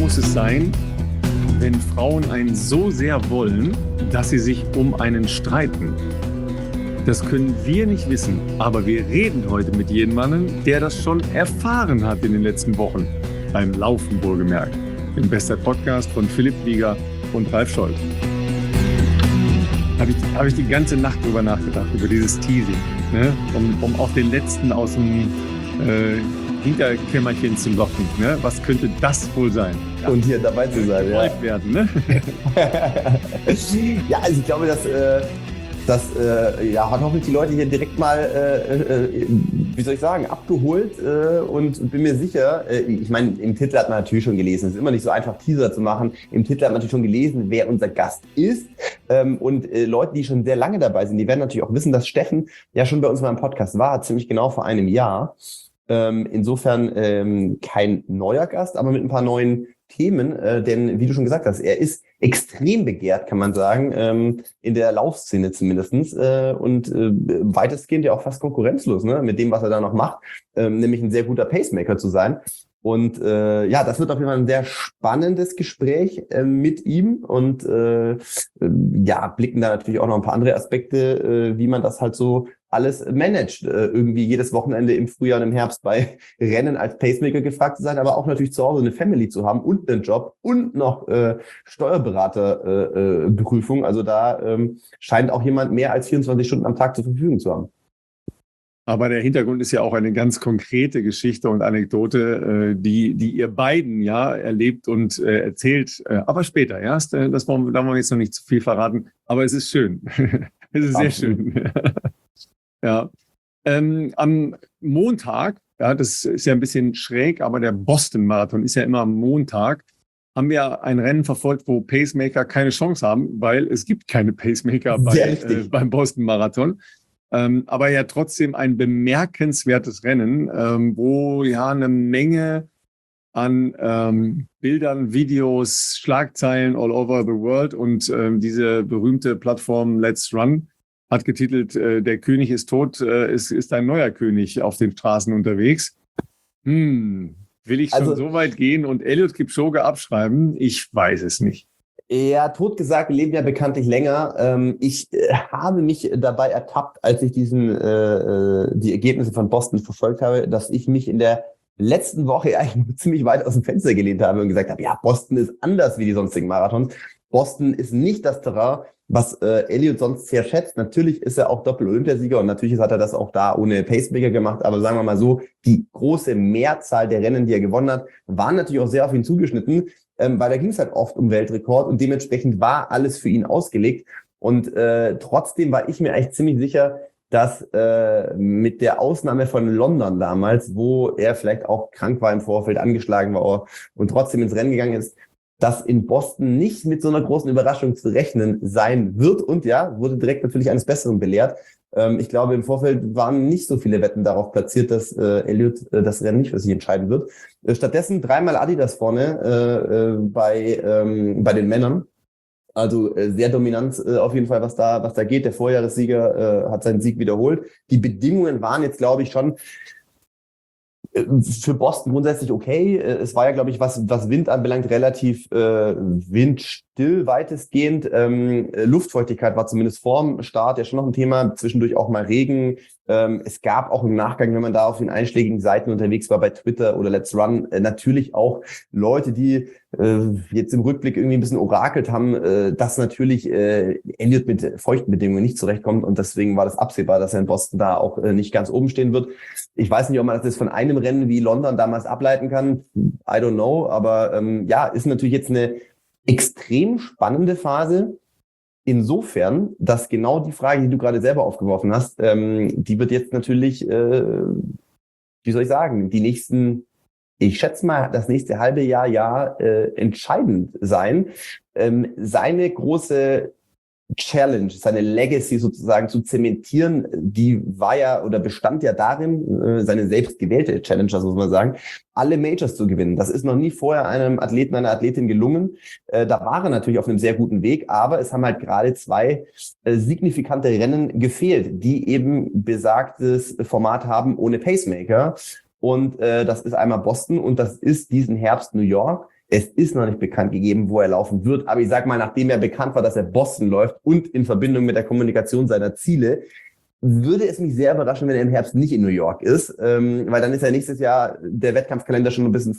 muss es sein, wenn Frauen einen so sehr wollen, dass sie sich um einen streiten? Das können wir nicht wissen, aber wir reden heute mit jemandem, der das schon erfahren hat in den letzten Wochen. Beim Laufen wohlgemerkt. Im Bestzeit-Podcast von Philipp Flieger und Ralf Scholz. Hab ich die ganze Nacht drüber nachgedacht, über dieses Teasing, ne? um auch den Letzten aus dem Hinterkämmerchen zu locken. Ne? Was könnte das wohl sein? Ja. Und hier dabei zu sein. Ja. Werden, ne? Ja, also ich glaube, das hat hoffentlich die Leute hier direkt mal, wie soll ich sagen, abgeholt und bin mir sicher, ich meine, im Titel hat man natürlich schon gelesen, es ist immer nicht so einfach, Teaser zu machen. Im Titel hat man natürlich schon gelesen, wer unser Gast ist und Leute, die schon sehr lange dabei sind, die werden natürlich auch wissen, dass Steffen ja schon bei uns mal im Podcast war, ziemlich genau vor einem Jahr. Insofern kein neuer Gast, aber mit ein paar neuen Themen, denn wie du schon gesagt hast, er ist extrem begehrt, kann man sagen, in der Laufszene zumindestens und weitestgehend ja auch fast konkurrenzlos, ne, mit dem, was er da noch macht, nämlich ein sehr guter Pacemaker zu sein. Und das wird auf jeden Fall ein sehr spannendes Gespräch mit ihm und blicken da natürlich auch noch ein paar andere Aspekte, wie man das halt so alles managt, irgendwie jedes Wochenende im Frühjahr und im Herbst bei Rennen als Pacemaker gefragt zu sein, aber auch natürlich zu Hause eine Family zu haben und einen Job und noch Steuerberaterprüfung. Also da scheint auch jemand mehr als 24 Stunden am Tag zur Verfügung zu haben. Aber der Hintergrund ist ja auch eine ganz konkrete Geschichte und Anekdote, die ihr beiden ja erlebt und erzählt. Aber später, ja, da wollen wir jetzt noch nicht zu viel verraten. Aber es ist schön. Es ist sehr schön. Ja. Am Montag, ja, das ist ja ein bisschen schräg, aber der Boston-Marathon ist ja immer am Montag, haben wir ein Rennen verfolgt, wo Pacemaker keine Chance haben, weil es gibt keine Pacemaker beim Boston-Marathon. Aber ja trotzdem ein bemerkenswertes Rennen, wo ja eine Menge an Bildern, Videos, Schlagzeilen all over the world und diese berühmte Plattform Let's Run hat getitelt, der König ist tot, ist ein neuer König auf den Straßen unterwegs. Will ich schon so weit gehen und Eliud Kipchoge abschreiben? Ich weiß es nicht. Ja, totgesagt, wir leben ja bekanntlich länger. Ich habe mich dabei ertappt, als ich die Ergebnisse von Boston verfolgt habe, dass ich mich in der letzten Woche eigentlich ziemlich weit aus dem Fenster gelehnt habe und gesagt habe, ja, Boston ist anders wie die sonstigen Marathons. Boston ist nicht das Terrain, was Eliud sonst sehr schätzt. Natürlich ist er auch Doppel-Olympiasieger und natürlich hat er das auch da ohne Pacemaker gemacht. Aber sagen wir mal so, die große Mehrzahl der Rennen, die er gewonnen hat, waren natürlich auch sehr auf ihn zugeschnitten, weil da ging es halt oft um Weltrekord und dementsprechend war alles für ihn ausgelegt. Und trotzdem war ich mir eigentlich ziemlich sicher, dass mit der Ausnahme von London damals, wo er vielleicht auch krank war im Vorfeld, angeschlagen war und trotzdem ins Rennen gegangen ist, dass in Boston nicht mit so einer großen Überraschung zu rechnen sein wird. Und ja, wurde direkt natürlich eines Besseren belehrt. Ich glaube, im Vorfeld waren nicht so viele Wetten darauf platziert, dass Eliud das Rennen nicht für sich entscheiden wird. Stattdessen dreimal Adidas vorne bei den Männern. Also sehr dominant auf jeden Fall, was da geht. Der Vorjahressieger hat seinen Sieg wiederholt. Die Bedingungen waren jetzt, glaube ich, schon für Boston grundsätzlich okay. Es war ja, glaube ich, was Wind anbelangt, relativ windstill weitestgehend. Luftfeuchtigkeit war zumindest vorm Start ja schon noch ein Thema. Zwischendurch auch mal Regen. Es gab auch im Nachgang, wenn man da auf den einschlägigen Seiten unterwegs war, bei Twitter oder Let's Run, natürlich auch Leute, die jetzt im Rückblick irgendwie ein bisschen orakelt haben, dass natürlich Eliud mit feuchten Bedingungen nicht zurechtkommt und deswegen war das absehbar, dass er in Boston da auch nicht ganz oben stehen wird. Ich weiß nicht, ob man das jetzt von einem Rennen wie London damals ableiten kann. I don't know, aber ist natürlich jetzt eine extrem spannende Phase. Insofern, dass genau die Frage, die du gerade selber aufgeworfen hast, die wird jetzt natürlich, wie soll ich sagen, ich schätze mal, das nächste halbe Jahr entscheidend sein. Seine große Challenge, seine Legacy sozusagen zu zementieren, die war ja oder bestand ja darin, seine selbst gewählte Challenge, das muss man sagen, alle Majors zu gewinnen. Das ist noch nie vorher einem Athleten, einer Athletin gelungen. Da war er natürlich auf einem sehr guten Weg, aber es haben halt gerade zwei signifikante Rennen gefehlt, die eben besagtes Format haben ohne Pacemaker. Und das ist einmal Boston und das ist diesen Herbst New York. Es ist noch nicht bekannt gegeben, wo er laufen wird. Aber ich sag mal, nachdem er bekannt war, dass er Boston läuft und in Verbindung mit der Kommunikation seiner Ziele, würde es mich sehr überraschen, wenn er im Herbst nicht in New York ist. Weil dann ist ja nächstes Jahr der Wettkampfkalender schon ein bisschen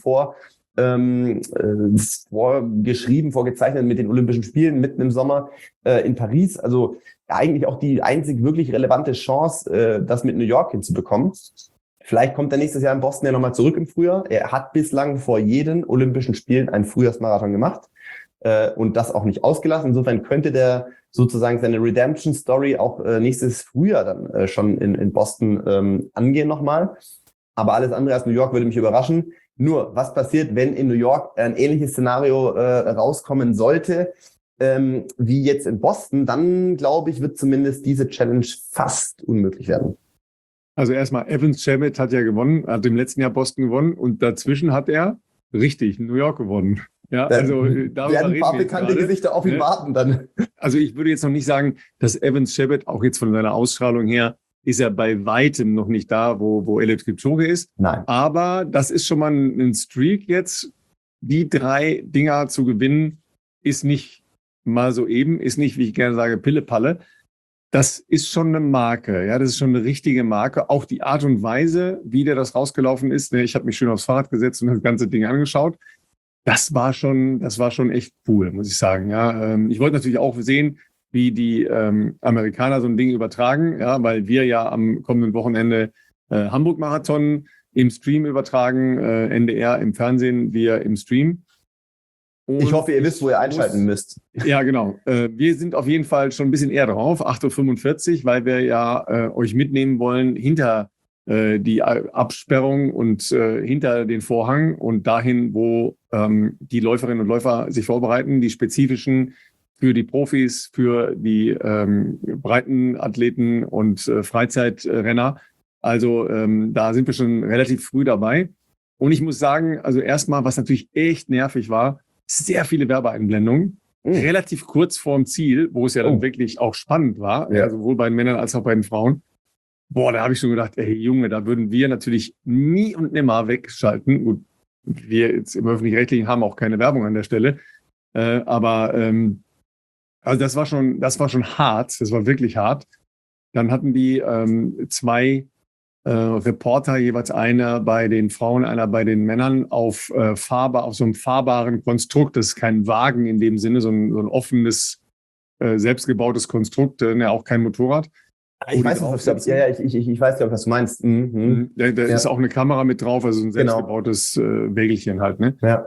vorgeschrieben, vorgezeichnet mit den Olympischen Spielen mitten im Sommer in Paris. Also eigentlich auch die einzig wirklich relevante Chance, das mit New York hinzubekommen. Vielleicht kommt er nächstes Jahr in Boston ja nochmal zurück im Frühjahr. Er hat bislang vor jeden Olympischen Spielen einen Frühjahrsmarathon gemacht und das auch nicht ausgelassen. Insofern könnte der sozusagen seine Redemption-Story auch nächstes Frühjahr dann schon in Boston angehen nochmal. Aber alles andere als New York würde mich überraschen. Nur, was passiert, wenn in New York ein ähnliches Szenario rauskommen sollte, wie jetzt in Boston? Dann, glaube ich, wird zumindest diese Challenge fast unmöglich werden. Also erstmal, Evans Chebet hat ja gewonnen, hat im letzten Jahr Boston gewonnen und dazwischen hat er richtig New York gewonnen. Ja, also da werden ein paar bekannte Gesichter auf ihn warten dann. Also ich würde jetzt noch nicht sagen, dass Evans Chebet, auch jetzt von seiner Ausstrahlung her, ist er bei weitem noch nicht da, wo Eliud Kipchoge ist. Nein. Aber das ist schon mal ein Streak jetzt. Die 3 Dinger zu gewinnen, ist nicht mal so eben, ist nicht, wie ich gerne sage, Pille-Palle. Das ist schon eine Marke, ja, das ist schon eine richtige Marke. Auch die Art und Weise, wie der das rausgelaufen ist. Ich habe mich schön aufs Fahrrad gesetzt und das ganze Ding angeschaut. Das war schon echt cool, muss ich sagen. Ja, ich wollte natürlich auch sehen, wie die Amerikaner so ein Ding übertragen, ja, weil wir ja am kommenden Wochenende Hamburg-Marathon im Stream übertragen, NDR im Fernsehen, wir im Stream. Und ich hoffe, ihr wisst, wo ihr einschalten müsst. Ja, genau. Wir sind auf jeden Fall schon ein bisschen eher drauf, 8:45 Uhr, weil wir ja euch mitnehmen wollen hinter die Absperrung und hinter den Vorhang und dahin, wo die Läuferinnen und Läufer sich vorbereiten, die spezifischen für die Profis, für die Breitenathleten und Freizeitrenner. Also da sind wir schon relativ früh dabei. Und ich muss sagen, also erstmal, was natürlich echt nervig war, sehr viele Werbeeinblendungen, relativ kurz vorm Ziel, wo es ja dann wirklich auch spannend war, ja. Sowohl bei den Männern als auch bei den Frauen. Boah, da habe ich schon gedacht, ey Junge, da würden wir natürlich nie und nimmer wegschalten. Gut, wir jetzt im Öffentlich-Rechtlichen haben auch keine Werbung an der Stelle. Aber also das war schon hart, das war wirklich hart. Dann hatten die 2 Reporter, jeweils einer bei den Frauen, einer bei den Männern auf so einem fahrbaren Konstrukt. Das ist kein Wagen in dem Sinne, so ein offenes, selbstgebautes Konstrukt, auch kein Motorrad. Ich weiß nicht, ich weiß, was du meinst. Mhm. Da ist auch eine Kamera mit drauf, also ein selbstgebautes Wägelchen halt. Ne? Ja.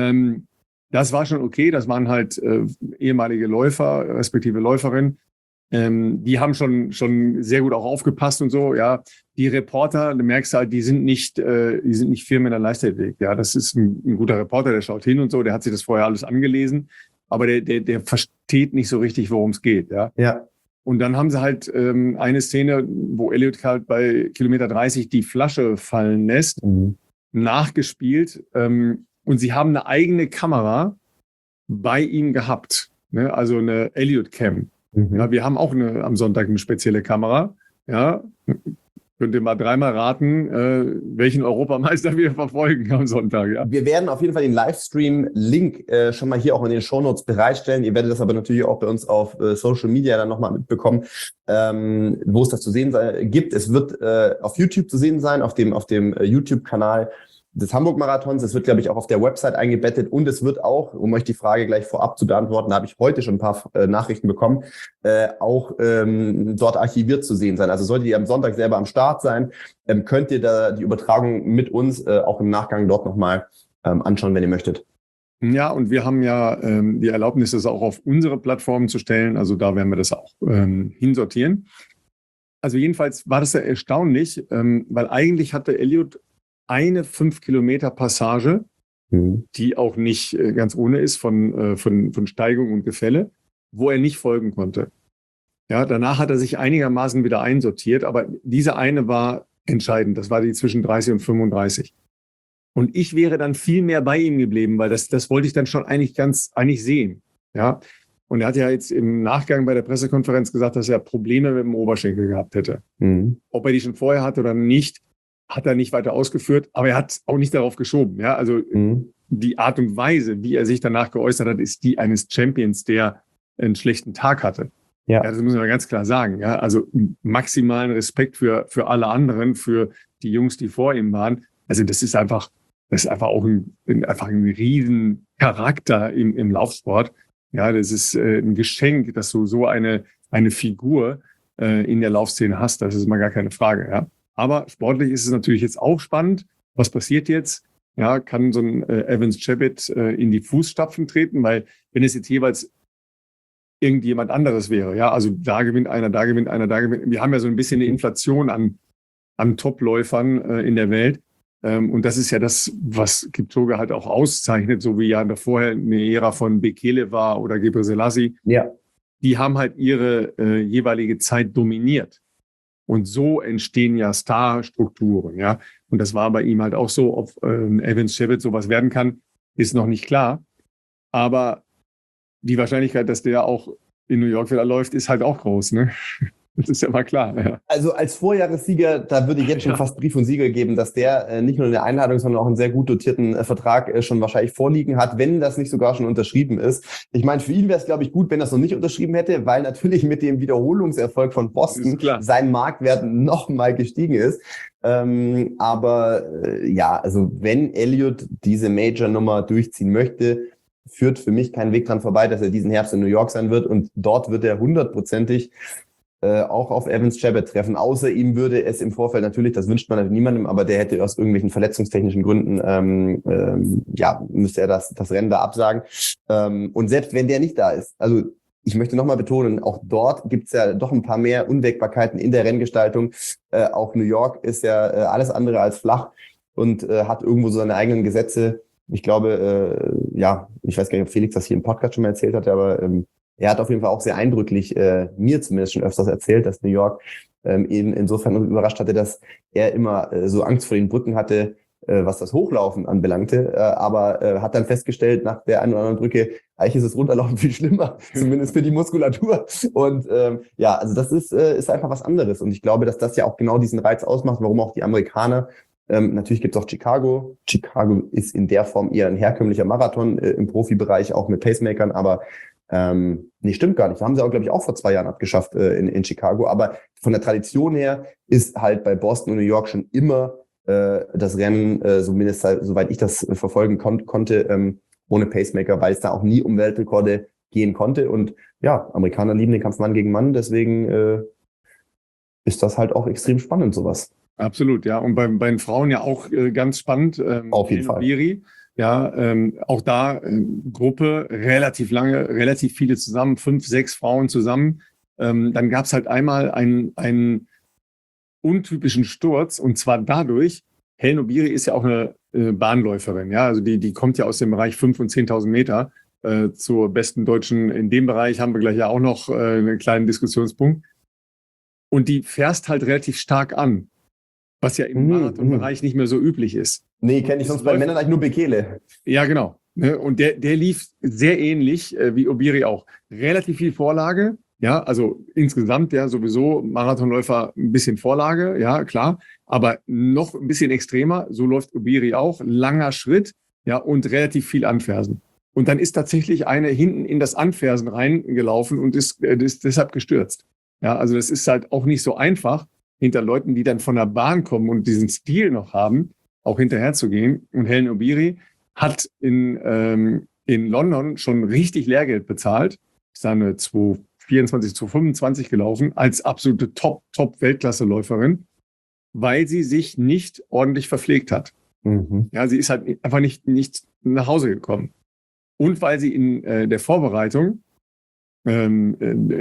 Das war schon okay, das waren halt ehemalige Läufer, respektive Läuferinnen. Die haben schon sehr gut auch aufgepasst und so, ja. Die Reporter, du merkst halt, die sind nicht Firmen in der Leichtathletik, ja. Das ist ein guter Reporter, der schaut hin und so, der hat sich das vorher alles angelesen, aber der versteht nicht so richtig, worum es geht, ja. Ja. Und dann haben sie halt eine Szene, wo Eliud halt bei Kilometer 30 die Flasche fallen lässt, nachgespielt, und sie haben eine eigene Kamera bei ihm gehabt, ne? Also eine Eliud-Cam. Ja, wir haben auch am Sonntag eine spezielle Kamera. Ja, könnt ihr mal 3-mal raten, welchen Europameister wir verfolgen am Sonntag. Ja? Wir werden auf jeden Fall den Livestream-Link schon mal hier auch in den Shownotes bereitstellen. Ihr werdet das aber natürlich auch bei uns auf Social Media dann nochmal mitbekommen, wo es das zu sehen gibt. Es wird auf YouTube zu sehen sein, auf dem YouTube-Kanal des Hamburg-Marathons. Es wird, glaube ich, auch auf der Website eingebettet und es wird auch, um euch die Frage gleich vorab zu beantworten, da habe ich heute schon ein paar Nachrichten bekommen, auch dort archiviert zu sehen sein. Also solltet ihr am Sonntag selber am Start sein, könnt ihr da die Übertragung mit uns auch im Nachgang dort nochmal anschauen, wenn ihr möchtet. Ja, und wir haben ja die Erlaubnis, das auch auf unsere Plattformen zu stellen. Also da werden wir das auch hinsortieren. Also jedenfalls war das ja erstaunlich, weil eigentlich hatte Eliud eine 5-Kilometer-Passage, die auch nicht ganz ohne ist von Steigung und Gefälle, wo er nicht folgen konnte. Ja, danach hat er sich einigermaßen wieder einsortiert, aber diese eine war entscheidend. Das war die zwischen 30 und 35. Und ich wäre dann viel mehr bei ihm geblieben, weil das wollte ich dann schon eigentlich sehen. Ja. Und er hat ja jetzt im Nachgang bei der Pressekonferenz gesagt, dass er Probleme mit dem Oberschenkel gehabt hätte. Ob er die schon vorher hatte oder nicht, hat er nicht weiter ausgeführt, aber er hat auch nicht darauf geschoben. Ja, also die Art und Weise, wie er sich danach geäußert hat, ist die eines Champions, der einen schlechten Tag hatte. Ja, das muss man ganz klar sagen. Ja, also maximalen Respekt für alle anderen, für die Jungs, die vor ihm waren. Also das ist einfach auch einfach ein riesen Charakter im Laufsport. Ja, das ist ein Geschenk, dass du so eine Figur in der Laufszene hast. Das ist mal gar keine Frage. Ja, aber sportlich ist es natürlich jetzt auch spannend. Was passiert jetzt? Ja, kann so ein Evans Chebet in die Fußstapfen treten? Weil wenn es jetzt jeweils irgendjemand anderes wäre. Ja, also da gewinnt einer, da gewinnt einer, da gewinnt. Wir haben ja so ein bisschen eine Inflation an Top-Läufern in der Welt. Und das ist ja das, was Kipchoge halt auch auszeichnet, so wie ja vorher eine Ära von Bekele war oder Gebre Selassie. Ja. Die haben halt ihre jeweilige Zeit dominiert. Und so entstehen ja Star-Strukturen. Ja, und das war bei ihm halt auch so. Ob Evans Chebet sowas werden kann, ist noch nicht klar. Aber die Wahrscheinlichkeit, dass der auch in New York wieder läuft, ist halt auch groß, ne? Das ist ja mal klar. Ja. Also als Vorjahressieger, da würde ich jetzt schon fast Brief und Siegel geben, dass der nicht nur eine Einladung, sondern auch einen sehr gut dotierten Vertrag schon wahrscheinlich vorliegen hat, wenn das nicht sogar schon unterschrieben ist. Ich meine, für ihn wäre es, glaube ich, gut, wenn er es noch nicht unterschrieben hätte, weil natürlich mit dem Wiederholungserfolg von Boston sein Marktwert noch mal gestiegen ist. Ja, also wenn Elliott diese Major-Nummer durchziehen möchte, führt für mich kein Weg dran vorbei, dass er diesen Herbst in New York sein wird und dort wird er 100%ig auch auf Evans Chebet treffen. Außer ihm würde es im Vorfeld natürlich, das wünscht man niemandem, aber der hätte aus irgendwelchen verletzungstechnischen Gründen, müsste er das Rennen da absagen. Und selbst wenn der nicht da ist, also ich möchte nochmal betonen, auch dort gibt es ja doch ein paar mehr Unwägbarkeiten in der Renngestaltung. Auch New York ist ja alles andere als flach und hat irgendwo so seine eigenen Gesetze. Ich glaube, ich weiß gar nicht, ob Felix das hier im Podcast schon mal erzählt hatte, aber er hat auf jeden Fall auch sehr eindrücklich mir zumindest schon öfters erzählt, dass New York ihn insofern überrascht hatte, dass er immer so Angst vor den Brücken hatte, was das Hochlaufen anbelangte, aber hat dann festgestellt, nach der einen oder anderen Brücke, eigentlich ist das Runterlaufen viel schlimmer, zumindest für die Muskulatur. Und also das ist einfach was anderes. Und ich glaube, dass das ja auch genau diesen Reiz ausmacht, warum auch die Amerikaner natürlich gibt es auch Chicago. Chicago ist in der Form eher ein herkömmlicher Marathon im Profibereich, auch mit Pacemakern, aber nee, stimmt gar nicht. Haben sie auch, glaube ich, auch vor 2 Jahren abgeschafft in Chicago. Aber von der Tradition her ist halt bei Boston und New York schon immer das Rennen, zumindest soweit ich das verfolgen konnte, ohne Pacemaker, weil es da auch nie um Weltrekorde gehen konnte. Und ja, Amerikaner lieben den Kampf Mann gegen Mann, deswegen ist das halt auch extrem spannend, sowas. Absolut, ja. Und bei den Frauen ja auch ganz spannend. Auf jeden Fall. Biri, ja, auch da Gruppe, relativ lange, relativ viele zusammen, 5, 6 Frauen zusammen. Dann gab es halt einmal einen untypischen Sturz und zwar dadurch, Hellen Obiri ist ja auch eine Bahnläuferin, ja, also die kommt ja aus dem Bereich 5.000 und 10.000 Meter zur besten Deutschen. In dem Bereich haben wir gleich ja auch noch einen kleinen Diskussionspunkt. Und die fährst halt relativ stark an, was ja im Marathonbereich nicht mehr so üblich ist. Nee, kenne ich sonst bei Männern eigentlich nur Bekele. Ja, genau. Und der lief sehr ähnlich wie Obiri auch. Relativ viel Vorlage, ja, also insgesamt ja sowieso Marathonläufer ein bisschen Vorlage, ja, klar, aber noch ein bisschen extremer, so läuft Obiri auch, langer Schritt, ja, und relativ viel Anfersen. Und dann ist tatsächlich eine hinten in das Anfersen reingelaufen und ist deshalb gestürzt. Ja, also das ist halt auch nicht so einfach, hinter Leuten, die dann von der Bahn kommen und diesen Stil noch haben, auch hinterher zu gehen. Und Hellen Obiri hat in London schon richtig Lehrgeld bezahlt. Ist da eine 2,24, 2,25 gelaufen als absolute Top-Weltklasse-Läuferin, weil sie sich nicht ordentlich verpflegt hat. Mhm. Ja, sie ist halt einfach nicht nach Hause gekommen. Und weil sie in der Vorbereitung Dan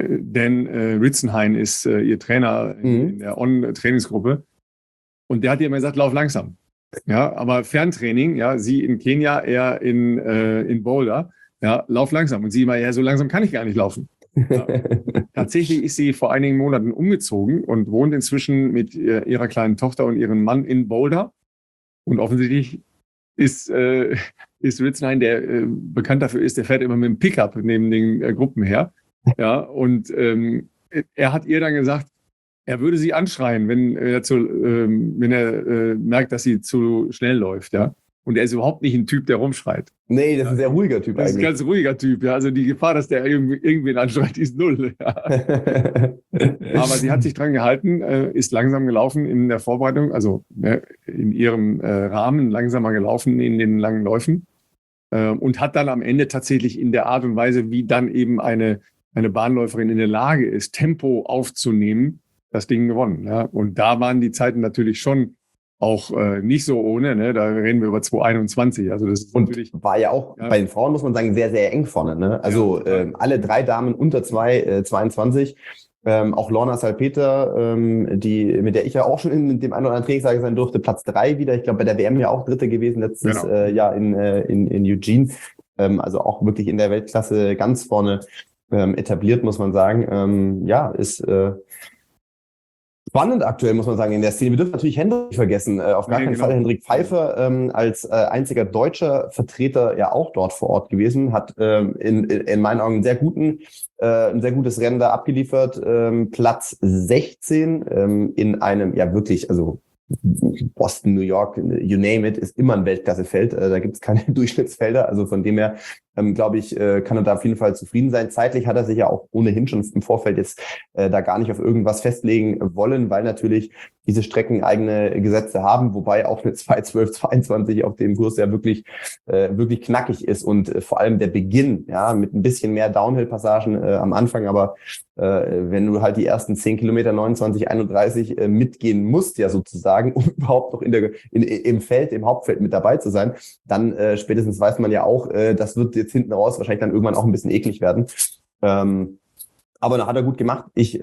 Ritzenhain ist ihr Trainer in der On-Trainingsgruppe. Und der hat ihr immer gesagt, lauf langsam. Ja, aber Ferntraining, ja, sie in Kenia, er in Boulder, ja, lauf langsam. Und sie immer, ja, so langsam kann ich gar nicht laufen. Ja. Tatsächlich ist sie vor einigen Monaten umgezogen und wohnt inzwischen mit ihrer kleinen Tochter und ihrem Mann in Boulder. Und offensichtlich ist Ritzenhain, der bekannt dafür ist, der fährt immer mit dem Pickup neben den Gruppen her. Ja, und er hat ihr dann gesagt, Er würde sie anschreien, wenn er merkt, dass sie zu schnell läuft, ja. Und er ist überhaupt nicht ein Typ, der rumschreit. Nee, das ist ein sehr ruhiger Typ Das ist ein eigentlich. ganz ruhiger Typ, ja. Also die Gefahr, dass der irgendwen anschreit, ist null. Ja. Aber sie hat sich dran gehalten, ist langsam gelaufen in der Vorbereitung, also in ihrem Rahmen langsamer gelaufen in den langen Läufen und hat dann am Ende tatsächlich in der Art und Weise, wie dann eben eine Bahnläuferin in der Lage ist, Tempo aufzunehmen, das Ding gewonnen. Ja. Und da waren die Zeiten natürlich schon auch nicht so ohne, ne? Da reden wir über 2,21. Also das ist und natürlich, war ja auch bei den Frauen, muss man sagen, sehr, sehr eng vorne. Ne? Also alle 3 Damen unter 2,22. Auch Lorna Salpeter, mit der ich ja auch schon in dem einen oder anderen Trainingslager sein durfte, Platz 3 wieder. Ich glaube, bei der WM ja auch Dritte gewesen letztes Jahr in Eugene. Also auch wirklich in der Weltklasse ganz vorne etabliert, muss man sagen. Ist spannend aktuell, muss man sagen, in der Szene. Wir dürfen natürlich Hendrik nicht vergessen. Auf gar keinen Fall Hendrik Pfeiffer als einziger deutscher Vertreter ja auch dort vor Ort gewesen, hat in meinen Augen ein sehr gutes Rennen da abgeliefert. Platz 16 in einem, ja wirklich, also Boston, New York, you name it, ist immer ein Weltklassefeld. Da gibt es keine Durchschnittsfelder. Also von dem her, glaube ich, kann er da auf jeden Fall zufrieden sein. Zeitlich hat er sich ja auch ohnehin schon im Vorfeld jetzt da gar nicht auf irgendwas festlegen wollen, weil natürlich diese Strecken eigene Gesetze haben, wobei auch eine 2:12:22 auf dem Kurs ja wirklich knackig ist und vor allem der Beginn, ja, mit ein bisschen mehr Downhill-Passagen am Anfang, aber wenn du halt die ersten 10 Kilometer 29:31 mitgehen musst, ja sozusagen, um überhaupt noch im Hauptfeld mit dabei zu sein, dann spätestens weiß man ja auch, das wird jetzt hinten raus wahrscheinlich dann irgendwann auch ein bisschen eklig werden. Aber da hat er gut gemacht. Ich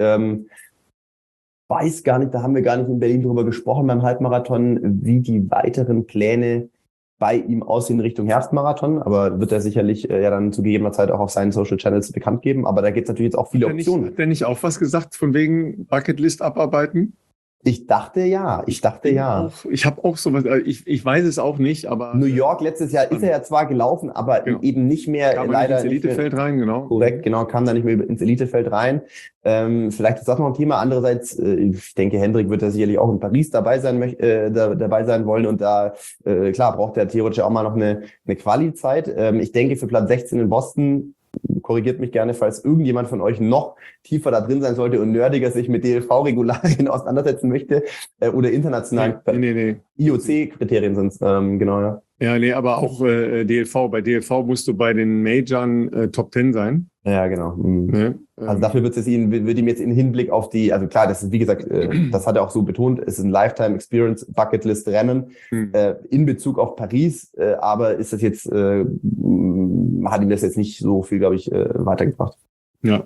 weiß gar nicht, da haben wir gar nicht in Berlin drüber gesprochen beim Halbmarathon, wie die weiteren Pläne bei ihm aussehen Richtung Herbstmarathon, aber wird er sicherlich ja dann zu gegebener Zeit auch auf seinen Social Channels bekannt geben. Aber da gibt es natürlich jetzt auch viele Optionen. Hat der nicht auch was gesagt von wegen Bucketlist abarbeiten? Ich dachte ja. Ich habe auch sowas, ich weiß es auch nicht, aber. New York letztes Jahr ist er ja zwar gelaufen, aber eben nicht mehr, kam leider nicht ins Elitefeld rein, genau. Korrekt, genau, kam da nicht mehr ins Elitefeld rein. Vielleicht ist das noch ein Thema. Andererseits, ich denke, Hendrik wird da sicherlich auch in Paris dabei sein wollen und da, klar, braucht er theoretisch auch mal noch eine Quali-Zeit. Ich denke, für Platz 16 in Boston, korrigiert mich gerne, falls irgendjemand von euch noch tiefer da drin sein sollte und nerdiger sich mit DLV-Regularien auseinandersetzen möchte oder internationalen IOC-Kriterien sind genau, ja. Ja, nee, aber auch DLV. Bei DLV musst du bei den Majorn Top 10 sein. Ja, genau. Ne? Also dafür wird ihm jetzt in Hinblick auf die, also klar, das ist, wie gesagt, das hat er auch so betont, es ist ein Lifetime Experience Bucketlist Rennen in Bezug auf Paris, aber ist das jetzt, hat ihm das jetzt nicht so viel, glaube ich, weitergebracht. Ja.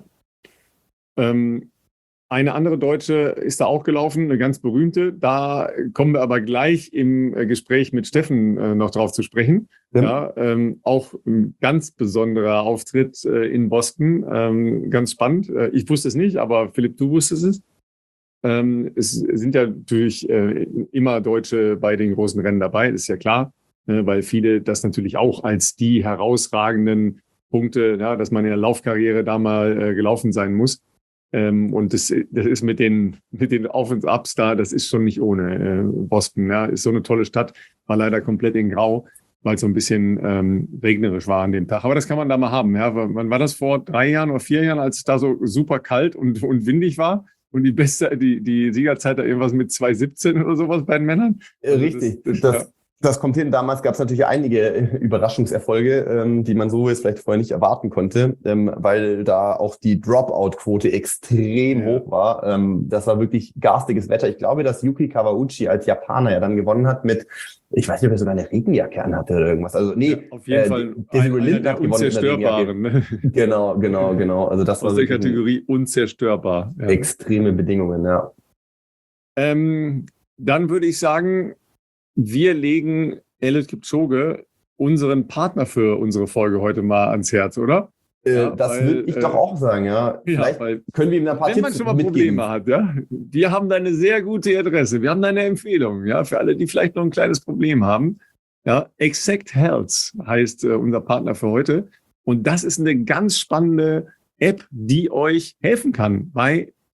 Eine andere Deutsche ist da auch gelaufen, eine ganz berühmte. Da kommen wir aber gleich im Gespräch mit Steffen noch drauf zu sprechen. Ja, auch ein ganz besonderer Auftritt in Boston. Ganz spannend. Ich wusste es nicht, aber Philipp, du wusstest es. Es sind ja natürlich immer Deutsche bei den großen Rennen dabei, ist ja klar, weil viele das natürlich auch als die herausragenden Punkte, ja, dass man in der Laufkarriere da mal gelaufen sein muss. Und das ist mit den Auf- und Abs da, das ist schon nicht ohne. Boston, ja, ist so eine tolle Stadt, war leider komplett in Grau, weil es so ein bisschen regnerisch war an dem Tag. Aber das kann man da mal haben. Ja. Wann war das, vor 3 Jahren oder 4 Jahren, als es da so super kalt und windig war? Und die Siegerzeit da irgendwas mit 2:17 oder sowas bei den Männern? Also richtig, das kommt hin. Damals gab es natürlich einige Überraschungserfolge, die man so jetzt vielleicht vorher nicht erwarten konnte, weil da auch die Dropout-Quote extrem hoch war. Das war wirklich garstiges Wetter. Ich glaube, dass Yuki Kawauchi als Japaner ja dann gewonnen hat mit, ich weiß nicht, ob er sogar eine Regenjacke anhatte oder irgendwas. Also nee, auf jeden Fall einer der Unzerstörbaren. Ne? Genau. Also das aus war der Kategorie unzerstörbar. Ja. Extreme Bedingungen, ja. Dann würde ich sagen, wir legen Eliud Kipchoge, unseren Partner für unsere Folge heute mal ans Herz, oder? Das würde ich doch auch sagen, ja. Vielleicht können wir ihm ein paar Tipps mitgeben. Wenn man schon mal Probleme hat, ja. Wir haben da eine sehr gute Adresse. Wir haben da eine Empfehlung, ja, für alle, die vielleicht noch ein kleines Problem haben. Ja, Exact Health heißt unser Partner für heute. Und das ist eine ganz spannende App, die euch helfen kann bei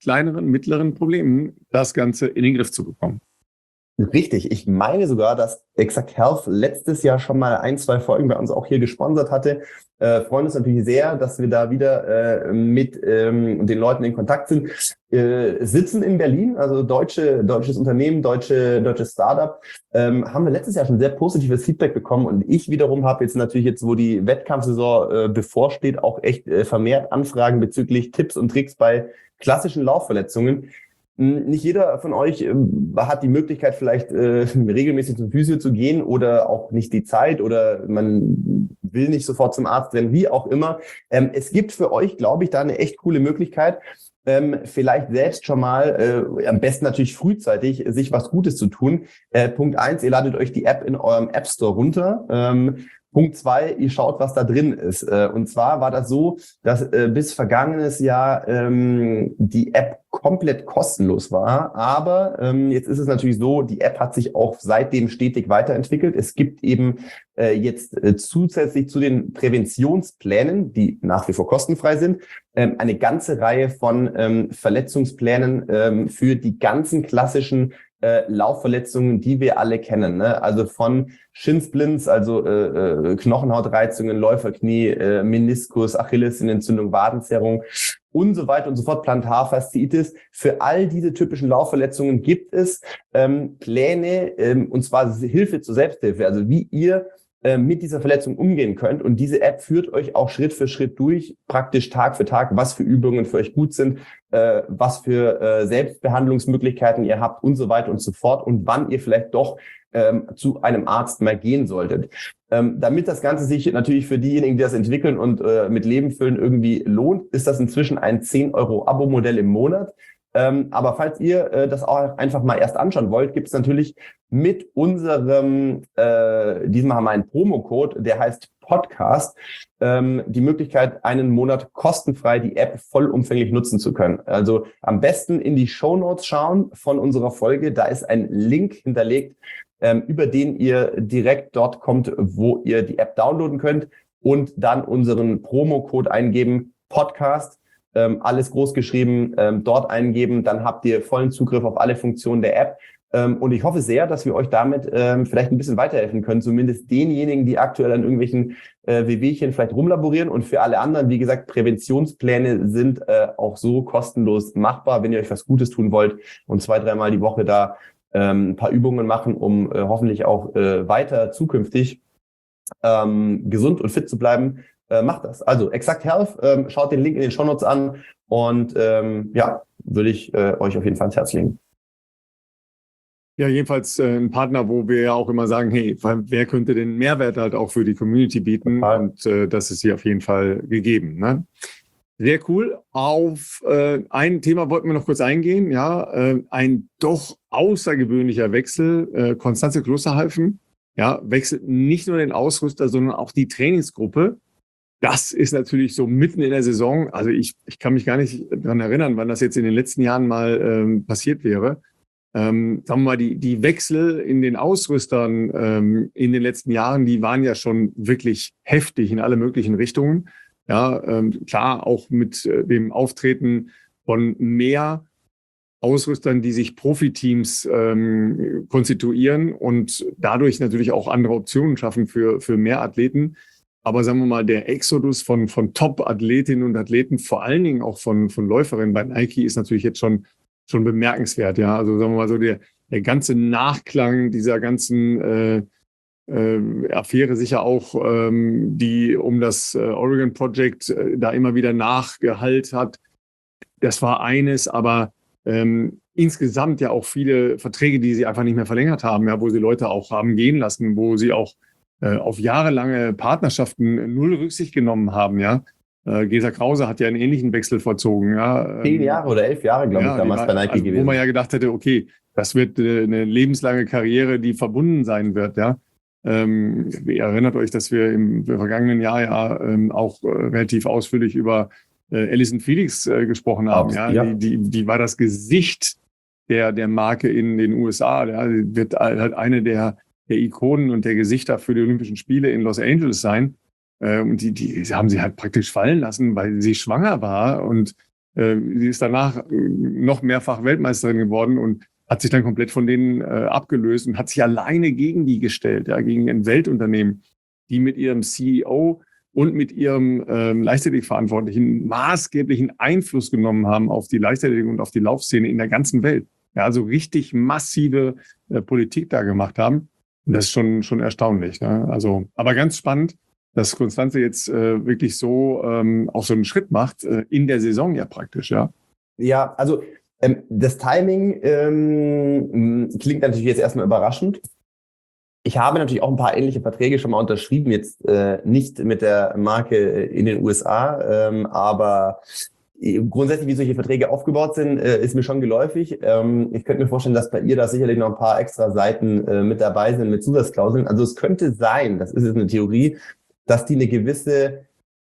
kleineren, mittleren Problemen das Ganze in den Griff zu bekommen. Richtig. Ich meine sogar, dass Exact Health letztes Jahr schon mal 1, 2 Folgen bei uns auch hier gesponsert hatte. Freuen uns natürlich sehr, dass wir da wieder mit den Leuten in Kontakt sind. Sitzen in Berlin, also deutsches Unternehmen, deutsches Startup. Haben wir letztes Jahr schon sehr positives Feedback bekommen. Und ich wiederum habe jetzt, wo die Wettkampfsaison bevorsteht, auch echt vermehrt Anfragen bezüglich Tipps und Tricks bei klassischen Laufverletzungen. Nicht jeder von euch hat die Möglichkeit, vielleicht regelmäßig zum Physio zu gehen oder auch nicht die Zeit oder man will nicht sofort zum Arzt rennen, wie auch immer. Es gibt für euch, glaube ich, da eine echt coole Möglichkeit, vielleicht selbst schon mal, am besten natürlich frühzeitig, sich was Gutes zu tun. Punkt 1, ihr ladet euch die App in eurem App Store runter. Punkt 2, ihr schaut, was da drin ist. Und zwar war das so, dass bis vergangenes Jahr die App komplett kostenlos war. Aber jetzt ist es natürlich so, die App hat sich auch seitdem stetig weiterentwickelt. Es gibt eben jetzt zusätzlich zu den Präventionsplänen, die nach wie vor kostenfrei sind, eine ganze Reihe von Verletzungsplänen für die ganzen klassischen Laufverletzungen, die wir alle kennen, ne? Also von Shinsplints, also Knochenhautreizungen, Läuferknie, Meniskus, Achillessehnenentzündung, Wadenzerrung und so weiter und so fort, Plantarfasziitis. Für all diese typischen Laufverletzungen gibt es Pläne, und zwar Hilfe zur Selbsthilfe, also wie ihr mit dieser Verletzung umgehen könnt. Und diese App führt euch auch Schritt für Schritt durch, praktisch Tag für Tag, was für Übungen für euch gut sind, was für Selbstbehandlungsmöglichkeiten ihr habt und so weiter und so fort und wann ihr vielleicht doch zu einem Arzt mal gehen solltet. Damit das Ganze sich natürlich für diejenigen, die das entwickeln und mit Leben füllen, irgendwie lohnt, ist das inzwischen ein 10 € Abo-Modell im Monat. Aber falls ihr das auch einfach mal erst anschauen wollt, gibt es natürlich mit unserem, diesmal haben wir einen Promocode, der heißt Podcast, die Möglichkeit, einen Monat kostenfrei die App vollumfänglich nutzen zu können. Also am besten in die Shownotes schauen von unserer Folge. Da ist ein Link hinterlegt, über den ihr direkt dort kommt, wo ihr die App downloaden könnt und dann unseren Promocode eingeben, Podcast. Alles groß geschrieben, dort eingeben, dann habt ihr vollen Zugriff auf alle Funktionen der App. Und ich hoffe sehr, dass wir euch damit vielleicht ein bisschen weiterhelfen können, zumindest denjenigen, die aktuell an irgendwelchen Wehwehchen vielleicht rumlaborieren. Und für alle anderen, wie gesagt, Präventionspläne sind auch so kostenlos machbar, wenn ihr euch was Gutes tun wollt und 2, 3 Mal die Woche da ein paar Übungen machen, um hoffentlich auch weiter zukünftig gesund und fit zu bleiben. Macht das. Also Exact Health, schaut den Link in den Shownotes an und würde ich euch auf jeden Fall ans Herz legen. Ja, jedenfalls ein Partner, wo wir ja auch immer sagen, hey, wer könnte den Mehrwert halt auch für die Community bieten? Total. Und das ist hier auf jeden Fall gegeben. Ne? Sehr cool. Auf ein Thema wollten wir noch kurz eingehen. Ja, ein doch außergewöhnlicher Wechsel. Constanze Klosterhalfen, ja, wechselt nicht nur den Ausrüster, sondern auch die Trainingsgruppe. Das ist natürlich so mitten in der Saison. Also ich kann mich gar nicht daran erinnern, wann das jetzt in den letzten Jahren mal passiert wäre. Sagen wir mal, die Wechsel in den Ausrüstern in den letzten Jahren, die waren ja schon wirklich heftig in alle möglichen Richtungen. Ja, klar, auch mit dem Auftreten von mehr Ausrüstern, die sich Profiteams konstituieren und dadurch natürlich auch andere Optionen schaffen für mehr Athleten. Aber sagen wir mal, der Exodus von Top-Athletinnen und Athleten, vor allen Dingen auch von Läuferinnen bei Nike, ist natürlich jetzt schon bemerkenswert. Ja, also sagen wir mal so, der ganze Nachklang dieser ganzen Affäre, sicher auch die um das Oregon Project da immer wieder nachgehallt hat. Das war eines, aber insgesamt ja auch viele Verträge, die sie einfach nicht mehr verlängert haben, ja, wo sie Leute auch haben gehen lassen, wo sie auch auf jahrelange Partnerschaften null Rücksicht genommen haben, ja. Gesa Krause hat ja einen ähnlichen Wechsel vollzogen, ja. 10 Jahre oder 11 Jahre, glaube ich, damals bei Nike gewesen. Wo man ja gedacht hätte, okay, das wird eine lebenslange Karriere, die verbunden sein wird, ja. Ihr erinnert euch, dass wir im vergangenen Jahr ja auch relativ ausführlich über Allyson Felix gesprochen haben, ja. Die war das Gesicht der Marke in den USA, ja. Die wird halt eine der Ikonen und der Gesichter für die Olympischen Spiele in Los Angeles sein. Und die haben sie halt praktisch fallen lassen, weil sie schwanger war. Und Sie ist danach noch mehrfach Weltmeisterin geworden und hat sich dann komplett von denen abgelöst und hat sich alleine gegen die gestellt, ja, gegen ein Weltunternehmen, die mit ihrem CEO und mit ihrem Leichtathletikverantwortlichen maßgeblichen Einfluss genommen haben auf die Leichtathletik und auf die Laufszene in der ganzen Welt. Ja, also richtig massive Politik da gemacht haben. Und das ist schon erstaunlich. Ne? Also, aber ganz spannend, dass Constanze jetzt wirklich so auch so einen Schritt macht in der Saison ja praktisch, ja. Ja, also das Timing klingt natürlich jetzt erstmal überraschend. Ich habe natürlich auch ein paar ähnliche Verträge schon mal unterschrieben, jetzt nicht mit der Marke in den USA, aber grundsätzlich, wie solche Verträge aufgebaut sind, ist mir schon geläufig. Ich könnte mir vorstellen, dass bei ihr da sicherlich noch ein paar extra Seiten mit dabei sind, mit Zusatzklauseln. Also es könnte sein, das ist jetzt eine Theorie, dass die eine gewisse,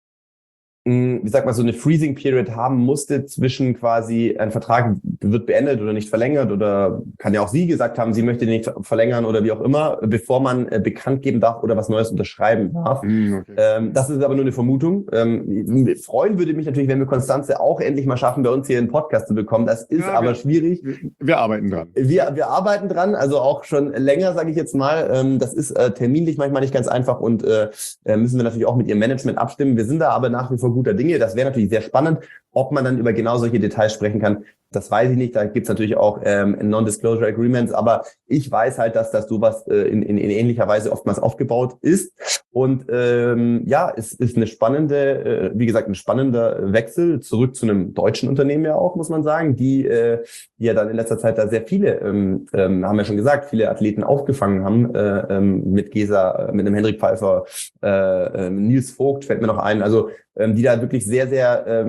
wie sagt man, so eine Freezing Period haben musste zwischen quasi ein Vertrag wird beendet oder nicht verlängert oder kann ja auch sie gesagt haben, sie möchte den nicht verlängern oder wie auch immer, bevor man bekannt geben darf oder was Neues unterschreiben darf. Okay. Das ist aber nur eine Vermutung. Freuen würde mich natürlich, wenn wir Constanze auch endlich mal schaffen, bei uns hier einen Podcast zu bekommen. Das ist aber schwierig. Wir arbeiten dran. Wir arbeiten dran, also auch schon länger, sage ich jetzt mal. Das ist terminlich manchmal nicht ganz einfach und müssen wir natürlich auch mit ihrem Management abstimmen. Wir sind da aber nach wie vor guter Dinge. Das wäre natürlich sehr spannend. Ob man dann über genau solche Details sprechen kann, das weiß ich nicht. Da gibt's natürlich auch Non-Disclosure Agreements, aber ich weiß halt, dass das sowas in ähnlicher Weise oftmals aufgebaut ist. Und ja, es ist eine spannende, wie gesagt, ein spannender Wechsel zurück zu einem deutschen Unternehmen ja auch, muss man sagen, die ja dann in letzter Zeit da sehr viele, haben wir schon gesagt, viele Athleten aufgefangen haben, mit Gesa, mit einem Hendrik Pfeiffer, Nils Vogt fällt mir noch ein, also die da wirklich sehr, sehr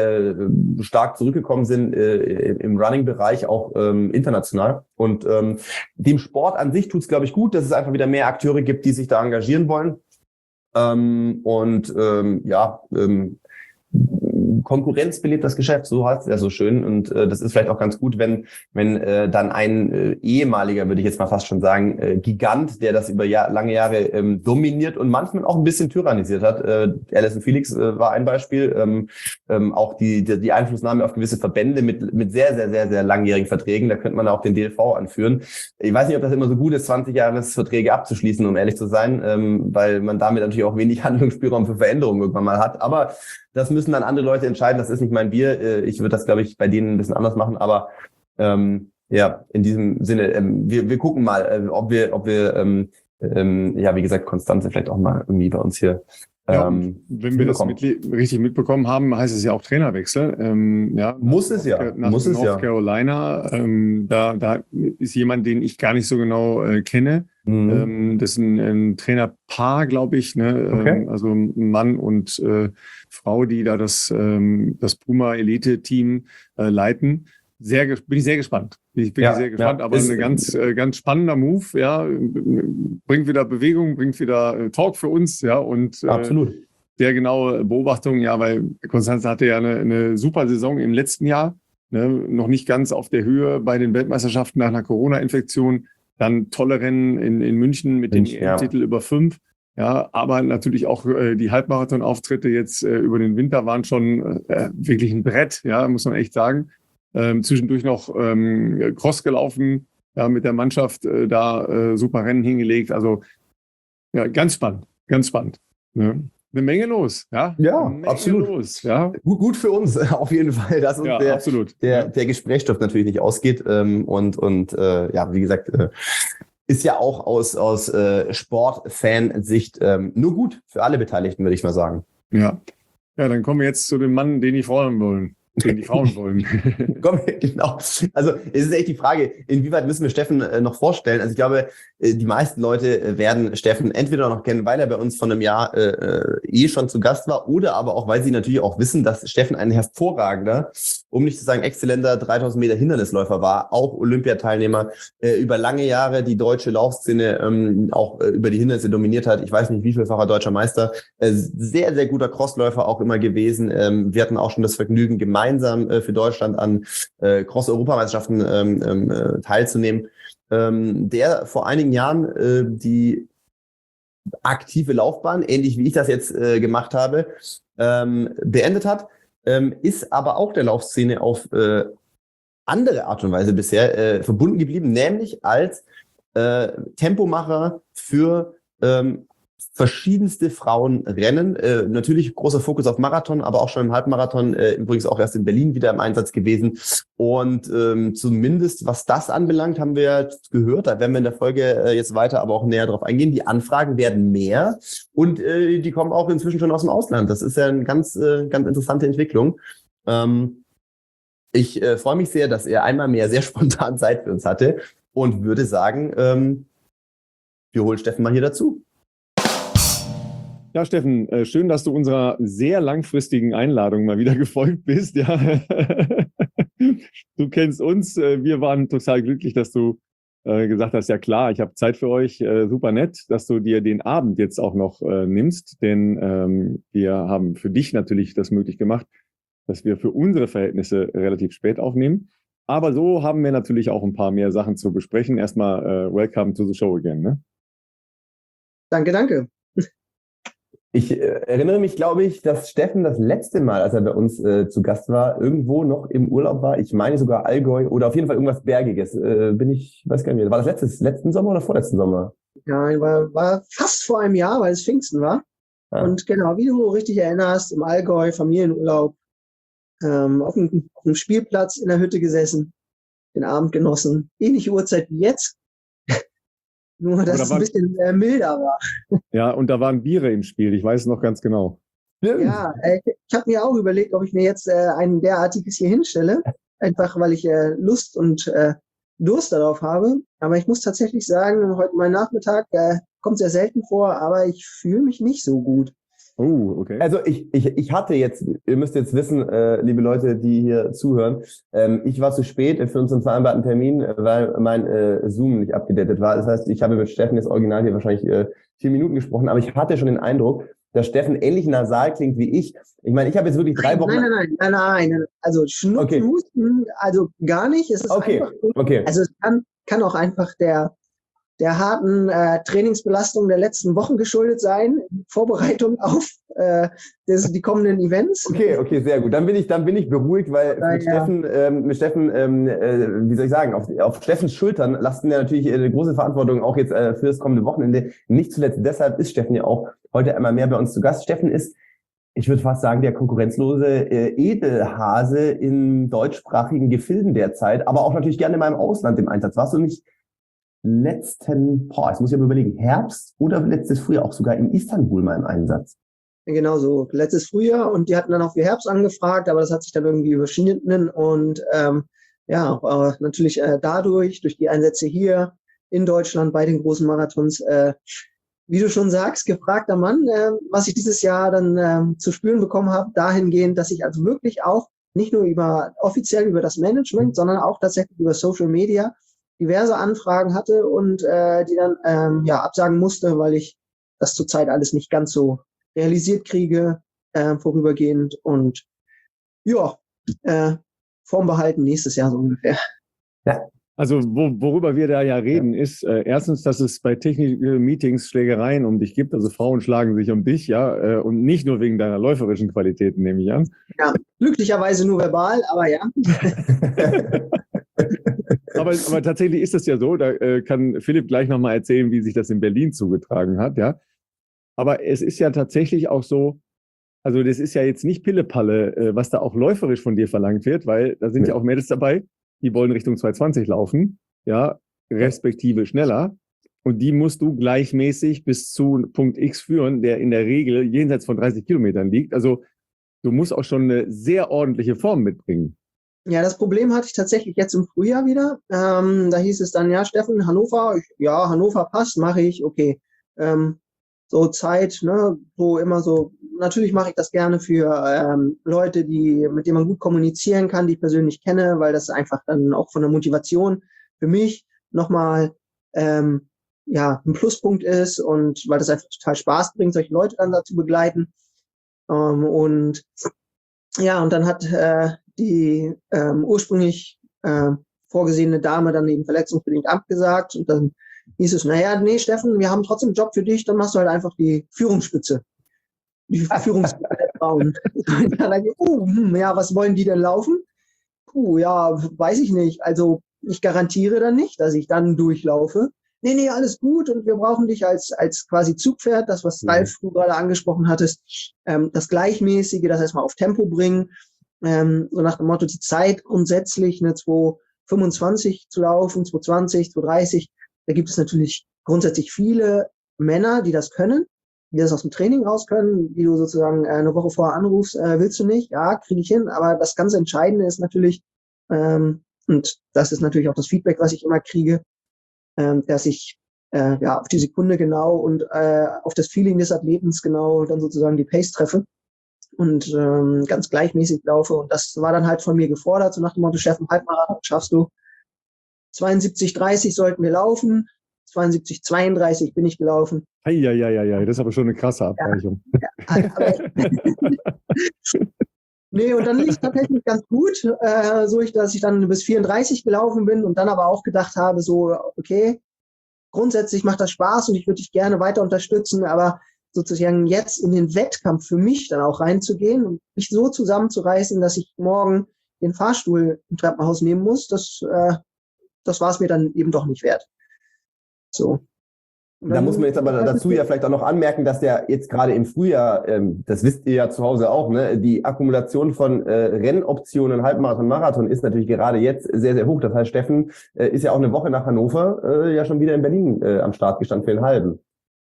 stark zurückgekommen sind im Running-Bereich, auch international. Und dem Sport an sich tut's, glaube ich, gut, dass es einfach wieder mehr Akteure gibt, die sich da engagieren wollen. Konkurrenz belebt das Geschäft, so heißt es ja so schön. Und das ist vielleicht auch ganz gut, wenn dann ein ehemaliger, würde ich jetzt mal fast schon sagen, Gigant, der das über lange Jahre dominiert und manchmal auch ein bisschen tyrannisiert hat. Allyson Felix war ein Beispiel. Auch die Einflussnahme auf gewisse Verbände mit sehr, sehr, sehr, sehr langjährigen Verträgen. Da könnte man auch den DLV anführen. Ich weiß nicht, ob das immer so gut ist, 20-Jahres-Verträge abzuschließen, um ehrlich zu sein, weil man damit natürlich auch wenig Handlungsspielraum für Veränderungen irgendwann mal hat. Aber das müssen dann andere Leute entscheiden. Das ist nicht mein Bier. Ich würde das, glaube ich, bei denen ein bisschen anders machen. Aber ja, in diesem Sinne, wir gucken mal, ob wir ja, wie gesagt, Constanze vielleicht auch mal irgendwie bei uns hier wenn wir das richtig mitbekommen haben, heißt es ja auch Trainerwechsel. Ja, muss es ja. Nach North Carolina. Da ist jemand, den ich gar nicht so genau kenne. Das ist ein Trainerpaar, glaube ich. Ne? Okay. Also ein Mann und Frau, die da das Puma Elite-Team leiten. Bin ich sehr gespannt. Sehr gespannt, aber ein ganz spannender Move, ja. Bringt wieder Bewegung, bringt wieder Talk für uns, ja. Und absolut. Sehr genaue Beobachtung, ja, weil Constanze hatte ja eine super Saison im letzten Jahr, ne, noch nicht ganz auf der Höhe bei den Weltmeisterschaften nach einer Corona-Infektion. Dann tolle Rennen in München mit dem EM-Titel über 5. Ja, aber natürlich auch die Halbmarathon-Auftritte jetzt über den Winter waren schon wirklich ein Brett, ja, muss man echt sagen. Zwischendurch noch Cross gelaufen, ja, mit der Mannschaft super Rennen hingelegt. Also ja, ganz spannend. Ne? Eine Menge los, ja? Ja, absolut. Los, ja? Gut für uns, auf jeden Fall, dass uns der Gesprächsstoff natürlich nicht ausgeht. Und ja, wie gesagt, ist ja auch aus Sportfansicht nur gut für alle Beteiligten, würde ich mal sagen. Ja, dann kommen wir jetzt zu dem Mann, den die Frauen wollen. Genau. Also es ist echt die Frage, inwieweit müssen wir Steffen noch vorstellen? Also ich glaube, die meisten Leute werden Steffen entweder noch kennen, weil er bei uns von einem Jahr schon zu Gast war, oder aber auch, weil sie natürlich auch wissen, dass Steffen ein hervorragender, um nicht zu sagen exzellenter 3000 Meter Hindernisläufer war, auch Olympiateilnehmer, über lange Jahre die deutsche Laufszene auch über die Hindernisse dominiert hat. Ich weiß nicht, wie vielfacher deutscher Meister. Sehr, sehr guter Crossläufer auch immer gewesen. Wir hatten auch schon das Vergnügen, gemeinsam für Deutschland an Cross-Europameisterschaften teilzunehmen, der vor einigen Jahren die aktive Laufbahn, ähnlich wie ich das jetzt gemacht habe, beendet hat. ist aber auch der Laufszene auf andere Art und Weise bisher verbunden geblieben, nämlich als Tempomacher für verschiedenste Frauenrennen. Natürlich großer Fokus auf Marathon, aber auch schon im Halbmarathon, übrigens auch erst in Berlin wieder im Einsatz gewesen. Und zumindest was das anbelangt, haben wir gehört, da werden wir in der Folge jetzt weiter aber auch näher drauf eingehen. Die Anfragen werden mehr und die kommen auch inzwischen schon aus dem Ausland. Das ist ja eine ganz interessante Entwicklung. Ich freue mich sehr, dass er einmal mehr sehr spontan Zeit für uns hatte und würde sagen, wir holen Steffen mal hier dazu. Ja, Steffen, schön, dass du unserer sehr langfristigen Einladung mal wieder gefolgt bist. Ja. Du kennst uns. Wir waren total glücklich, dass du gesagt hast, ja klar, ich habe Zeit für euch. Super nett, dass du dir den Abend jetzt auch noch nimmst, denn wir haben für dich natürlich das möglich gemacht, dass wir für unsere Verhältnisse relativ spät aufnehmen. Aber so haben wir natürlich auch ein paar mehr Sachen zu besprechen. Erstmal welcome to the show again. Ne? Danke. Ich erinnere mich, glaube ich, dass Steffen das letzte Mal, als er bei uns zu Gast war, irgendwo noch im Urlaub war. Ich meine sogar Allgäu oder auf jeden Fall irgendwas Bergiges. Weiß gar nicht mehr. War das letzten Sommer oder vorletzten Sommer? Ja, war fast vor einem Jahr, weil es Pfingsten war. Ja. Und genau, wie du richtig erinnerst, im Allgäu, Familienurlaub, auf dem Spielplatz in der Hütte gesessen, den Abend genossen. Ähnliche Uhrzeit wie jetzt. Nur, dass es ein bisschen milder war. Ja, und da waren Biere im Spiel, ich weiß es noch ganz genau. Ja, ich habe mir auch überlegt, ob ich mir jetzt ein derartiges hier hinstelle, einfach weil ich Lust und Durst darauf habe. Aber ich muss tatsächlich sagen, heute mein Nachmittag kommt sehr selten vor, aber ich fühle mich nicht so gut. Oh, okay. Also ich hatte jetzt, ihr müsst jetzt wissen, liebe Leute, die hier zuhören, ich war zu spät für unseren vereinbarten Termin, weil mein Zoom nicht abgedatet war. Das heißt, ich habe mit Steffen jetzt original hier wahrscheinlich 4 Minuten gesprochen, aber ich hatte schon den Eindruck, dass Steffen ähnlich nasal klingt wie ich. Ich meine, ich habe jetzt wirklich 3 Wochen... Nein. Also Schnupfen, Husten, also gar nicht. Es ist einfach... Okay. Also es kann auch einfach der harten Trainingsbelastung der letzten Wochen geschuldet sein, Vorbereitung auf die kommenden Events. Okay, sehr gut. Dann bin ich beruhigt, weil mit Steffen, wie soll ich sagen, auf Steffens Schultern lasten ja natürlich eine große Verantwortung auch jetzt für das kommende Wochenende. Nicht zuletzt deshalb ist Steffen ja auch heute einmal mehr bei uns zu Gast. Steffen ist, ich würde fast sagen, der konkurrenzlose Edelhase in deutschsprachigen Gefilden derzeit, aber auch natürlich gerne mal im Ausland im Einsatz. Warst du nicht jetzt muss ich aber überlegen, Herbst oder letztes Frühjahr auch sogar in Istanbul mal im Einsatz? Genau so, letztes Frühjahr und die hatten dann auch für Herbst angefragt, aber das hat sich dann irgendwie überschnitten und natürlich durch die Einsätze hier in Deutschland bei den großen Marathons, wie du schon sagst, gefragter Mann, was ich dieses Jahr dann zu spüren bekommen habe, dahingehend, dass ich also wirklich auch nicht nur offiziell über das Management, sondern auch tatsächlich über Social Media diverse Anfragen hatte und die dann absagen musste, weil ich das zurzeit alles nicht ganz so realisiert kriege, vorübergehend und Formbehalten nächstes Jahr so ungefähr. Ja. Also worüber wir da ja reden, ist erstens, dass es bei technischen Meetings Schlägereien um dich gibt, also Frauen schlagen sich um dich, ja, und nicht nur wegen deiner läuferischen Qualitäten, nehme ich an. Ja, glücklicherweise nur verbal, aber ja. Aber tatsächlich ist das ja so, da kann Philipp gleich nochmal erzählen, wie sich das in Berlin zugetragen hat, ja. Aber es ist ja tatsächlich auch so, also das ist ja jetzt nicht Pillepalle, was da auch läuferisch von dir verlangt wird, weil da sind ja auch Mädels dabei, die wollen Richtung 220 laufen, ja, respektive schneller. Und die musst du gleichmäßig bis zu Punkt X führen, der in der Regel jenseits von 30 Kilometern liegt. Also du musst auch schon eine sehr ordentliche Form mitbringen. Ja, das Problem hatte ich tatsächlich jetzt im Frühjahr wieder. Da hieß es dann, ja, Steffen, Hannover, Hannover passt, mache ich, okay. So Zeit, ne, so immer so, natürlich mache ich das gerne für Leute, mit denen man gut kommunizieren kann, die ich persönlich kenne, weil das einfach dann auch von der Motivation für mich nochmal ein Pluspunkt ist und weil das einfach total Spaß bringt, solche Leute dann dazu begleiten. Und dann hat die ursprünglich vorgesehene Dame dann eben verletzungsbedingt abgesagt und dann hieß es, nee, Steffen, wir haben trotzdem einen Job für dich, dann machst du halt einfach die Führungsspitze. Die Führungsspitze der Frauen. Ja, was wollen die denn laufen? Ja, weiß ich nicht. Also ich garantiere dann nicht, dass ich dann durchlaufe. Nee, alles gut und wir brauchen dich als quasi Zugpferd, das, was Ralf du gerade angesprochen hattest, das Gleichmäßige, das erstmal auf Tempo bringen, so nach dem Motto, die Zeit grundsätzlich eine 2:25 zu laufen, 2:20, 2:30, da gibt es natürlich grundsätzlich viele Männer, die das können, die das aus dem Training raus können, die du sozusagen eine Woche vorher anrufst, willst du nicht? Ja, kriege ich hin, aber das ganz Entscheidende ist natürlich, und das ist natürlich auch das Feedback, was ich immer kriege, dass ich auf die Sekunde genau und auf das Feeling des Athletens genau dann sozusagen die Pace treffe und ganz gleichmäßig laufe. Und das war dann halt von mir gefordert, so nach dem Motto, Chef, einen Halbmarathon schaffst du. 72:30 sollten wir laufen, 72:32 bin ich gelaufen. Ja, das ist aber schon eine krasse Abweichung. Nee, und dann lief es tatsächlich ganz gut, dass ich dann bis 34 gelaufen bin und dann aber auch gedacht habe, so, okay, grundsätzlich macht das Spaß und ich würde dich gerne weiter unterstützen, aber sozusagen jetzt in den Wettkampf für mich dann auch reinzugehen und mich so zusammenzureißen, dass ich morgen den Fahrstuhl im Treppenhaus nehmen muss, das war es mir dann eben doch nicht wert. So. Da muss man jetzt aber dazu ja vielleicht auch noch anmerken, dass der jetzt gerade im Frühjahr, das wisst ihr ja zu Hause auch, ne, die Akkumulation von Rennoptionen, Halbmarathon, Marathon ist natürlich gerade jetzt sehr, sehr hoch. Das heißt, Steffen ist ja auch eine Woche nach Hannover ja schon wieder in Berlin am Start gestanden für den halben.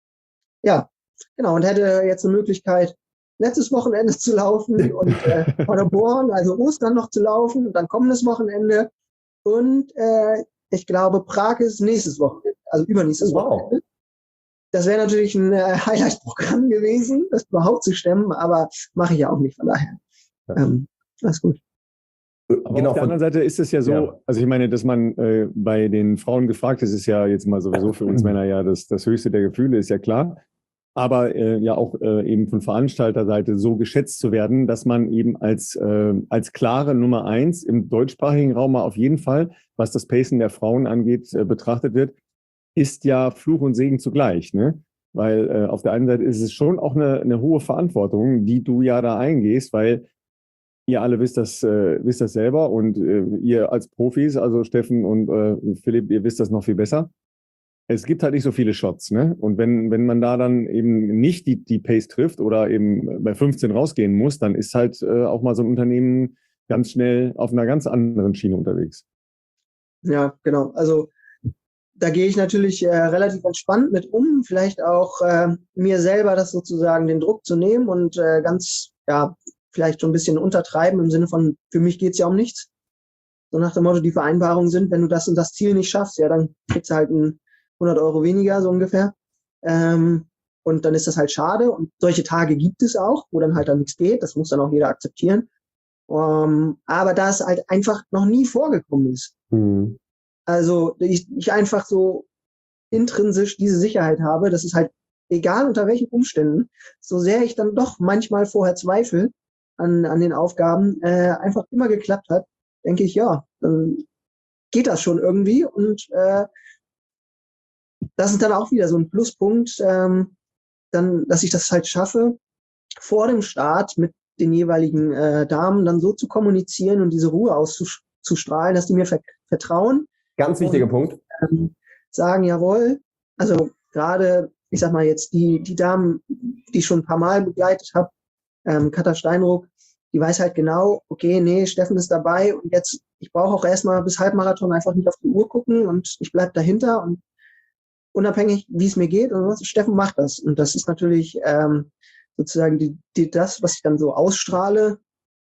Ja, genau. Und hätte jetzt eine Möglichkeit, letztes Wochenende zu laufen und Paderborn, also Ostern noch zu laufen und dann kommendes Wochenende. Und ich glaube, Prag ist nächstes Wochenende, also übernächstes Wochenende. Das wäre natürlich ein Highlight-Programm gewesen, das überhaupt zu stemmen, aber mache ich ja auch nicht, von daher. Alles gut. Aber genau, auf der anderen Seite ist es ja so, also ich meine, dass man bei den Frauen gefragt ist, ist ja jetzt mal sowieso für uns Männer ja das höchste der Gefühle, ist ja klar. Aber ja auch eben von Veranstalterseite so geschätzt zu werden, dass man eben als klare Nummer 1 im deutschsprachigen Raum mal auf jeden Fall, was das Pacen der Frauen angeht, betrachtet wird, ist ja Fluch und Segen zugleich, ne? Weil auf der einen Seite ist es schon auch eine hohe Verantwortung, die du ja da eingehst, weil ihr alle wisst das selber und ihr als Profis, also Steffen und Philipp, ihr wisst das noch viel besser. Es gibt halt nicht so viele Shots, ne? Und wenn man da dann eben nicht die Pace trifft oder eben bei 15 rausgehen muss, dann ist halt auch mal so ein Unternehmen ganz schnell auf einer ganz anderen Schiene unterwegs. Ja, genau. Also da gehe ich natürlich relativ entspannt mit um, vielleicht auch mir selber das sozusagen den Druck zu nehmen und vielleicht schon ein bisschen untertreiben im Sinne von, für mich geht's ja um nichts. So nach dem Motto, die Vereinbarungen sind, wenn du das und das Ziel nicht schaffst, ja, dann kriegst du halt 100 Euro weniger, so ungefähr. Und dann ist das halt schade. Und solche Tage gibt es auch, wo dann halt nichts geht. Das muss dann auch jeder akzeptieren. Aber da es halt einfach noch nie vorgekommen ist. Mhm. Also ich einfach so intrinsisch diese Sicherheit habe, dass es halt, egal unter welchen Umständen, so sehr ich dann doch manchmal vorher zweifle an den Aufgaben, einfach immer geklappt hat, denke ich, ja, dann geht das schon irgendwie. Und das ist dann auch wieder so ein Pluspunkt, dann, dass ich das halt schaffe, vor dem Start mit den jeweiligen Damen dann so zu kommunizieren und diese Ruhe auszustrahlen, dass die mir vertrauen. Ganz wichtiger Punkt. Sagen, jawohl, also gerade, ich sag mal jetzt die Damen, die ich schon ein paar Mal begleitet habe, Katha Steinruck, die weiß halt genau, okay, nee, Steffen ist dabei und jetzt, ich brauche auch erstmal bis Halbmarathon einfach nicht auf die Uhr gucken und ich bleib dahinter und unabhängig, wie es mir geht, und Steffen macht das. Und das ist natürlich sozusagen das, was ich dann so ausstrahle,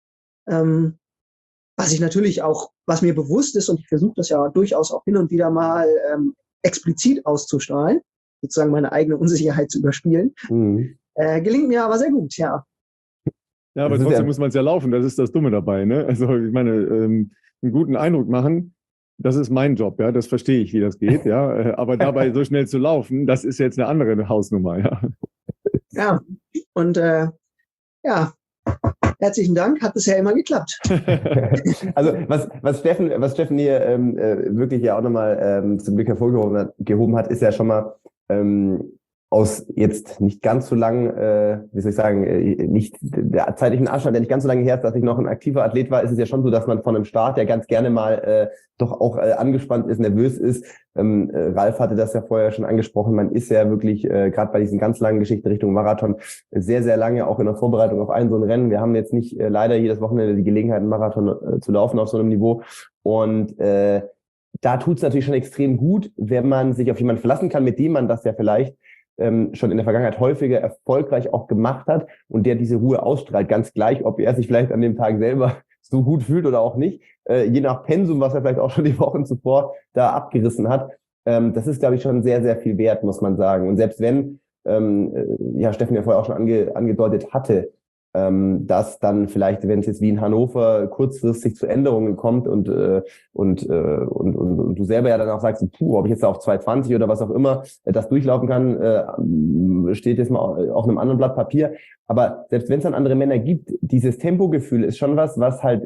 was ich natürlich auch, was mir bewusst ist, und ich versuche das ja durchaus auch hin und wieder mal explizit auszustrahlen, sozusagen meine eigene Unsicherheit zu überspielen. Mhm. Gelingt mir aber sehr gut, ja. Ja, aber trotzdem muss man es ja laufen, das ist das Dumme dabei, ne? Also ich meine, einen guten Eindruck machen, das ist mein Job, ja, das verstehe ich, wie das geht, ja. Aber dabei so schnell zu laufen, das ist jetzt eine andere Hausnummer, ja. Ja, und herzlichen Dank, hat bisher immer geklappt. Also was Steffen hier wirklich ja auch nochmal zum Blick hervorgehoben hat, ist ja schon mal aus jetzt nicht ganz so lang, wie soll ich sagen, nicht der zeitlichen Abstand, der nicht ganz so lange her ist, dass ich noch ein aktiver Athlet war, ist es ja schon so, dass man von einem Start, der ganz gerne mal doch auch angespannt ist, nervös ist. Ralf hatte das ja vorher schon angesprochen, man ist ja wirklich gerade bei diesen ganz langen Geschichten Richtung Marathon sehr, sehr lange auch in der Vorbereitung auf so ein Rennen. Wir haben jetzt nicht leider jedes Wochenende die Gelegenheit, einen Marathon zu laufen auf so einem Niveau. Und da tut es natürlich schon extrem gut, wenn man sich auf jemanden verlassen kann, mit dem man das ja vielleicht schon in der Vergangenheit häufiger erfolgreich auch gemacht hat und der diese Ruhe ausstrahlt, ganz gleich, ob er sich vielleicht an dem Tag selber so gut fühlt oder auch nicht, je nach Pensum, was er vielleicht auch schon die Wochen zuvor da abgerissen hat. Das ist, glaube ich, schon sehr, sehr viel wert, muss man sagen. Und selbst wenn, Steffen ja vorher auch schon angedeutet hatte, dass dann vielleicht, wenn es jetzt wie in Hannover kurzfristig zu Änderungen kommt und du selber ja dann auch sagst, ob ich jetzt auf 2,20 oder was auch immer das durchlaufen kann, steht jetzt mal auf einem anderen Blatt Papier. Aber selbst wenn es dann andere Männer gibt, dieses Tempogefühl ist schon was halt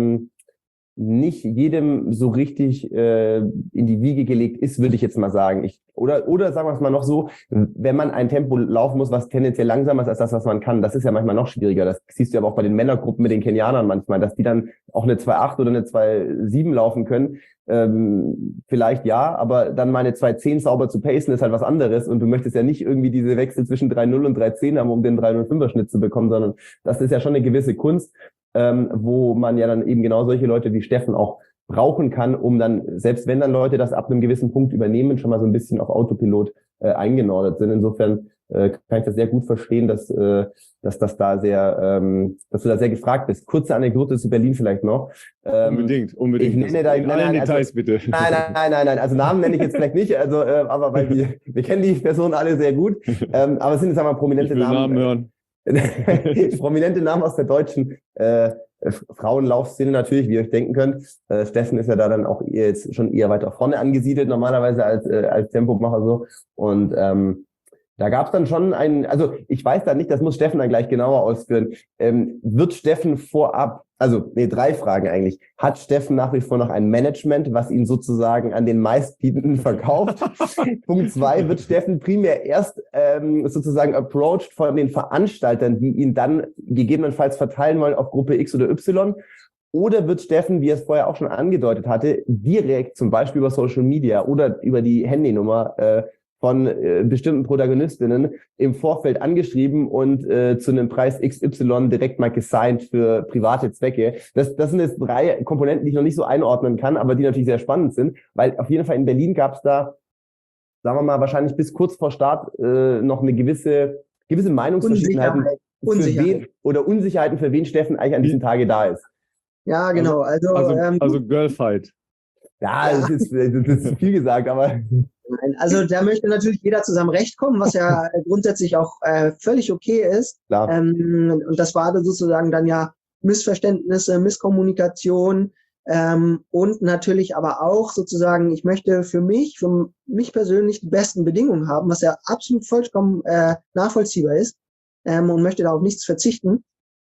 nicht jedem so richtig in die Wiege gelegt ist, würde ich jetzt mal sagen. Oder sagen wir es mal noch so, wenn man ein Tempo laufen muss, was tendenziell langsamer ist als das, was man kann, das ist ja manchmal noch schwieriger. Das siehst du aber auch bei den Männergruppen mit den Kenianern manchmal, dass die dann auch eine 2,8 oder eine 2,7 laufen können. Vielleicht ja, aber dann mal eine 2,10 sauber zu pacen ist halt was anderes und du möchtest ja nicht irgendwie diese Wechsel zwischen 3,0 und 3,10 haben, um den 3,05er Schnitt zu bekommen, sondern das ist ja schon eine gewisse Kunst, wo man ja dann eben genau solche Leute wie Steffen auch brauchen kann, um dann, selbst wenn dann Leute das ab einem gewissen Punkt übernehmen, schon mal so ein bisschen auf Autopilot eingenordet sind. Insofern kann ich das sehr gut verstehen, dass das da sehr, dass du da sehr gefragt bist. Kurze Anekdote zu Berlin vielleicht noch. Unbedingt. Ich nenne da Details, bitte. Nein. Also Namen nenne ich jetzt vielleicht nicht, aber weil wir kennen die Personen alle sehr gut. Aber es sind jetzt einmal prominente Namen hören. Prominente Namen aus der deutschen Frauenlaufszene natürlich, wie ihr euch denken könnt. Steffen ist ja da dann auch jetzt schon eher weiter vorne angesiedelt, normalerweise als Tempomacher so. Und da gab es dann schon also ich weiß da nicht, das muss Steffen dann gleich genauer ausführen. Wird Steffen vorab, drei Fragen eigentlich. Hat Steffen nach wie vor noch ein Management, was ihn sozusagen an den Meistbietenden verkauft? Punkt 2, wird Steffen primär erst sozusagen approached von den Veranstaltern, die ihn dann gegebenenfalls verteilen wollen auf Gruppe X oder Y? Oder wird Steffen, wie er es vorher auch schon angedeutet hatte, direkt zum Beispiel über Social Media oder über die Handynummer von bestimmten Protagonistinnen im Vorfeld angeschrieben und zu einem Preis XY direkt mal gesigned für private Zwecke. Das sind jetzt 3 Komponenten, die ich noch nicht so einordnen kann, aber die natürlich sehr spannend sind, weil auf jeden Fall in Berlin gab es da, sagen wir mal, wahrscheinlich bis kurz vor Start noch eine gewisse Meinungsverschiedenheiten Unsicherheiten, für wen Steffen eigentlich an diesen Tage da ist. Ja, genau. Also Girlfight. Ja, das ist viel gesagt, aber... Nein, also da möchte natürlich jeder zu seinem Recht kommen, was ja grundsätzlich auch völlig okay ist. Klar. Und das war sozusagen dann ja Missverständnisse, Misskommunikation und natürlich aber auch sozusagen, ich möchte für mich persönlich die besten Bedingungen haben, was ja absolut vollkommen nachvollziehbar ist und möchte da auf nichts verzichten.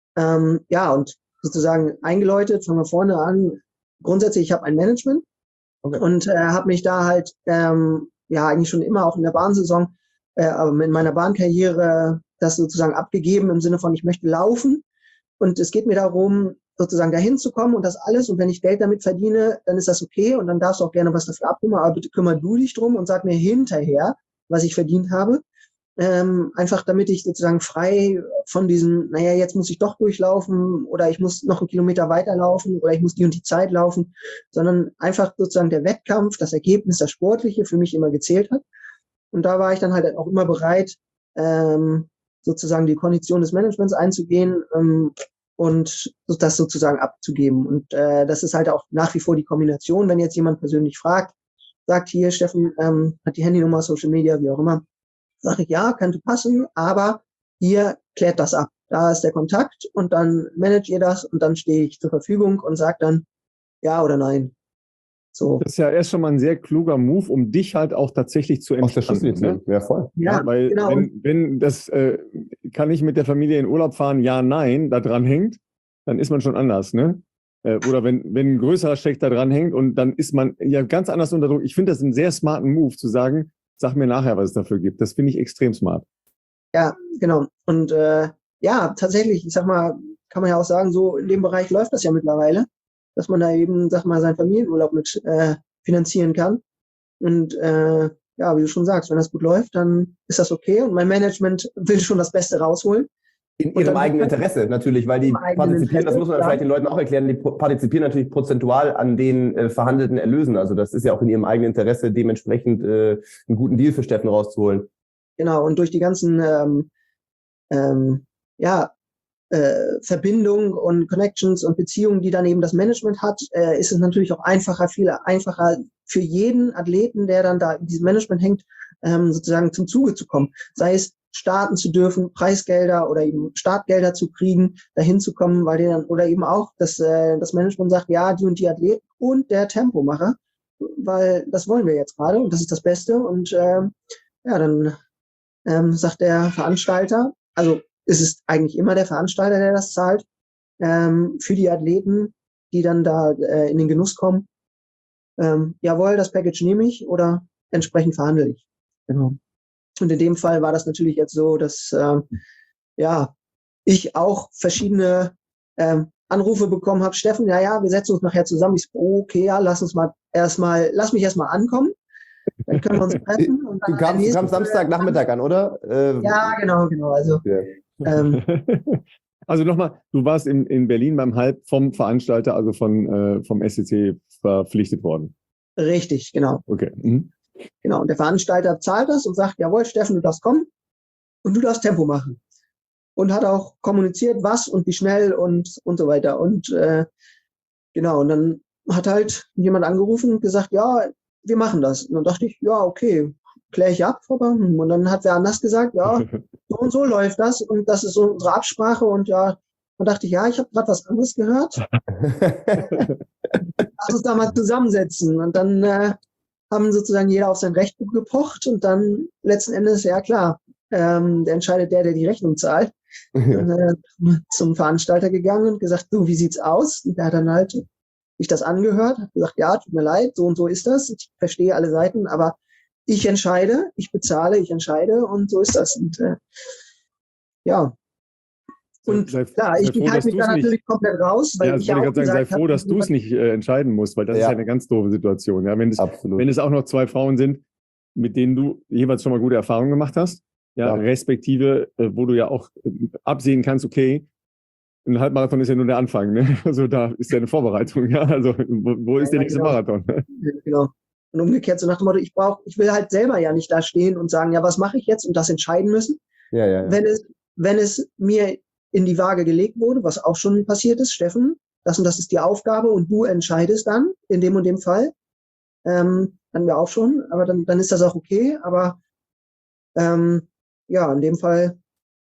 Und sozusagen eingeläutet, fangen wir vorne an. Grundsätzlich, ich habe ein Management. Okay. Und habe mich da halt eigentlich schon immer auch in der Bahnsaison, aber in meiner Bahnkarriere das sozusagen abgegeben im Sinne von, ich möchte laufen und es geht mir darum, sozusagen dahin zu kommen und das alles und wenn ich Geld damit verdiene, dann ist das okay und dann darfst du auch gerne was dafür abnehmen, aber bitte kümmere du dich drum und sag mir hinterher, was ich verdient habe. Einfach damit ich sozusagen frei von diesem, jetzt muss ich doch durchlaufen oder ich muss noch 1 Kilometer weiterlaufen oder ich muss die und die Zeit laufen, sondern einfach sozusagen der Wettkampf, das Ergebnis, das Sportliche für mich immer gezählt hat. Und da war ich dann halt auch immer bereit, sozusagen die Kondition des Managements einzugehen und das sozusagen abzugeben. Und das ist halt auch nach wie vor die Kombination, wenn jetzt jemand persönlich fragt, sagt hier, Steffen hat die Handynummer, Social Media, wie auch immer, sage ich, ja, könnte passen, aber hier klärt das ab. Da ist der Kontakt und dann managt ihr das und dann stehe ich zur Verfügung und sage dann ja oder nein. So. Das ist ja erst schon mal ein sehr kluger Move, um dich halt auch tatsächlich zu entspannen. Ne? Ja, voll. Ja, weil genau. Wenn das kann ich mit der Familie in Urlaub fahren, ja, nein, da dran hängt, dann ist man schon anders, ne? Oder wenn ein größerer Scheck da dran hängt und dann ist man ja ganz anders unter Druck. Ich finde das einen sehr smarten Move zu sagen, sag mir nachher, was es dafür gibt. Das finde ich extrem smart. Ja, genau. Und ja, tatsächlich, ich sag mal, kann man ja auch sagen, so in dem Bereich läuft das ja mittlerweile, dass man da eben, sag mal, seinen Familienurlaub mit finanzieren kann. Und ja, wie du schon sagst, wenn das gut läuft, dann ist das okay. Und mein Management will schon das Beste rausholen. In ihrem eigenen Interesse natürlich, weil die partizipieren, das muss man vielleicht den Leuten auch erklären, die partizipieren natürlich prozentual an den verhandelten Erlösen. Also das ist ja auch in ihrem eigenen Interesse, dementsprechend einen guten Deal für Steffen rauszuholen. Genau, und durch die ganzen ja, Verbindungen und Connections und Beziehungen, die dann eben das Management hat, ist es natürlich auch viel einfacher für jeden Athleten, der dann da in diesem Management hängt, sozusagen zum Zuge zu kommen. Sei es starten zu dürfen, Preisgelder oder eben Startgelder zu kriegen, dahin zu kommen, weil die dann, oder eben auch, dass das Management sagt, ja, die und die Athleten und der Tempomacher, weil das wollen wir jetzt gerade und das ist das Beste. Und ja, dann sagt der Veranstalter, also es ist eigentlich immer der Veranstalter, der das zahlt, für die Athleten, die dann da in den Genuss kommen. Jawohl, das Package nehme ich oder entsprechend verhandle ich. Genau. Und in dem Fall war das natürlich jetzt so, dass ja ich auch verschiedene Anrufe bekommen habe. Steffen, ja, wir setzen uns nachher zusammen. Ich so, okay, ja, lass mich erstmal ankommen. Dann können wir uns treffen. Und Du kamst Samstagnachmittag an, oder? Ja, genau. Also, also nochmal, du warst in Berlin beim Halb vom Veranstalter, also vom SCC verpflichtet worden. Richtig, genau. Okay. Genau, und der Veranstalter zahlt das und sagt, jawohl, Steffen, du darfst kommen und du darfst Tempo machen. Und hat auch kommuniziert, was und wie schnell und so weiter. Und genau, und dann hat halt jemand angerufen und gesagt, ja, wir machen das. Und dann dachte ich, ja, okay, kläre ich ab. Und dann hat wer anders gesagt, ja, so und so läuft das und das ist so unsere Absprache. Und ja, dann dachte ich, ja, ich habe gerade was anderes gehört. Lass uns da mal zusammensetzen. Und dann haben sozusagen jeder auf sein Recht gepocht und dann letzten Endes, ja klar, der entscheidet der die Rechnung zahlt. Dann zum Veranstalter gegangen und gesagt, du, wie sieht's aus? Und der hat dann halt sich das angehört, hat gesagt, ja, tut mir leid, so und so ist das. Ich verstehe alle Seiten, aber ich entscheide, ich bezahle, ich entscheide und so ist das. Und ja. Und klar, ich halte mich da natürlich komplett raus, weil ich wollte gerade sagen, sei froh, dass du es nicht entscheiden musst, weil das ist ja eine ganz doofe Situation. Ja, wenn es auch noch zwei Frauen sind, mit denen du jeweils schon mal gute Erfahrungen gemacht hast, ja, respektive, wo du ja auch absehen kannst, okay, ein Halbmarathon ist ja nur der Anfang, ne? Also da ist ja eine Vorbereitung, ja. Also wo ist der nächste Marathon? Genau. Und umgekehrt so nach dem Motto, ich will halt selber ja nicht da stehen und sagen, ja, was mache ich jetzt und das entscheiden müssen. Ja. Wenn es mir in die Waage gelegt wurde, was auch schon passiert ist, Steffen, das und das ist die Aufgabe und du entscheidest dann in dem und dem Fall, dann wir auch schon, aber dann ist das auch okay, aber ja, in dem Fall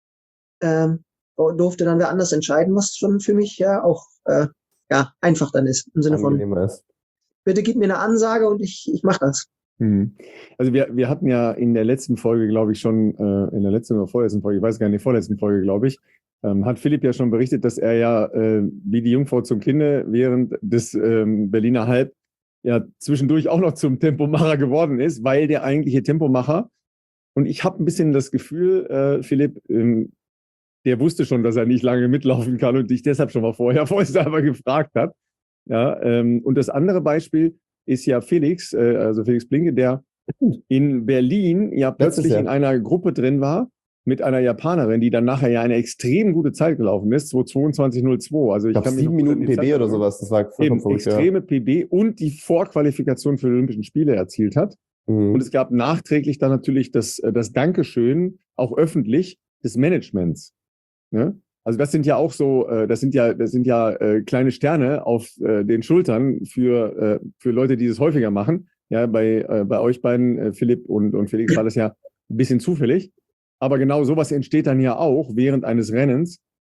durfte dann wer anders entscheiden, was schon für mich ja auch einfach dann ist, im Sinne von, bitte gib mir eine Ansage und ich mache das. Also wir hatten ja in der letzten Folge, glaube ich, schon, in der letzten oder vorletzten Folge, ich weiß gar nicht, vorletzten Folge, glaube ich, hat Philipp ja schon berichtet, dass er ja wie die Jungfrau zum Kinde während des Berliner Halb ja zwischendurch auch noch zum Tempomacher geworden ist, weil der eigentliche Tempomacher, und ich habe ein bisschen das Gefühl, Philipp, der wusste schon, dass er nicht lange mitlaufen kann und dich deshalb schon mal vorher vorsichtshalber gefragt hat. Ja, und das andere Beispiel ist ja Felix, also Felix Blinke, der in Berlin ja plötzlich in einer Gruppe drin war mit einer Japanerin, die dann nachher ja eine extrem gute Zeit gelaufen ist, 2:22:02. Also ich kann 7 Minuten PB oder sowas, das war eben extreme PB und die Vorqualifikation für die Olympischen Spiele erzielt hat. Und es gab nachträglich dann natürlich das Dankeschön, auch öffentlich, des Managements. Ne? Also das sind ja auch so, das sind ja kleine Sterne auf den Schultern für Leute, die das häufiger machen. Ja, bei euch beiden, Philipp und Felix, war das ja ein bisschen zufällig. Aber genau sowas entsteht dann ja auch während eines Rennens.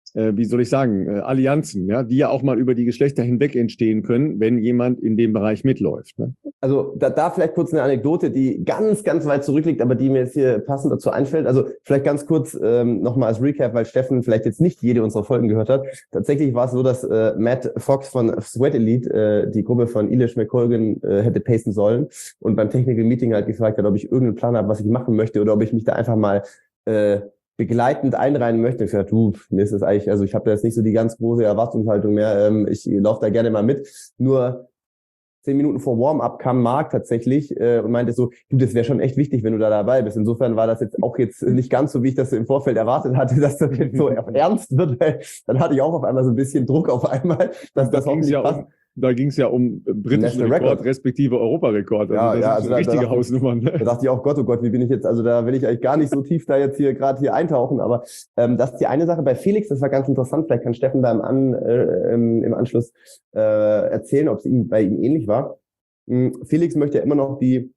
wie soll ich sagen, Allianzen, ja, die ja auch mal über die Geschlechter hinweg entstehen können, wenn jemand in dem Bereich mitläuft. Ne? Also da vielleicht kurz eine Anekdote, die ganz, ganz weit zurückliegt, aber die mir jetzt hier passend dazu einfällt. Also vielleicht ganz kurz nochmal als Recap, weil Steffen vielleicht jetzt nicht jede unserer Folgen gehört hat. Tatsächlich war es so, dass Matt Fox von Sweat Elite die Gruppe von Elish McColgan hätte pacen sollen und beim Technical Meeting halt gefragt hat, ob ich irgendeinen Plan habe, was ich machen möchte oder ob ich mich da einfach mal begleitend einreihen möchte. Ich gesagt, mir ist das eigentlich, also ich habe da jetzt nicht so die ganz große Erwartungshaltung mehr. Ich laufe da gerne mal mit. Nur 10 Minuten vor Warm-up kam Marc tatsächlich und meinte so, das wäre schon echt wichtig, wenn du da dabei bist. Insofern war das jetzt auch jetzt nicht ganz so, wie ich das im Vorfeld erwartet hatte, dass das jetzt so ernst wird. Weil dann hatte ich auch auf einmal so ein bisschen Druck auf einmal, dass das hoffentlich passt. Da ging es ja um britischen Rekord respektive Europarekord. Also das sind richtige Hausnummern. Da dachte ich auch, oh Gott, wie bin ich jetzt, also da will ich eigentlich gar nicht so tief da jetzt hier gerade hier eintauchen, aber das ist die eine Sache. Bei Felix, das war ganz interessant, vielleicht kann Steffen da im Anschluss erzählen, ob es bei ihm ähnlich war. Felix möchte ja immer noch die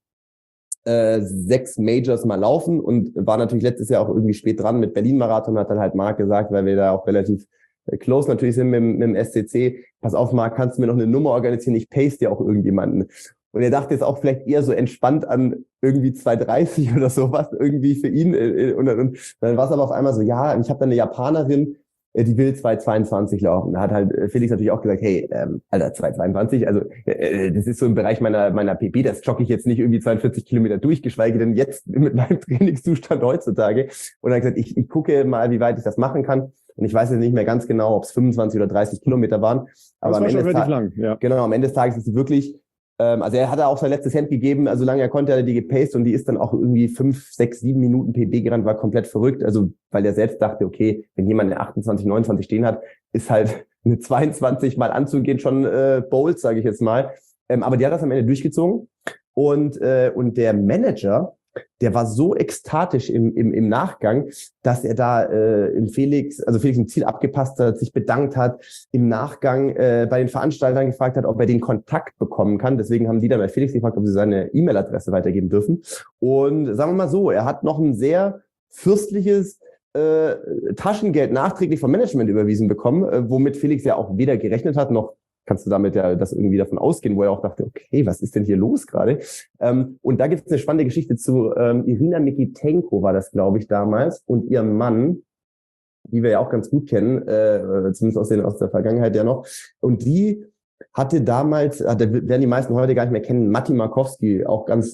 6 Majors mal laufen und war natürlich letztes Jahr auch irgendwie spät dran mit Berlin-Marathon, hat dann halt Marc gesagt, weil wir da auch relativ close natürlich sind mit dem SCC. Pass auf, Marc, kannst du mir noch eine Nummer organisieren? Ich pace dir auch irgendjemanden. Und er dachte jetzt auch vielleicht eher so entspannt an irgendwie 2,30 oder sowas irgendwie für ihn. Und dann war es aber auf einmal so, ja, ich habe da eine Japanerin, die will 2,22 laufen. Da hat halt Felix natürlich auch gesagt, hey, Alter, 2,22, also das ist so im Bereich meiner PB, das jogge ich jetzt nicht irgendwie 42 Kilometer durch, geschweige denn jetzt mit meinem Trainingszustand heutzutage. Und er hat gesagt, ich gucke mal, wie weit ich das machen kann. Und ich weiß jetzt nicht mehr ganz genau, ob es 25 oder 30 Kilometer waren. Aber das war schon relativ lang, ja. Genau, am Ende des Tages ist sie wirklich, also er hat auch sein letztes Hemd gegeben, also solange er konnte, hat er die gepaced und die ist dann auch irgendwie 5, 6, 7 Minuten PB gerannt, war komplett verrückt. Also weil er selbst dachte, okay, wenn jemand eine 28, 29 stehen hat, ist halt eine 22 mal anzugehen schon bold, sage ich jetzt mal. Aber die hat das am Ende durchgezogen und der Manager, der war so ekstatisch im Nachgang, dass er da Felix ein Ziel abgepasst hat, sich bedankt hat, im Nachgang bei den Veranstaltern gefragt hat, ob er den Kontakt bekommen kann. Deswegen haben die dann bei Felix gefragt, ob sie seine E-Mail-Adresse weitergeben dürfen. Und sagen wir mal so, er hat noch ein sehr fürstliches Taschengeld nachträglich vom Management überwiesen bekommen, womit Felix ja auch weder gerechnet hat, noch kannst du damit ja das irgendwie davon ausgehen, wo er auch dachte, okay, was ist denn hier los gerade? Und da gibt es eine spannende Geschichte zu Irina Mikitenko war das, glaube ich, damals, und ihrem Mann, die wir ja auch ganz gut kennen, zumindest aus der Vergangenheit ja noch. Und die hatte damals, werden die meisten heute gar nicht mehr kennen, Matti Markowski, auch ganz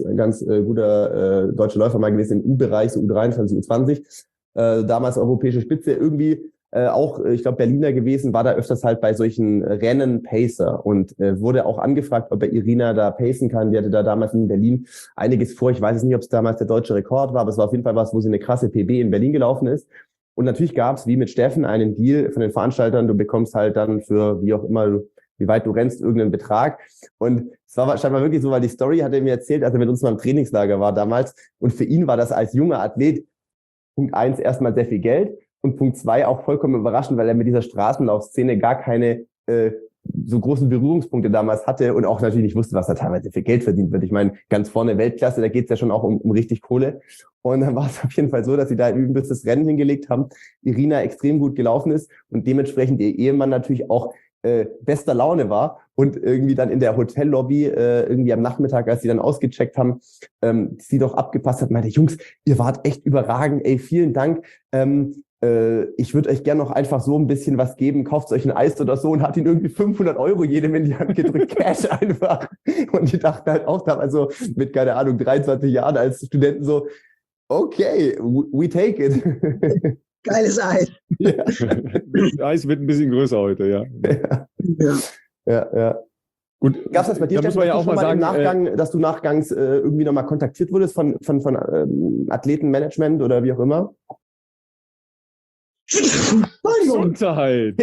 guter deutscher Läufer mal gewesen im U-Bereich, so U23, U20, damals europäische Spitze, irgendwie auch, ich glaube, Berliner gewesen, war da öfters halt bei solchen Rennen Pacer und wurde auch angefragt, ob er Irina da pacen kann. Die hatte da damals in Berlin einiges vor. Ich weiß jetzt nicht, ob es damals der deutsche Rekord war, aber es war auf jeden Fall was, wo sie eine krasse PB in Berlin gelaufen ist. Und natürlich gab es, wie mit Steffen, einen Deal von den Veranstaltern. Du bekommst halt dann für, wie auch immer, wie weit du rennst, irgendeinen Betrag. Und es war scheinbar wirklich so, weil die Story hat er mir erzählt, als er mit uns mal im Trainingslager war damals. Und für ihn war das als junger Athlet Punkt 1 erstmal sehr viel Geld. Und Punkt 2 auch vollkommen überraschend, weil er mit dieser Straßenlaufszene gar keine so großen Berührungspunkte damals hatte und auch natürlich nicht wusste, was da teilweise für Geld verdient wird. Ich meine, ganz vorne Weltklasse, da geht's ja schon auch um richtig Kohle. Und dann war es auf jeden Fall so, dass sie da ein übelstes Rennen hingelegt haben. Irina extrem gut gelaufen ist und dementsprechend ihr Ehemann natürlich auch bester Laune war und irgendwie dann in der Hotellobby irgendwie am Nachmittag, als sie dann ausgecheckt haben, sie doch abgepasst hat, meinte, Jungs, ihr wart echt überragend, ey, vielen Dank. Ich würde euch gerne noch einfach so ein bisschen was geben, kauft euch ein Eis oder so, und hat ihn irgendwie 500 € jedem in die Hand gedrückt, Cash einfach. Und die dachten halt auch da, also mit, keine Ahnung, 23 Jahren als Studenten so, okay, we take it. Geiles Eis. Ja. Das Eis wird ein bisschen größer heute, ja. Ja. Und gab es das bei dir, Steffen, ja auch mal sagen, im Nachgang, dass du nachgangs irgendwie nochmal kontaktiert wurdest von Athletenmanagement oder wie auch immer? Gesundheit.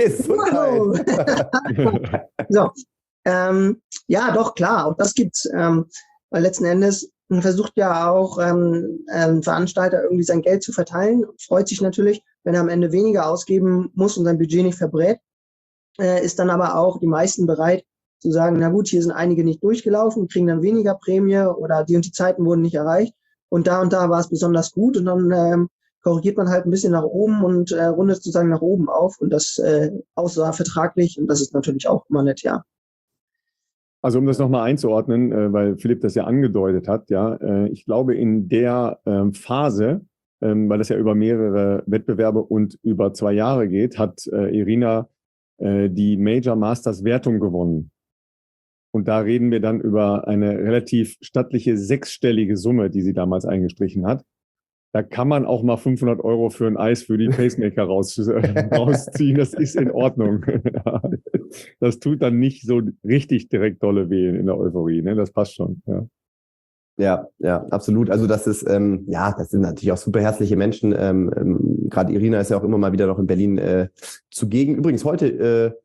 So, ja, doch, klar, auch das gibt's. Weil letzten Endes versucht ja auch ein Veranstalter irgendwie sein Geld zu verteilen, freut sich natürlich, wenn er am Ende weniger ausgeben muss und sein Budget nicht verbrät, ist dann aber auch die meisten bereit zu sagen, na gut, hier sind einige nicht durchgelaufen, kriegen dann weniger Prämie oder die und die Zeiten wurden nicht erreicht und da war es besonders gut und dann korrigiert man halt ein bisschen nach oben und rundet sozusagen nach oben auf und das außer vertraglich und das ist natürlich auch immer nett, ja. Also um das nochmal einzuordnen, weil Philipp das ja angedeutet hat, ja, ich glaube in der Phase, weil das ja über mehrere Wettbewerbe und über 2 Jahre geht, hat Irina die Major Masters Wertung gewonnen. Und da reden wir dann über eine relativ stattliche 6-stellige Summe, die sie damals eingestrichen hat. Da kann man auch mal 500 € für ein Eis für die Pacemaker rausziehen. Das ist in Ordnung. Das tut dann nicht so richtig direkt dolle weh in der Euphorie. Ne? Das passt schon. Ja. Ja, absolut. Also das ist, das sind natürlich auch super herzliche Menschen. Gerade Irina ist ja auch immer mal wieder noch in Berlin zugegen. Übrigens heute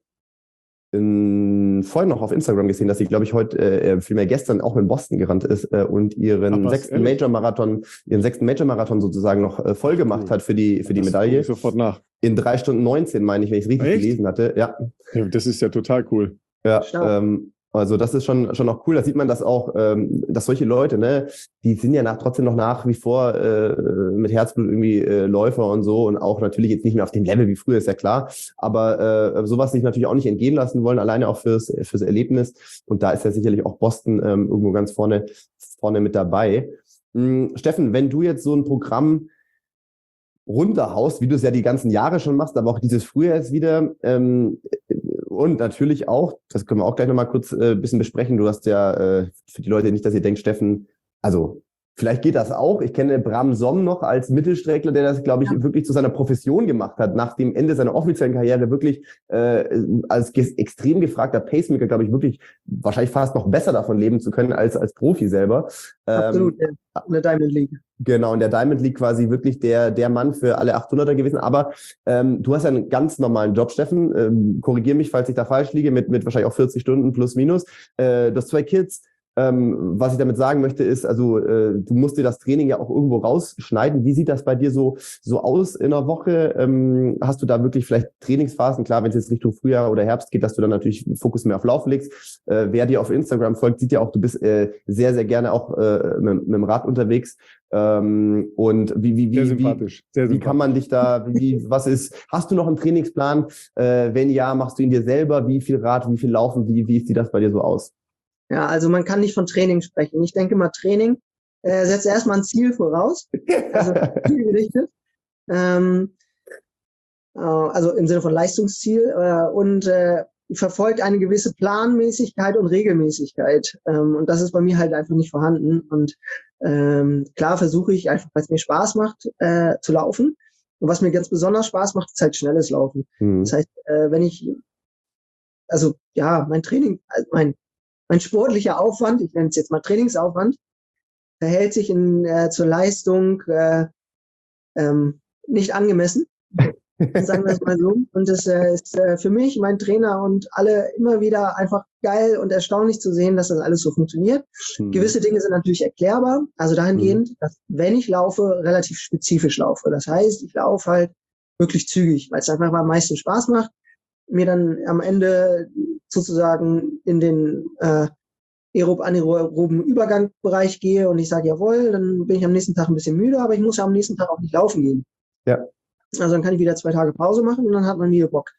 vorhin noch auf Instagram gesehen, dass sie, glaube ich, heute, vielmehr gestern auch in Boston gerannt ist und ihren sechsten Major-Marathon sozusagen noch voll gemacht hat für die Medaille. Sofort nach. In 3 Stunden 19, meine ich, wenn ich es richtig gelesen hatte. Ja. Das ist ja total cool. Ja, also das ist schon auch cool. Da sieht man, dass auch, dass solche Leute, ne, die sind ja trotzdem noch nach wie vor mit Herzblut irgendwie Läufer und so und auch natürlich jetzt nicht mehr auf dem Level wie früher, ist ja klar. Aber sowas sich natürlich auch nicht entgehen lassen wollen, alleine auch fürs Erlebnis. Und da ist ja sicherlich auch Boston irgendwo ganz vorne mit dabei. Steffen, wenn du jetzt so ein Programm runterhaust, wie du es ja die ganzen Jahre schon machst, aber auch dieses Frühjahr jetzt wieder, und natürlich auch, das können wir auch gleich nochmal kurz ein bisschen besprechen, du hast ja, für die Leute nicht, dass ihr denkt, Steffen, also vielleicht geht das auch. Ich kenne Bram Somm noch als Mittelstreckler, der das, glaube ich, wirklich zu seiner Profession gemacht hat, nach dem Ende seiner offiziellen Karriere wirklich als extrem gefragter Pacemaker, glaube ich, wirklich wahrscheinlich fast noch besser davon leben zu können als Profi selber. Absolut, in der Diamond League. Genau, in der Diamond League quasi wirklich der Mann für alle 800er gewesen. Aber du hast ja einen ganz normalen Job, Steffen. Korrigier mich, falls ich da falsch liege, mit wahrscheinlich auch 40 Stunden plus minus. Du hast 2 Kids. Was ich damit sagen möchte, ist, also du musst dir das Training ja auch irgendwo rausschneiden. Wie sieht das bei dir so aus in der Woche? Hast du da wirklich vielleicht Trainingsphasen? Klar, wenn es jetzt Richtung Frühjahr oder Herbst geht, dass du dann natürlich Fokus mehr auf Laufen legst. Wer dir auf Instagram folgt, sieht ja auch, du bist sehr, sehr gerne auch mit dem Rad unterwegs. Und wie kann man dich da, hast du noch einen Trainingsplan? Wenn ja, machst du ihn dir selber? Wie viel Rad, wie viel Laufen? Wie sieht das bei dir so aus? Ja, also man kann nicht von Training sprechen. Ich denke mal, Training setzt erstmal ein Ziel voraus, also zielgerichtet, also im Sinne von Leistungsziel und verfolgt eine gewisse Planmäßigkeit und Regelmäßigkeit. Und das ist bei mir halt einfach nicht vorhanden. Und klar versuche ich einfach, weil es mir Spaß macht, zu laufen. Und was mir ganz besonders Spaß macht, ist halt schnelles Laufen. Das heißt, mein Training, mein sportlicher Aufwand, ich nenne es jetzt mal Trainingsaufwand, verhält sich zur Leistung nicht angemessen, sagen wir es mal so. Und das ist für mich, mein Trainer und alle immer wieder einfach geil und erstaunlich zu sehen, dass das alles so funktioniert. Gewisse Dinge sind natürlich erklärbar, also dahingehend, dass wenn ich laufe, relativ spezifisch laufe. Das heißt, ich laufe halt wirklich zügig, weil es einfach am meisten Spaß macht, mir dann am Ende sozusagen in den aeroben Übergangsbereich gehe und ich sage, jawohl, dann bin ich am nächsten Tag ein bisschen müde, aber ich muss ja am nächsten Tag auch nicht laufen gehen. Ja. Also dann kann ich wieder 2 Tage Pause machen und dann hat man wieder Bock.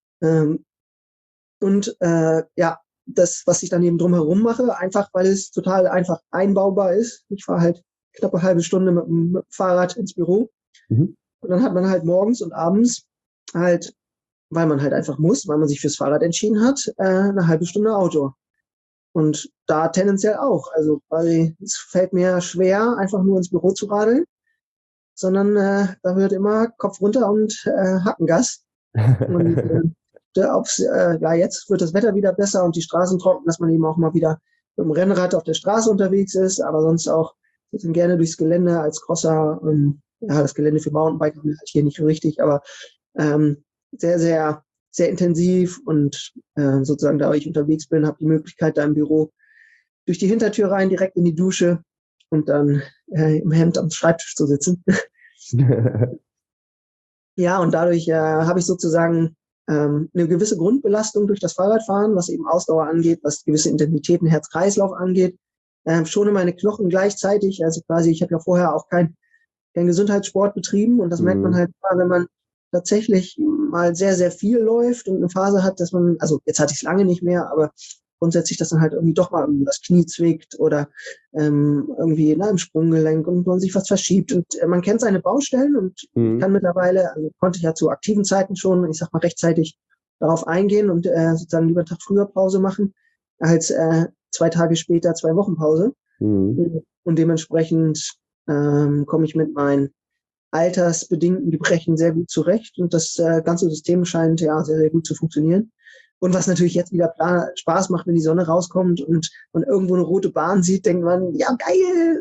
Das, was ich dann eben drumherum mache, einfach weil es total einfach einbaubar ist. Ich fahre halt knapp eine halbe Stunde mit dem Fahrrad ins Büro. Und dann hat man halt morgens und abends halt, weil man halt einfach muss, weil man sich fürs Fahrrad entschieden hat, eine halbe Stunde Outdoor. Und da tendenziell auch. Also weil es fällt mir schwer, einfach nur ins Büro zu radeln, sondern da wird immer Kopf runter und Hackengas. Und jetzt wird das Wetter wieder besser und die Straßen trocken, dass man eben auch mal wieder mit dem Rennrad auf der Straße unterwegs ist, aber sonst auch gerne durchs Gelände als Crosser. Das Gelände für Mountainbiker ist halt hier nicht richtig, aber sehr, sehr, sehr intensiv und sozusagen, da ich unterwegs bin, habe die Möglichkeit, da im Büro durch die Hintertür rein, direkt in die Dusche und dann im Hemd am Schreibtisch zu sitzen. Ja, und dadurch habe ich sozusagen eine gewisse Grundbelastung durch das Fahrradfahren, was eben Ausdauer angeht, was gewisse Intensitäten, Herz-Kreislauf angeht. Schone meine Knochen gleichzeitig, also quasi, ich habe ja vorher auch kein kein Gesundheitssport betrieben und das merkt man halt immer, wenn man tatsächlich mal sehr, sehr viel läuft und eine Phase hat, dass man, also jetzt hatte ich es lange nicht mehr, aber grundsätzlich, dass dann halt irgendwie doch mal irgendwie das Knie zwickt oder irgendwie im Sprunggelenk und man sich was verschiebt. Und man kennt seine Baustellen und kann mittlerweile, also konnte ich ja zu aktiven Zeiten schon, ich sag mal, rechtzeitig darauf eingehen und sozusagen lieber einen Tag früher Pause machen, als 2 Tage später 2 Wochen Pause. Und dementsprechend komme ich mit meinen altersbedingten Gebrechen sehr gut zurecht und das ganze System scheint ja sehr, sehr gut zu funktionieren. Und was natürlich jetzt wieder Spaß macht, wenn die Sonne rauskommt und man irgendwo eine rote Bahn sieht, denkt man, ja geil!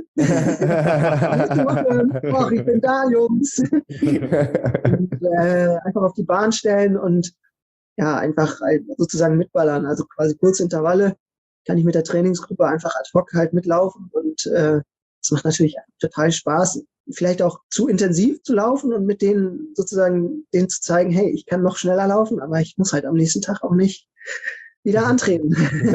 Ach, ich bin da, Jungs! Und, einfach auf die Bahn stellen und ja, einfach halt sozusagen mitballern. Also quasi kurze Intervalle kann ich mit der Trainingsgruppe einfach ad hoc halt mitlaufen und das macht natürlich total Spaß, vielleicht auch zu intensiv zu laufen und mit denen sozusagen denen zu zeigen, hey, ich kann noch schneller laufen, aber ich muss halt am nächsten Tag auch nicht wieder antreten.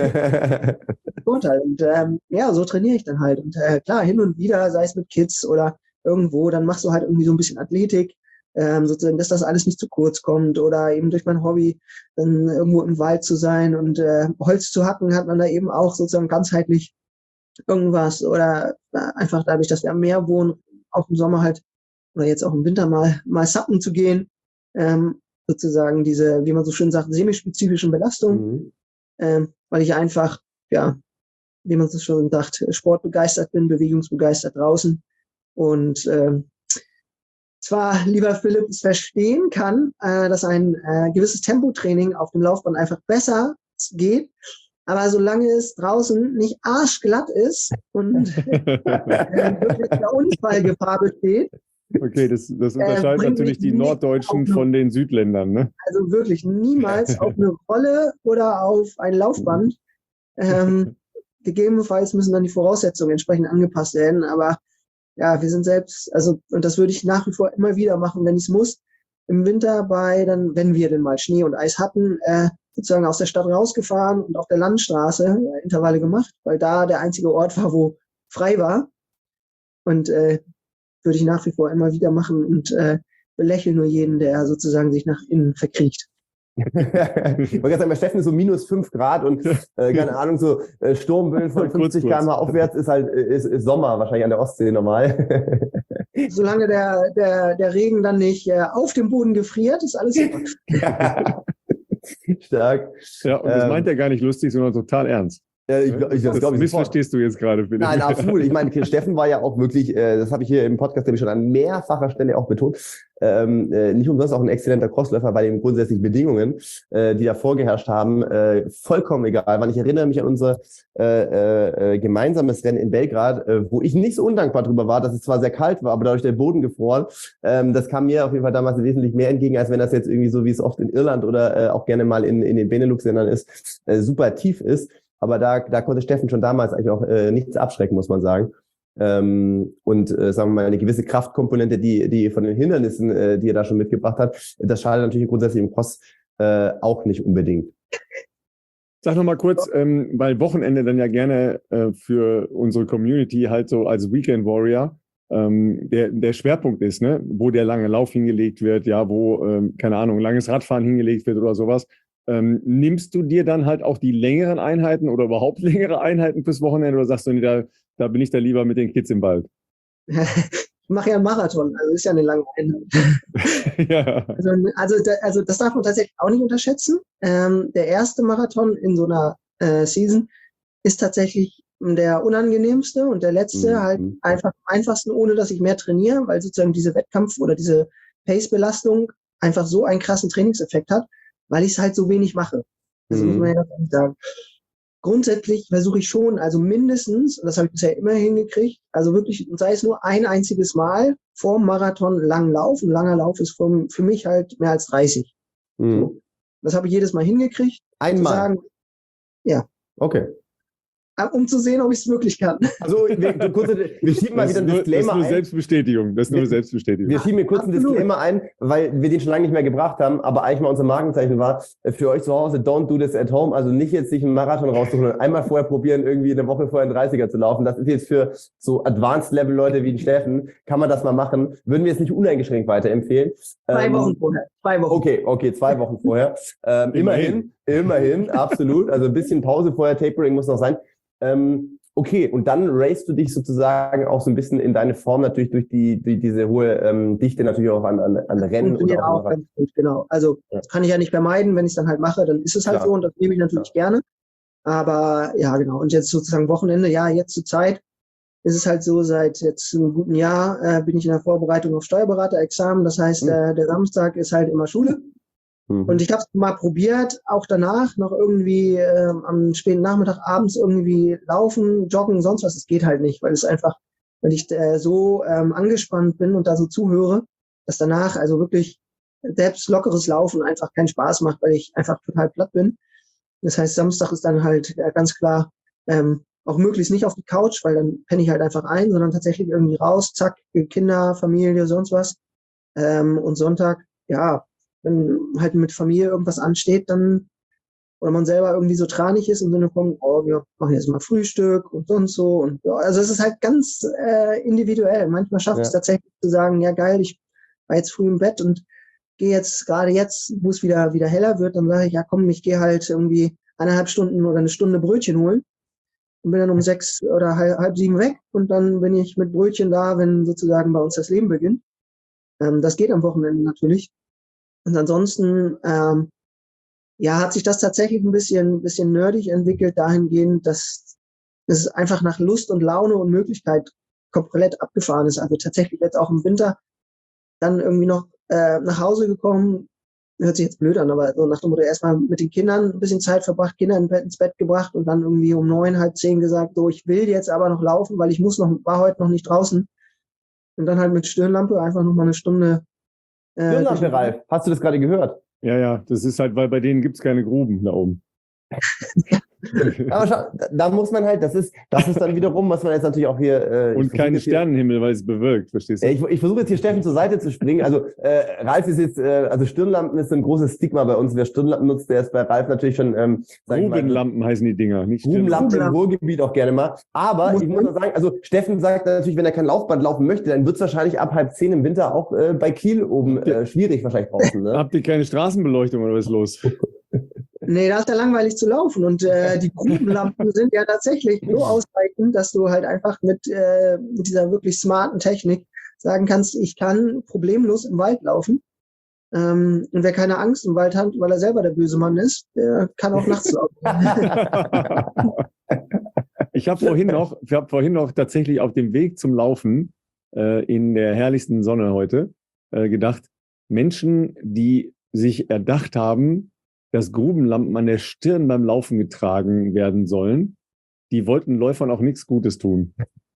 Vorteil. Und ja, so trainiere ich dann halt. Und klar, hin und wieder, sei es mit Kids oder irgendwo, dann machst du halt irgendwie so ein bisschen Athletik, sozusagen, dass das alles nicht zu kurz kommt oder eben durch mein Hobby dann irgendwo im Wald zu sein und Holz zu hacken, hat man da eben auch sozusagen ganzheitlich irgendwas oder einfach dadurch, dass wir am Meer wohnen, auch im Sommer halt oder jetzt auch im Winter mal sappen zu gehen, sozusagen diese, wie man so schön sagt, semispezifischen Belastungen, weil ich einfach, ja, wie man so schon sagt, sportbegeistert bin, bewegungsbegeistert draußen und zwar, lieber Philipp, es verstehen kann, dass ein gewisses Tempotraining auf dem Laufband einfach besser geht, aber solange es draußen nicht arschglatt ist und wirklich der Unfallgefahr besteht. Okay, das unterscheidet natürlich die Norddeutschen von den Südländern, ne? Also wirklich niemals auf eine Rolle oder auf ein Laufband. Gegebenenfalls müssen dann die Voraussetzungen entsprechend angepasst werden, aber ja, wir sind selbst, also, und das würde ich nach wie vor immer wieder machen, wenn ich es muss, im Winter wenn wir denn mal Schnee und Eis hatten, sozusagen aus der Stadt rausgefahren und auf der Landstraße Intervalle gemacht, weil da der einzige Ort war, wo frei war. Und würde ich nach wie vor immer wieder machen und belächle nur jeden, der sozusagen sich nach innen verkriecht. Ich wollte gerade sagen, bei Steffen ist so -5 Grad und keine Ahnung, so Sturmböen von 50 km/h aufwärts ist halt ist Sommer wahrscheinlich an der Ostsee normal. Solange der Regen dann nicht auf dem Boden gefriert, ist alles super. Stark. Ja, und das meint er gar nicht lustig, sondern total ernst. Das missverstehst du jetzt gerade, Philipp. Nein, absolut. Ich meine, Steffen war ja auch wirklich, das habe ich hier im Podcast schon an mehrfacher Stelle auch betont, nicht umsonst auch ein exzellenter Crossläufer bei den grundsätzlichen Bedingungen, die da vorgeherrscht haben. Vollkommen egal. Weil ich erinnere mich an unser gemeinsames Rennen in Belgrad, wo ich nicht so undankbar drüber war, dass es zwar sehr kalt war, aber dadurch der Boden gefroren. Das kam mir auf jeden Fall damals wesentlich mehr entgegen, als wenn das jetzt irgendwie so, wie es oft in Irland oder auch gerne mal in den Benelux-Ländern ist, super tief ist. Aber da konnte Steffen schon damals eigentlich auch nichts abschrecken, muss man sagen. Sagen wir mal, eine gewisse Kraftkomponente, die von den Hindernissen, die er da schon mitgebracht hat, das schadet natürlich grundsätzlich im Cross auch nicht unbedingt. Sag noch mal kurz, weil Wochenende dann ja gerne für unsere Community halt so als Weekend Warrior der Schwerpunkt ist, ne? Wo der lange Lauf hingelegt wird, ja, wo, keine Ahnung, langes Radfahren hingelegt wird oder sowas. Nimmst du dir dann halt auch die längeren Einheiten oder überhaupt längere Einheiten fürs Wochenende oder sagst du, nee, da bin ich da lieber mit den Kids im Wald? Ich mache ja einen Marathon, also ist ja eine lange Einheit. Ja. Also das darf man tatsächlich auch nicht unterschätzen. Der erste Marathon in so einer Season ist tatsächlich der unangenehmste und der letzte halt einfach am einfachsten, ohne dass ich mehr trainiere, weil sozusagen diese Wettkampf- oder diese Pace-Belastung einfach so einen krassen Trainingseffekt hat, weil ich es halt so wenig mache. Das muss man ja ganz ehrlich sagen. Grundsätzlich versuche ich schon, also mindestens, und das habe ich bisher immer hingekriegt, also wirklich, sei es nur ein einziges Mal vor dem Marathon lang laufen. Ein langer Lauf ist für mich halt mehr als 30. So. Das habe ich jedes Mal hingekriegt. Einmal? Sagen, ja. Okay. um zu sehen, ob ich es wirklich kann. Also wir schieben mal wieder einen Disclaimer ein. Das ist nur Selbstbestätigung. Das ist nur Selbstbestätigung. Wir schieben hier kurz einen Disclaimer ein, weil wir den schon lange nicht mehr gebracht haben, aber eigentlich mal unser Markenzeichen war, für euch zu Hause, don't do this at home, also nicht jetzt sich einen Marathon raussuchen und einmal vorher probieren, irgendwie eine Woche vorher einen 30er zu laufen. Das ist jetzt für so Advanced-Level-Leute wie den Steffen, kann man das mal machen. Würden wir es nicht uneingeschränkt weiterempfehlen. 2 Wochen vorher. 2 Wochen. Okay, 2 Wochen vorher. Immerhin, absolut. Also ein bisschen Pause vorher, Tapering muss noch sein. Okay, und dann racest du dich sozusagen auch so ein bisschen in deine Form natürlich durch diese hohe Dichte natürlich auch an Rennen. Funktioniert auch ganz gut, genau. Also das kann ich ja nicht vermeiden, wenn ich es dann halt mache, dann ist es halt so und das nehme ich natürlich gerne. Aber ja, genau. Und jetzt sozusagen Wochenende, ja, jetzt zur Zeit ist es halt so, seit jetzt einem guten Jahr bin ich in der Vorbereitung auf Steuerberaterexamen. Das heißt, der Samstag ist halt immer Schule. Und ich habe es mal probiert, auch danach noch irgendwie am späten Nachmittag, abends irgendwie laufen, joggen, sonst was. Es geht halt nicht, weil es einfach, wenn ich so angespannt bin und da so zuhöre, dass danach also wirklich selbst lockeres Laufen einfach keinen Spaß macht, weil ich einfach total platt bin. Das heißt, Samstag ist dann halt ganz klar auch möglichst nicht auf die Couch, weil dann penne ich halt einfach ein, sondern tatsächlich irgendwie raus, zack, Kinder, Familie, sonst was. Und Sonntag, ja, wenn halt mit Familie irgendwas ansteht, dann, oder man selber irgendwie so tranig ist im Sinne von, oh, wir machen jetzt mal Frühstück und sonst so. Und ja, also es ist halt ganz individuell. Manchmal schafft es tatsächlich zu sagen, ja geil, ich war jetzt früh im Bett und gehe jetzt, gerade jetzt, wo es wieder heller wird, dann sage ich, ja komm, ich gehe halt irgendwie 1,5 Stunden oder 1 Stunde Brötchen holen und bin dann um 6 oder halb 7 weg und dann bin ich mit Brötchen da, wenn sozusagen bei uns das Leben beginnt. Das geht am Wochenende natürlich. Und ansonsten, hat sich das tatsächlich ein bisschen nerdig entwickelt, dahingehend, dass es einfach nach Lust und Laune und Möglichkeit komplett abgefahren ist. Also tatsächlich jetzt auch im Winter dann irgendwie noch nach Hause gekommen, hört sich jetzt blöd an, aber so nach dem Motto erstmal mit den Kindern ein bisschen Zeit verbracht, Kinder ins Bett gebracht und dann irgendwie um 9, halb 10 gesagt, so, ich will jetzt aber noch laufen, weil ich war heute noch nicht draußen. Und dann halt mit Stirnlampe einfach noch mal 1 Stunde. Stirnlampe, Ralf, hast du das gerade gehört? Ja, das ist halt, weil bei denen gibt es keine Gruben da oben. Aber schau, da muss man halt, das ist dann wiederum, was man jetzt natürlich auch hier... und keinen Sternenhimmel, weil es bewölkt, verstehst du? Ich versuche jetzt hier Steffen zur Seite zu springen. Also Ralf ist jetzt, also Stirnlampen ist ein großes Stigma bei uns. Wer Stirnlampen nutzt, der ist bei Ralf natürlich schon... Grubenlampen heißen die Dinger, nicht Grubenlampen im Ruhrgebiet auch gerne mal. Aber ich muss mal sagen, also Steffen sagt natürlich, wenn er kein Laufband laufen möchte, dann wird es wahrscheinlich ab 9:30 im Winter auch bei Kiel oben schwierig wahrscheinlich draußen. Ne? Habt ihr keine Straßenbeleuchtung oder was ist los? Nee, da ist ja langweilig zu laufen und die Grubenlampen sind ja tatsächlich so ausreichend, dass du halt einfach mit dieser wirklich smarten Technik sagen kannst, ich kann problemlos im Wald laufen. Und wer keine Angst im Wald hat, weil er selber der böse Mann ist, der kann auch nachts laufen. Ich habe vorhin noch tatsächlich auf dem Weg zum Laufen in der herrlichsten Sonne heute gedacht, Menschen, die sich erdacht haben, dass Grubenlampen an der Stirn beim Laufen getragen werden sollen, die wollten Läufern auch nichts Gutes tun.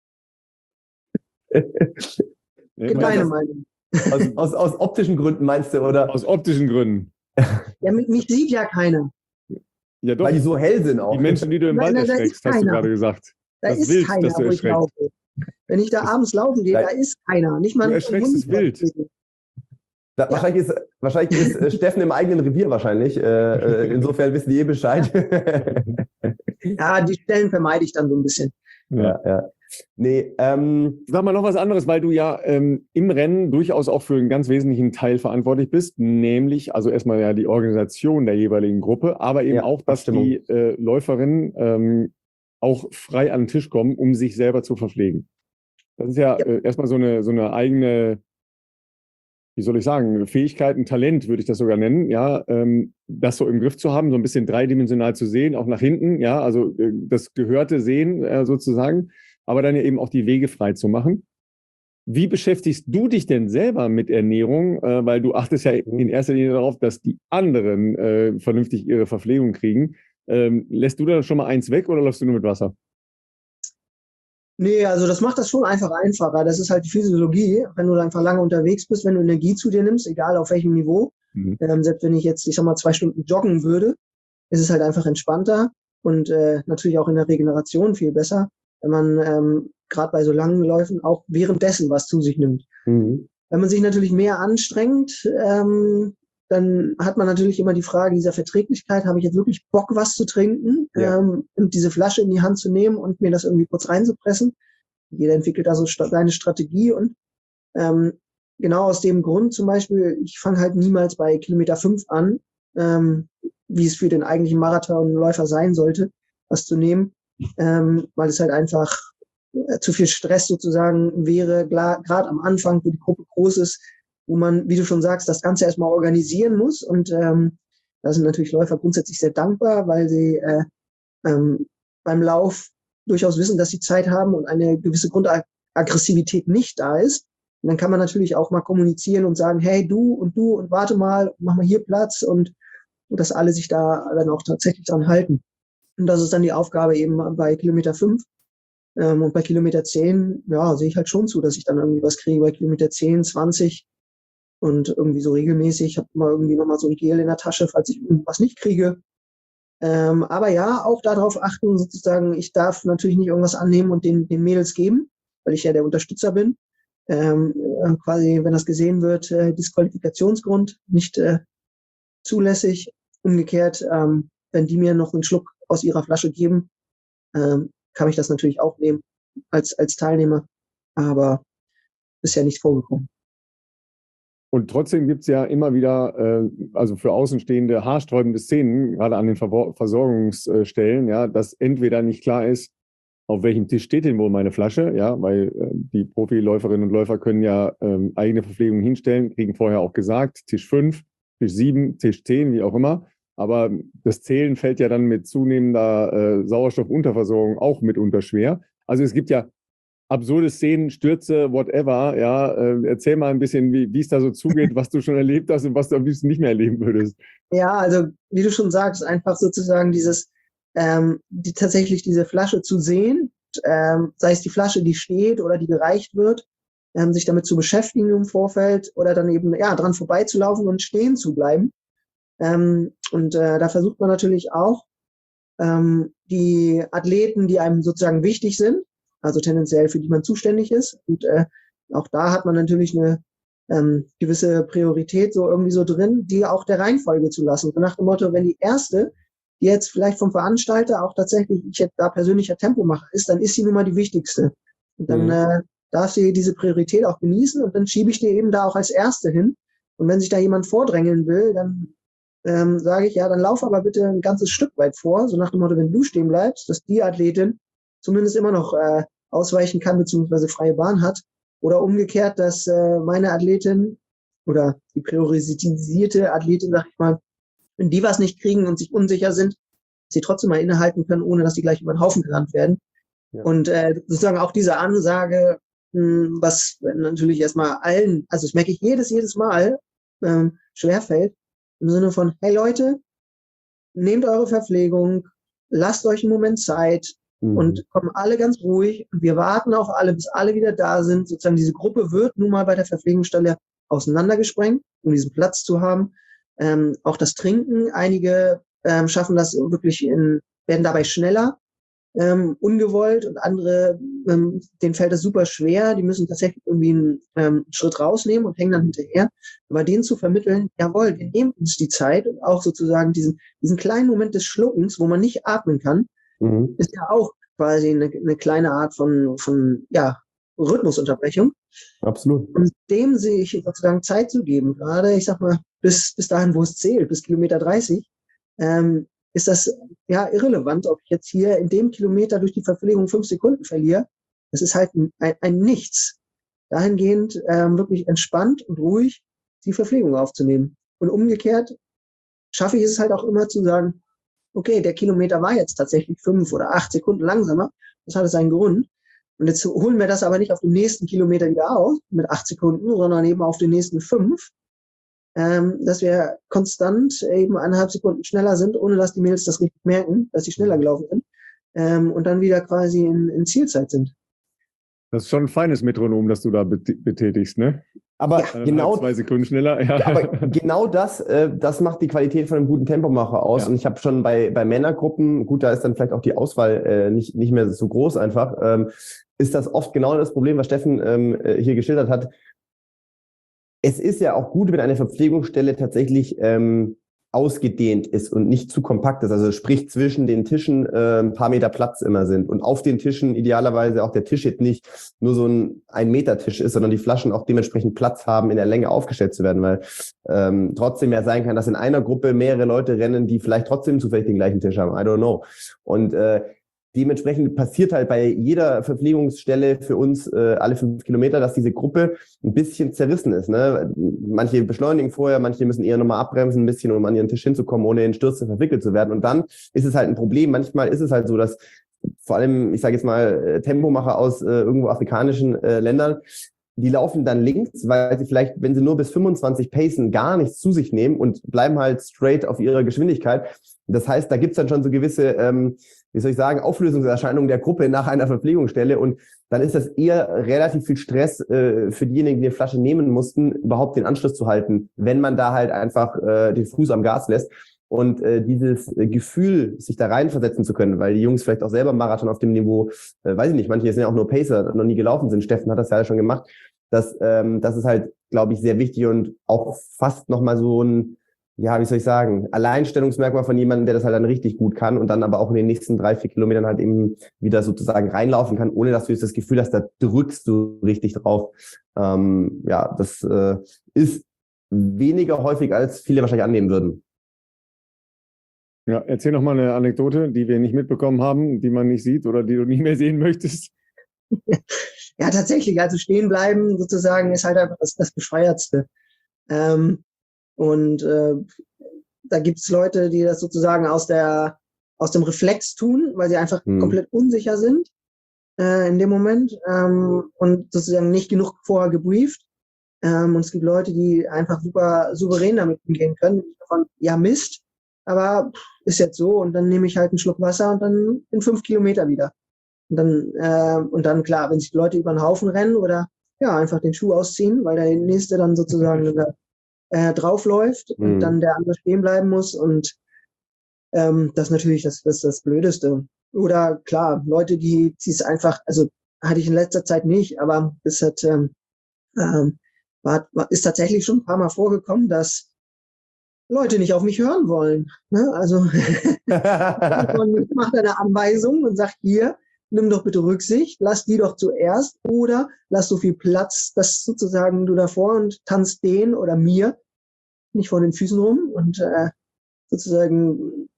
Meine Meinung. Aus optischen Gründen meinst du, oder? Aus optischen Gründen. Ja, mich sieht ja keiner. Ja, doch. Weil die so hell sind auch. Die Menschen, die du im Wald erschreckst, hast du gerade gesagt. Da ist Wild, keiner, wo ich laufe. Wenn ich da abends laufen gehe, da ist keiner. Nicht mal du erschreckst das Wild. Wahrscheinlich ist Steffen im eigenen Revier wahrscheinlich. Insofern wissen die Bescheid. Ja, die Stellen vermeide ich dann so ein bisschen. Ja. Nee, sag mal noch was anderes, weil du ja im Rennen durchaus auch für einen ganz wesentlichen Teil verantwortlich bist, nämlich also erstmal ja die Organisation der jeweiligen Gruppe, aber eben auch, dass die Läuferinnen auch frei an den Tisch kommen, um sich selber zu verpflegen. Das ist ja erstmal so eine eigene, wie soll ich sagen, Fähigkeit, ein Talent, würde ich das sogar nennen, ja, das so im Griff zu haben, so ein bisschen dreidimensional zu sehen, auch nach hinten, ja, also das gehörte Sehen sozusagen, aber dann ja eben auch die Wege frei zu machen. Wie beschäftigst du dich denn selber mit Ernährung? Weil du achtest ja in erster Linie darauf, dass die anderen vernünftig ihre Verpflegung kriegen. Lässt du da schon mal eins weg oder läufst du nur mit Wasser? Nee, also das macht das schon einfach einfacher. Das ist halt die Physiologie. Wenn du einfach lange unterwegs bist, wenn du Energie zu dir nimmst, egal auf welchem Niveau, selbst wenn ich jetzt, 2 Stunden joggen würde, ist es halt einfach entspannter. und natürlich auch in der Regeneration viel besser, wenn man gerade bei so langen Läufen auch währenddessen was zu sich nimmt. Mhm. Wenn man sich natürlich mehr anstrengt, dann hat man natürlich immer die Frage dieser Verträglichkeit, habe ich jetzt wirklich Bock, was zu trinken, und diese Flasche in die Hand zu nehmen und mir das irgendwie kurz reinzupressen. Jeder entwickelt da so seine Strategie und genau aus dem Grund zum Beispiel, ich fange halt niemals bei Kilometer 5 an, wie es für den eigentlichen Marathonläufer sein sollte, was zu nehmen, weil es halt einfach zu viel Stress sozusagen wäre, gerade am Anfang, wo die Gruppe groß ist, wo man, wie du schon sagst, das Ganze erstmal organisieren muss. Und da sind natürlich Läufer grundsätzlich sehr dankbar, weil sie beim Lauf durchaus wissen, dass sie Zeit haben und eine gewisse Grundaggressivität nicht da ist. Und dann kann man natürlich auch mal kommunizieren und sagen, hey, du und warte mal, mach mal hier Platz und dass alle sich da dann auch tatsächlich dran halten. Und das ist dann die Aufgabe eben bei Kilometer 5. Und bei Kilometer 10, ja, sehe ich halt schon zu, dass ich dann irgendwie was kriege bei Kilometer 10, 20 und irgendwie so regelmäßig. Ich habe immer irgendwie nochmal so ein Gel in der Tasche, falls ich irgendwas nicht kriege. Aber ja, auch darauf achten, sozusagen, ich darf natürlich nicht irgendwas annehmen und den Mädels geben, weil ich ja der Unterstützer bin. Quasi, wenn das gesehen wird, Disqualifikationsgrund, nicht zulässig. Umgekehrt, wenn die mir noch einen Schluck aus ihrer Flasche geben, kann ich das natürlich auch nehmen als Teilnehmer. Aber bisher nicht vorgekommen. Und trotzdem gibt es ja immer wieder, also für Außenstehende, haarsträubende Szenen, gerade an den Versorgungsstellen, ja, dass entweder nicht klar ist, auf welchem Tisch steht denn wohl meine Flasche, ja, weil die Profiläuferinnen und Läufer können ja eigene Verpflegung hinstellen, kriegen vorher auch gesagt, Tisch 5, Tisch 7, Tisch 10, wie auch immer. Aber das Zählen fällt ja dann mit zunehmender Sauerstoffunterversorgung auch mitunter schwer. Also es gibt ja absurde Szenen, Stürze, whatever, ja. Erzähl mal ein bisschen, wie es da so zugeht, was du schon erlebt hast und was du am liebsten nicht mehr erleben würdest. Ja, also wie du schon sagst, einfach sozusagen tatsächlich diese Flasche zu sehen, sei es die Flasche, die steht oder die gereicht wird, sich damit zu beschäftigen im Vorfeld oder dann eben dran vorbeizulaufen und stehen zu bleiben. Da versucht man natürlich auch, die Athleten, die einem sozusagen wichtig sind, also tendenziell für die man zuständig ist. Und auch da hat man natürlich eine gewisse Priorität so irgendwie so drin, die auch der Reihenfolge zu lassen. So nach dem Motto, wenn die erste, die jetzt vielleicht vom Veranstalter auch tatsächlich, ich jetzt da persönlicher Tempomacher ist, dann ist sie nun mal die wichtigste. Und dann darf sie diese Priorität auch genießen und dann schiebe ich die eben da auch als Erste hin. Und wenn sich da jemand vordrängeln will, dann sage ich, ja, dann lauf aber bitte ein ganzes Stück weit vor, so nach dem Motto, wenn du stehen bleibst, dass die Athletin zumindest immer noch ausweichen kann, beziehungsweise freie Bahn hat. Oder umgekehrt, dass meine Athletin oder die priorisierte Athletin, sag ich mal, wenn die was nicht kriegen und sich unsicher sind, sie trotzdem mal innehalten können, ohne dass sie gleich über den Haufen gerannt werden. Ja. Und sozusagen auch diese Ansage, was natürlich erstmal allen, also das merke ich jedes Mal, schwerfällt, im Sinne von, hey Leute, nehmt eure Verpflegung, lasst euch einen Moment Zeit und kommen alle ganz ruhig und wir warten auf alle, bis alle wieder da sind. Sozusagen diese Gruppe wird nun mal bei der Verpflegungsstelle auseinandergesprengt, um diesen Platz zu haben. Auch das Trinken, einige schaffen das wirklich werden dabei schneller, ungewollt und andere, denen fällt das super schwer, die müssen tatsächlich irgendwie einen Schritt rausnehmen und hängen dann hinterher. Aber denen zu vermitteln, jawohl, wir nehmen uns die Zeit und auch sozusagen diesen kleinen Moment des Schluckens, wo man nicht atmen kann, ist ja auch quasi eine kleine Art von Rhythmusunterbrechung. Absolut. Und dem sehe ich sozusagen Zeit zu geben, gerade, ich sag mal, bis dahin, wo es zählt, bis Kilometer 30, ist das ja irrelevant, ob ich jetzt hier in dem Kilometer durch die Verpflegung 5 Sekunden verliere. Das ist halt ein Nichts. Dahingehend wirklich entspannt und ruhig die Verpflegung aufzunehmen. Und umgekehrt schaffe ich es halt auch immer zu sagen, okay, der Kilometer war jetzt tatsächlich 5 oder 8 Sekunden langsamer. Das hatte seinen Grund. Und jetzt holen wir das aber nicht auf den nächsten Kilometer wieder aus mit 8 Sekunden, sondern eben auf den nächsten 5. Dass wir konstant eben 1,5 Sekunden schneller sind, ohne dass die Mädels das richtig merken, dass sie schneller gelaufen sind, und dann wieder quasi in Zielzeit sind. Das ist schon ein feines Metronom, das du da betätigst, ne? Aber genau 2 Sekunden schneller. Ja. Aber genau das macht die Qualität von einem guten Tempomacher aus. Ja. Und ich habe schon bei Männergruppen, gut, da ist dann vielleicht auch die Auswahl nicht mehr so groß einfach, ist das oft genau das Problem, was Steffen hier geschildert hat. Es ist ja auch gut, wenn eine Verpflegungsstelle tatsächlich ausgedehnt ist und nicht zu kompakt ist. Also sprich zwischen den Tischen ein paar Meter Platz immer sind. Und auf den Tischen idealerweise auch der Tisch jetzt nicht nur so ein 1-Meter-Tisch ist, sondern die Flaschen auch dementsprechend Platz haben, in der Länge aufgestellt zu werden. Weil trotzdem ja sein kann, dass in einer Gruppe mehrere Leute rennen, die vielleicht trotzdem zufällig den gleichen Tisch haben. I don't know. Und dementsprechend passiert halt bei jeder Verpflegungsstelle für uns alle 5 Kilometer, dass diese Gruppe ein bisschen zerrissen ist. Ne? Manche beschleunigen vorher, manche müssen eher nochmal abbremsen ein bisschen, um an ihren Tisch hinzukommen, ohne in Stürze verwickelt zu werden. Und dann ist es halt ein Problem. Manchmal ist es halt so, dass vor allem, ich sage jetzt mal, Tempomacher aus irgendwo afrikanischen Ländern, die laufen dann links, weil sie vielleicht, wenn sie nur bis 25 pacen, gar nichts zu sich nehmen und bleiben halt straight auf ihrer Geschwindigkeit. Das heißt, da gibt's dann schon so gewisse, wie soll ich sagen, Auflösungserscheinungen der Gruppe nach einer Verpflegungsstelle. Und dann ist das eher relativ viel Stress für diejenigen, die eine Flasche nehmen mussten, überhaupt den Anschluss zu halten, wenn man da halt einfach den Fuß am Gas lässt. Und dieses Gefühl, sich da reinversetzen zu können, weil die Jungs vielleicht auch selber Marathon auf dem Niveau, weiß ich nicht, manche sind ja auch nur Pacer, noch nie gelaufen sind. Steffen hat das ja schon gemacht. Das ist halt, glaube ich, sehr wichtig und auch fast nochmal so ein, ja, wie soll ich sagen, Alleinstellungsmerkmal von jemandem, der das halt dann richtig gut kann und dann aber auch in den nächsten 3-4 Kilometern halt eben wieder sozusagen reinlaufen kann, ohne dass du jetzt das Gefühl hast, da drückst du richtig drauf. Ja, das ist weniger häufig, als viele wahrscheinlich annehmen würden. Ja, erzähl noch mal eine Anekdote, die wir nicht mitbekommen haben, die man nicht sieht oder die du nicht mehr sehen möchtest. Ja, tatsächlich, also stehen bleiben sozusagen ist halt einfach das Bescheuertste. Da gibt's Leute, die das sozusagen aus dem Reflex tun, weil sie einfach komplett unsicher sind in dem Moment und sozusagen nicht genug vorher gebrieft. Und es gibt Leute, die einfach super souverän damit umgehen können. Davon, ja, Mist, aber ist jetzt so. Und dann nehme ich halt einen Schluck Wasser und dann in 5 Kilometer wieder. Und dann klar, wenn sich die Leute über den Haufen rennen oder ja einfach den Schuh ausziehen, weil der nächste dann sozusagen draufläuft und dann der andere stehen bleiben muss und das ist natürlich das Blödeste. Oder klar, Leute, die es einfach, also hatte ich in letzter Zeit nicht, aber es hat ist tatsächlich schon ein paar Mal vorgekommen, dass Leute nicht auf mich hören wollen. Ne? Also ich mache eine Anweisung und sage hier, nimm doch bitte Rücksicht, lass die doch zuerst oder lass so viel Platz, dass sozusagen du davor und tanzt den oder mir nicht vor den Füßen rum und sozusagen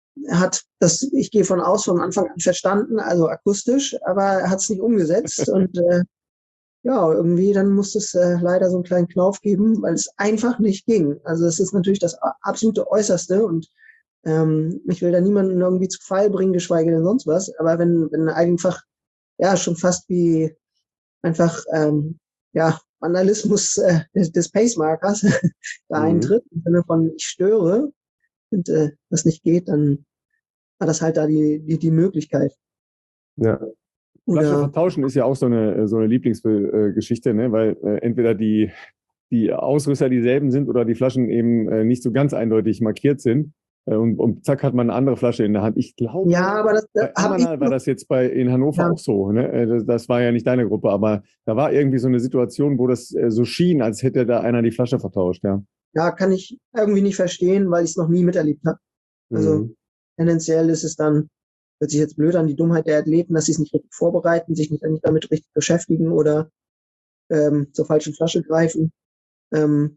ich gehe von Anfang an verstanden, also akustisch, aber er hat es nicht umgesetzt und ja, irgendwie dann musste es leider so einen kleinen Knauf geben, weil es einfach nicht ging. Also es ist natürlich das absolute Äußerste und ich will da niemanden irgendwie zu Fall bringen, geschweige denn sonst was. Aber wenn einfach, ja, schon fast wie einfach, ja, Vandalismus des Pacemakers da eintritt, im Sinne von ich störe und das nicht geht, dann war das halt da die Möglichkeit. Ja. Flasche vertauschen ist ja auch so eine Lieblingsgeschichte, ne? Weil entweder die Ausrüster dieselben sind oder die Flaschen eben nicht so ganz eindeutig markiert sind. Und zack hat man eine andere Flasche in der Hand. Ich glaube, ja, aber das war das jetzt in Hannover auch so. Ne? Das war ja nicht deine Gruppe, aber da war irgendwie so eine Situation, wo das so schien, als hätte da einer die Flasche vertauscht. Ja, ja, kann ich irgendwie nicht verstehen, weil ich es noch nie miterlebt habe. Also tendenziell ist es dann, hört sich jetzt blöd an, die Dummheit der Athleten, dass sie es nicht richtig vorbereiten, sich nicht damit richtig beschäftigen oder zur falschen Flasche greifen. Kann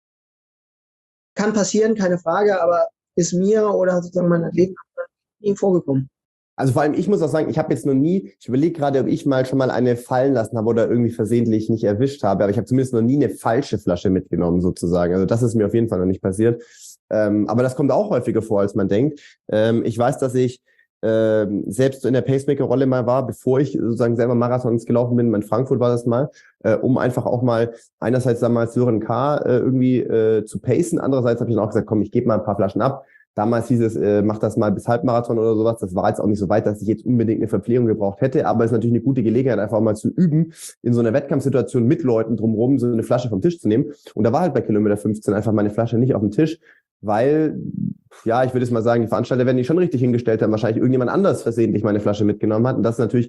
passieren, keine Frage, aber ist mir oder sozusagen meinen Athleten nie vorgekommen. Also vor allem, ich muss auch sagen, ich habe jetzt noch nie, ich überlege gerade, ob ich schon mal eine fallen lassen habe oder irgendwie versehentlich nicht erwischt habe, aber ich habe zumindest noch nie eine falsche Flasche mitgenommen sozusagen. Also das ist mir auf jeden Fall noch nicht passiert. Aber das kommt auch häufiger vor, als man denkt. Ich weiß, dass ich selbst in der Pacemaker-Rolle mal war, bevor ich sozusagen selber Marathons gelaufen bin, in Frankfurt war das mal, um einfach auch mal einerseits damals Sören K. Irgendwie zu pacen, andererseits habe ich dann auch gesagt, komm, ich gebe mal ein paar Flaschen ab. Damals hieß es, mach das mal bis Halbmarathon oder sowas. Das war jetzt auch nicht so weit, dass ich jetzt unbedingt eine Verpflegung gebraucht hätte. Aber es ist natürlich eine gute Gelegenheit, einfach auch mal zu üben, in so einer Wettkampfsituation mit Leuten drumherum so eine Flasche vom Tisch zu nehmen. Und da war halt bei Kilometer 15 einfach meine Flasche nicht auf dem Tisch, weil, ja, ich würde jetzt mal sagen, die Veranstalter werden die schon richtig hingestellt haben. Wahrscheinlich irgendjemand anders versehentlich meine Flasche mitgenommen hat. Und das ist natürlich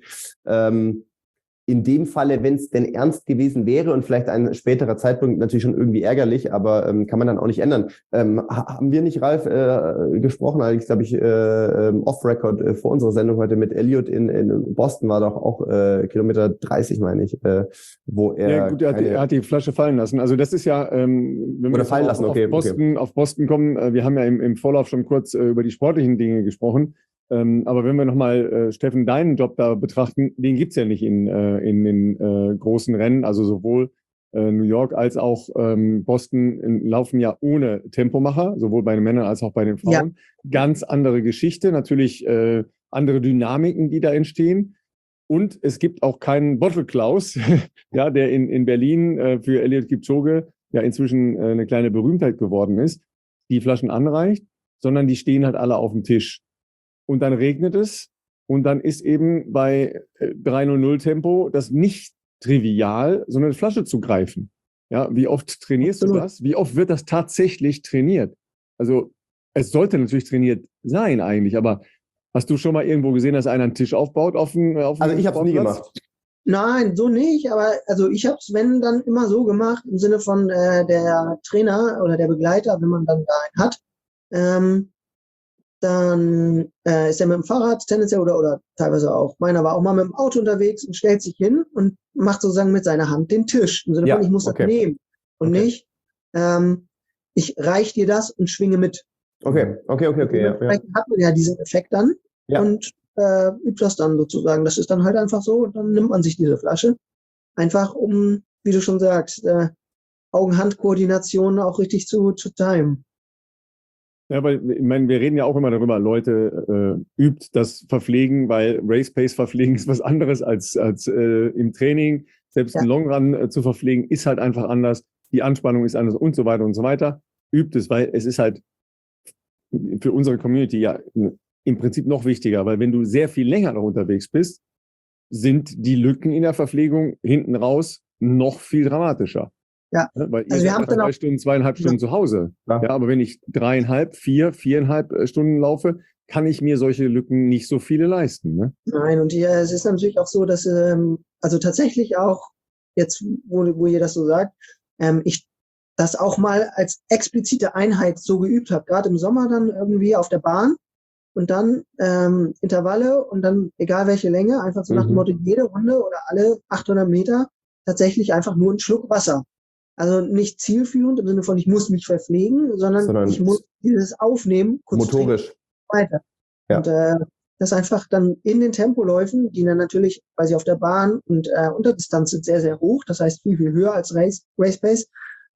in dem Falle, wenn es denn ernst gewesen wäre und vielleicht ein späterer Zeitpunkt natürlich schon irgendwie ärgerlich, aber kann man dann auch nicht ändern. Haben wir nicht, Ralf, gesprochen, allerdings glaube ich off-record vor unserer Sendung heute mit Elliot in Boston, war doch auch Kilometer 30, meine ich, wo er... Ja gut, er hat die Flasche fallen lassen. Also das ist ja, wenn wir fallen lassen, auf Boston kommen, wir haben ja im Vorlauf schon kurz über die sportlichen Dinge gesprochen. Aber wenn wir nochmal, Steffen, deinen Job da betrachten, den gibt's ja nicht in den großen Rennen, also sowohl New York als auch Boston laufen ja ohne Tempomacher, sowohl bei den Männern als auch bei den Frauen. Ja. Ganz andere Geschichte, natürlich andere Dynamiken, die da entstehen. Und es gibt auch keinen Bottle Klaus, ja, der in Berlin für Eliud Kipchoge ja inzwischen eine kleine Berühmtheit geworden ist, die Flaschen anreicht, sondern die stehen halt alle auf dem Tisch. Und dann regnet es und dann ist eben bei 3:00 Tempo das nicht trivial, so eine Flasche zu greifen. Ja, wie oft trainierst du das? Wie oft wird das tatsächlich trainiert? Also es sollte natürlich trainiert sein eigentlich, aber hast du schon mal irgendwo gesehen, dass einer einen Tisch aufbaut auf dem Also ich habe es nie gemacht. Nein, so nicht, aber also ich habe es, wenn, dann immer so gemacht, im Sinne von der Trainer oder der Begleiter, wenn man dann da einen hat, dann ist er mit dem Fahrrad tendenziell oder teilweise auch. Meiner war auch mal mit dem Auto unterwegs und stellt sich hin und macht sozusagen mit seiner Hand den Tisch. Im Sinne von, ich muss das nehmen und nicht, ich reich dir das und schwinge mit. Okay. Vielleicht hat man ja diesen Effekt dann und übt das dann sozusagen. Das ist dann halt einfach so und dann nimmt man sich diese Flasche. Einfach um, wie du schon sagst, Augen-Hand-Koordination auch richtig zu timen. Ja, weil ich meine, wir reden ja auch immer darüber, Leute übt das Verpflegen, weil Race Pace verpflegen ist was anderes als im Training. Selbst ein Long Run zu verpflegen ist halt einfach anders. Die Anspannung ist anders und so weiter und so weiter. Übt es, weil es ist halt für unsere Community ja im Prinzip noch wichtiger, weil wenn du sehr viel länger noch unterwegs bist, sind die Lücken in der Verpflegung hinten raus noch viel dramatischer. Ja, weil ihr seid nach 3 Stunden, 2,5 Stunden zu Hause. Ja, aber wenn ich 3,5, 4,5 Stunden laufe, kann ich mir solche Lücken nicht so viele leisten. Ne? Nein, und es ist natürlich auch so, dass also tatsächlich auch jetzt, wo ihr das so sagt, ich das auch mal als explizite Einheit so geübt habe, gerade im Sommer dann irgendwie auf der Bahn und dann Intervalle und dann egal welche Länge, einfach so nach dem Motto, jede Runde oder alle 800 Meter tatsächlich einfach nur einen Schluck Wasser. Also nicht zielführend im Sinne von, ich muss mich verpflegen, sondern ich muss dieses aufnehmen, kurz motorisch weiter. Ja. Und das einfach dann in den Tempoläufen, die dann natürlich, weil sie auf der Bahn und Unterdistanz sind, sehr, sehr hoch, das heißt viel, viel höher als Race Pace,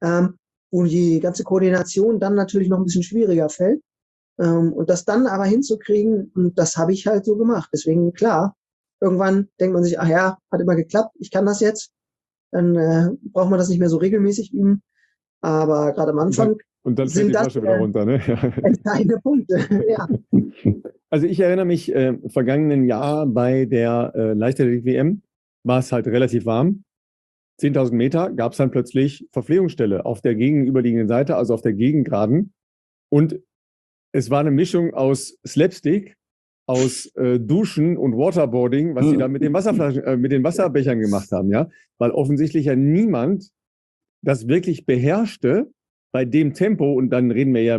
wo die ganze Koordination dann natürlich noch ein bisschen schwieriger fällt. Und das dann aber hinzukriegen, und das habe ich halt so gemacht. Deswegen, klar, irgendwann denkt man sich, ach ja, hat immer geklappt, ich kann das jetzt. Dann braucht man das nicht mehr so regelmäßig üben. Aber gerade am Anfang und dann fällt die Flasche wieder runter, ne? Entscheidende Punkte, ja. Also ich erinnere mich, vergangenen Jahr bei der Leichtathletik-WM war es halt relativ warm. 10.000 Meter gab es dann plötzlich Verpflegungsstelle auf der gegenüberliegenden Seite, also auf der Gegengraden. Und es war eine Mischung aus Slapstick, aus Duschen und Waterboarding, was sie da mit den Wasserflaschen, mit den Wasserbechern gemacht haben, ja, weil offensichtlich ja niemand das wirklich beherrschte bei dem Tempo, und dann reden wir ja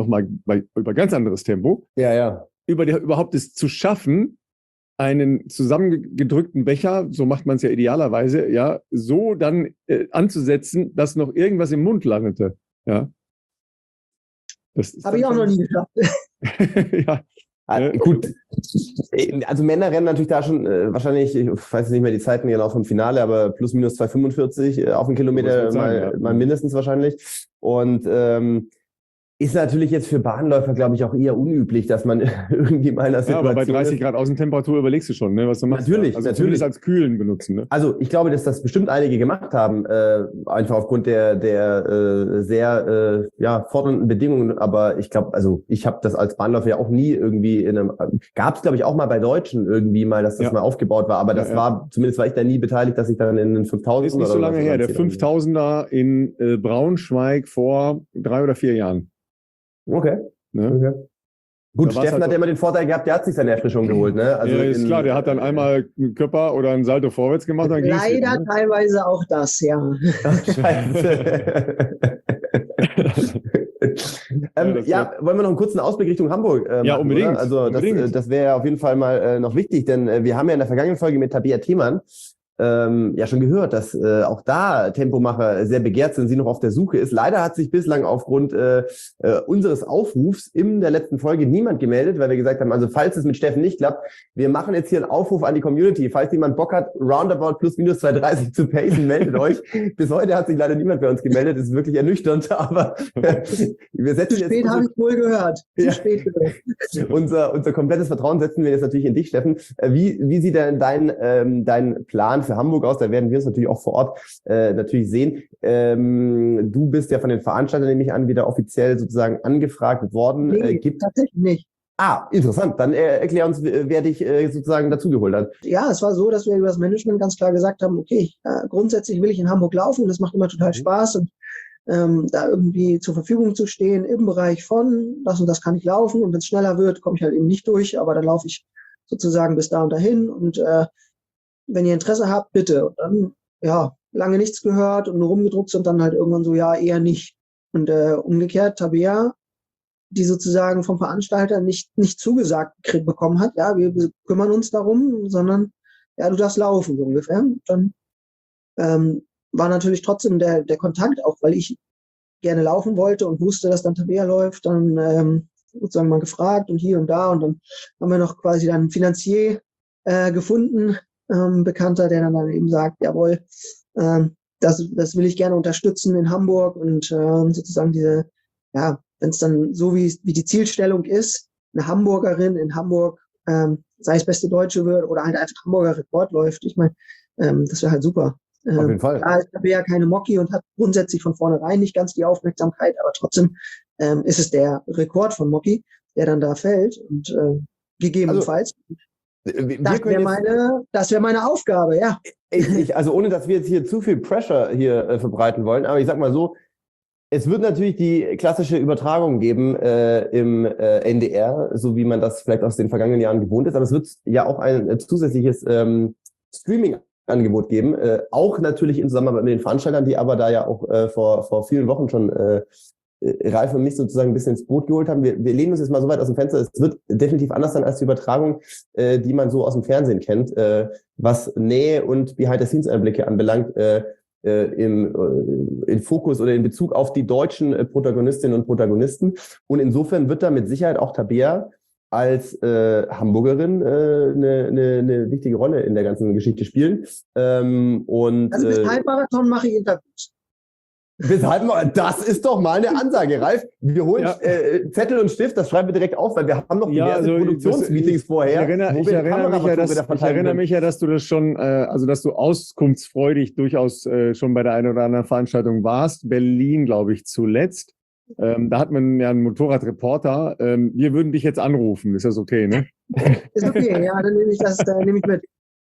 über ganz anderes Tempo, überhaupt es zu schaffen, einen zusammengedrückten Becher, so macht man es ja idealerweise, ja, so dann anzusetzen, dass noch irgendwas im Mund landete, ja. Das habe ich auch noch nie geschafft. Ja. Gut, also Männer rennen natürlich da schon wahrscheinlich, ich weiß nicht mehr die Zeiten genau vom Finale, aber plus minus 2,45 auf den Kilometer mal mindestens wahrscheinlich. Und Ist natürlich jetzt für Bahnläufer, glaube ich, auch eher unüblich, dass man irgendwie mal in einer Ja, aber bei Situation 30 ist. Grad Außentemperatur überlegst du schon, ne, was du machst. Natürlich, Also natürlich. zumindest als Kühlen benutzen. Ne? Also ich glaube, dass das bestimmt einige gemacht haben, einfach aufgrund der sehr fordernden Bedingungen. Aber ich glaube, also ich habe das als Bahnläufer ja auch nie irgendwie gab es, glaube ich, auch mal bei Deutschen irgendwie mal, dass das mal aufgebaut war. Aber das war, zumindest war ich da nie beteiligt, dass ich dann in den 5000 ist nicht so lange her, der 5000er in Braunschweig vor 3 oder 4 Jahren. Okay. Ne? Okay. Gut, Steffen halt hat ja immer den Vorteil gehabt, der hat sich seine Erfrischung geholt, ne? Also ja, ist klar, der hat dann einmal einen Körper oder einen Salto vorwärts gemacht. Dann leider ne? teilweise auch das, ja. Ach, scheiße. Wollen wir noch einen kurzen Ausblick Richtung Hamburg machen? Ja, unbedingt. Oder? Also das wäre auf jeden Fall mal noch wichtig, denn wir haben ja in der vergangenen Folge mit Tabea Themann schon gehört, dass auch da Tempomacher sehr begehrt sind, sie noch auf der Suche ist. Leider hat sich bislang aufgrund unseres Aufrufs in der letzten Folge niemand gemeldet, weil wir gesagt haben, also falls es mit Steffen nicht klappt, wir machen jetzt hier einen Aufruf an die Community. Falls jemand Bock hat, roundabout plus minus 230 zu pacen, meldet euch. Bis heute hat sich leider niemand bei uns gemeldet. Das ist wirklich ernüchternd, aber wir setzen Zu spät habe ich wohl gehört. Zu spät gehört. Unser komplettes Vertrauen setzen wir jetzt natürlich in dich, Steffen. Wie sieht denn dein Plan für Hamburg aus? Da werden wir uns natürlich auch vor Ort natürlich sehen. Du bist ja von den Veranstaltern, nehme ich an, wieder offiziell sozusagen angefragt worden. Nee, tatsächlich nicht. Ah, interessant. Dann erklär uns, wer dich sozusagen dazugeholt hat. Ja, es war so, dass wir über das Management ganz klar gesagt haben, okay, grundsätzlich will ich in Hamburg laufen. Das macht immer total Spaß. Und da irgendwie zur Verfügung zu stehen im Bereich von das und das kann ich laufen. Und wenn es schneller wird, komme ich halt eben nicht durch. Aber dann laufe ich sozusagen bis da und dahin. Und wenn ihr Interesse habt, bitte. Und dann, ja, lange nichts gehört und nur rumgedruckt und dann halt irgendwann so, ja, eher nicht. Und umgekehrt, Tabea, die sozusagen vom Veranstalter nicht zugesagt bekommen hat, ja, wir kümmern uns darum, sondern, ja, du darfst laufen, so ungefähr. Und dann war natürlich trotzdem der Kontakt, auch weil ich gerne laufen wollte und wusste, dass dann Tabea läuft, dann sozusagen mal gefragt und hier und da. Und dann haben wir noch quasi dann einen Finanzier gefunden, Bekannter, der dann eben sagt, jawohl, das will ich gerne unterstützen in Hamburg und sozusagen diese, ja, wenn es dann so wie die Zielstellung ist, eine Hamburgerin in Hamburg, sei es beste Deutsche wird oder halt einfach Hamburger Rekord läuft, ich meine, das wäre halt super. Auf jeden Fall. Da ist Tabea keine Mocki und hat grundsätzlich von vornherein nicht ganz die Aufmerksamkeit, aber trotzdem ist es der Rekord von Mocki, der dann da fällt und gegebenenfalls. Das wäre meine Aufgabe, ja. Also ohne, dass wir jetzt hier zu viel Pressure hier verbreiten wollen, aber ich sag mal so, es wird natürlich die klassische Übertragung geben im NDR, so wie man das vielleicht aus den vergangenen Jahren gewohnt ist, aber es wird ja auch ein zusätzliches Streaming-Angebot geben, auch natürlich in Zusammenarbeit mit den Veranstaltern, die aber da ja auch vor vielen Wochen schon Ralf und mich sozusagen ein bisschen ins Boot geholt haben. Wir lehnen uns jetzt mal so weit aus dem Fenster. Es wird definitiv anders sein als die Übertragung, die man so aus dem Fernsehen kennt, was Nähe und Behind-the-Scenes-Einblicke anbelangt, in Fokus oder in Bezug auf die deutschen Protagonistinnen und Protagonisten. Und insofern wird da mit Sicherheit auch Tabea als Hamburgerin eine wichtige Rolle in der ganzen Geschichte spielen. Also bis Halbmarathon mache ich Interviews. Das ist doch mal eine Ansage, Ralf. Wir holen Zettel und Stift, das schreiben wir direkt auf, weil wir haben noch diverse Produktionsmeetings vorher. Ich erinnere mich ja, dass du das schon, dass du auskunftsfreudig durchaus schon bei der einen oder anderen Veranstaltung warst. Berlin, glaube ich, zuletzt. Da hat man ja einen Motorradreporter. Wir würden dich jetzt anrufen. Ist das okay, ne? Ist okay, ja, dann nehme ich mit.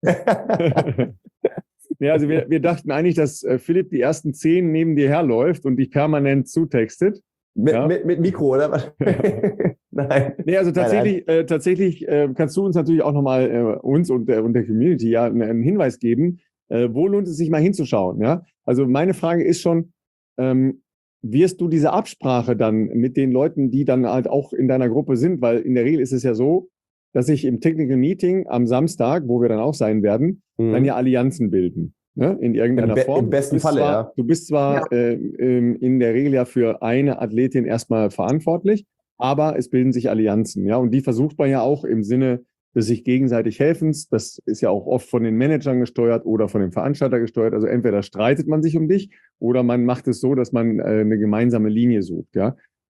Ja, also wir dachten eigentlich, dass Philipp die ersten 10 neben dir herläuft und dich permanent zutextet. Mit Mikro, oder was? Nein. Nee, also tatsächlich kannst du uns natürlich auch nochmal uns und der Community ja einen Hinweis geben, wo lohnt es sich mal hinzuschauen. Ja? Also meine Frage ist schon, wirst du diese Absprache dann mit den Leuten, die dann halt auch in deiner Gruppe sind, weil in der Regel ist es ja so, dass sich im Technical Meeting am Samstag, wo wir dann auch sein werden, dann ja Allianzen bilden. Ne? In irgendeiner Form. Im besten Falle, ja. Du bist zwar in der Regel ja für eine Athletin erstmal verantwortlich, aber es bilden sich Allianzen. Ja? Und die versucht man ja auch im Sinne des sich gegenseitig Helfens. Das ist ja auch oft von den Managern gesteuert oder von dem Veranstalter gesteuert. Also entweder streitet man sich um dich oder man macht es so, dass man eine gemeinsame Linie sucht. Ja?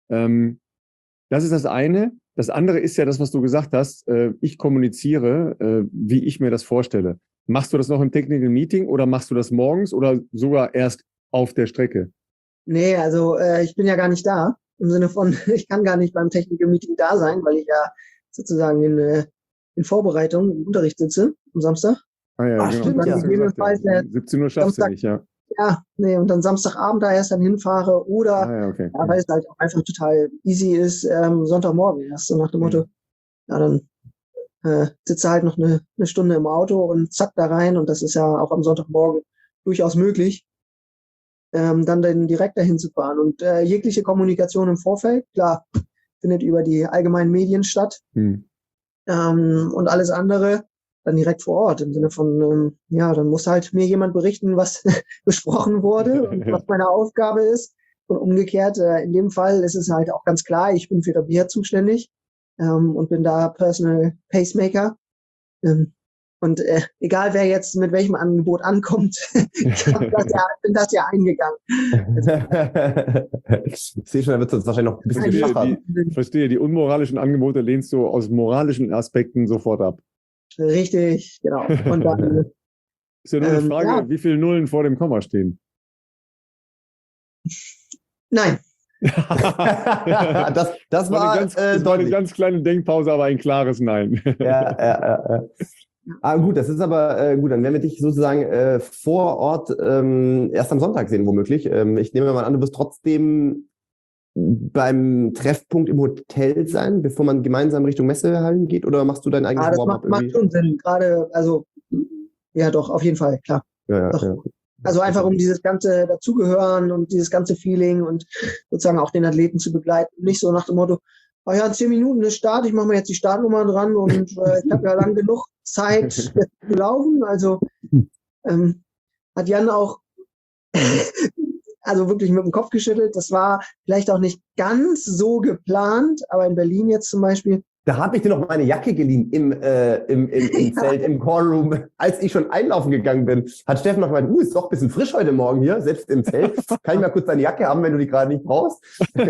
Das ist das eine. Das andere ist ja das, was du gesagt hast. Ich kommuniziere, wie ich mir das vorstelle. Machst du das noch im Technical Meeting oder machst du das morgens oder sogar erst auf der Strecke? Nee, also ich bin ja gar nicht da. Im Sinne von, ich kann gar nicht beim Technical Meeting da sein, weil ich ja sozusagen in Vorbereitung im Unterricht sitze am Samstag. Ah ja, Ach, genau. stimmt, Das ja. hast du gesagt, ja. Gegebenenfalls, 17 Uhr schaffst du Samstag- nicht, ja. Ja, nee, und dann Samstagabend da erst dann hinfahre oder Ah ja, okay. ja, weil es halt auch einfach total easy ist, Sonntagmorgen erst so nach dem Motto, ja, dann sitze halt noch eine Stunde im Auto und zack da rein und das ist ja auch am Sonntagmorgen durchaus möglich, dann direkt dahin zu fahren. Und jegliche Kommunikation im Vorfeld, klar, findet über die allgemeinen Medien statt und alles andere dann direkt vor Ort im Sinne von, ja, dann muss halt mir jemand berichten, was besprochen wurde und was meine Aufgabe ist. Und umgekehrt, in dem Fall ist es halt auch ganz klar, ich bin für Rabia zuständig und bin da Personal Pacemaker. Und egal wer jetzt mit welchem Angebot ankommt, ich bin das ja eingegangen. Ich sehe schon, da wird es wahrscheinlich noch ein bisschen geschachert. Verstehe, die unmoralischen Angebote lehnst du aus moralischen Aspekten sofort ab. Richtig, genau. Und dann, Ist ja nur eine Frage, ja. wie viele Nullen vor dem Komma stehen. nein, das war das war eine deutlich. ganz kleine Denkpause, aber ein klares Nein. Ja. Gut, das ist aber gut, dann werden wir dich sozusagen vor Ort erst am Sonntag sehen, womöglich. Ich nehme mal an, du wirst trotzdem beim Treffpunkt im Hotel sein, bevor man gemeinsam Richtung Messehallen geht, oder machst du dein eigenes das Warm-up macht schon Sinn. Gerade, also, ja doch, auf jeden Fall, klar. Doch. Ja. Also einfach um dieses ganze Dazugehören und dieses ganze Feeling und sozusagen auch den Athleten zu begleiten. Nicht so nach dem Motto, oh ja, in 10 Minuten ist Start, ich mache mir jetzt die Startnummer dran und ich habe ja lang genug Zeit jetzt zu laufen. Also hat Jan auch also wirklich mit dem Kopf geschüttelt. Das war vielleicht auch nicht ganz so geplant, aber in Berlin jetzt zum Beispiel. Da habe ich dir noch meine Jacke geliehen im Zelt, im Callroom, als ich schon einlaufen gegangen bin. Hat Steffen noch gemeint, ist doch ein bisschen frisch heute Morgen hier, selbst im Zelt. Kann ich mal kurz deine Jacke haben, wenn du die gerade nicht brauchst?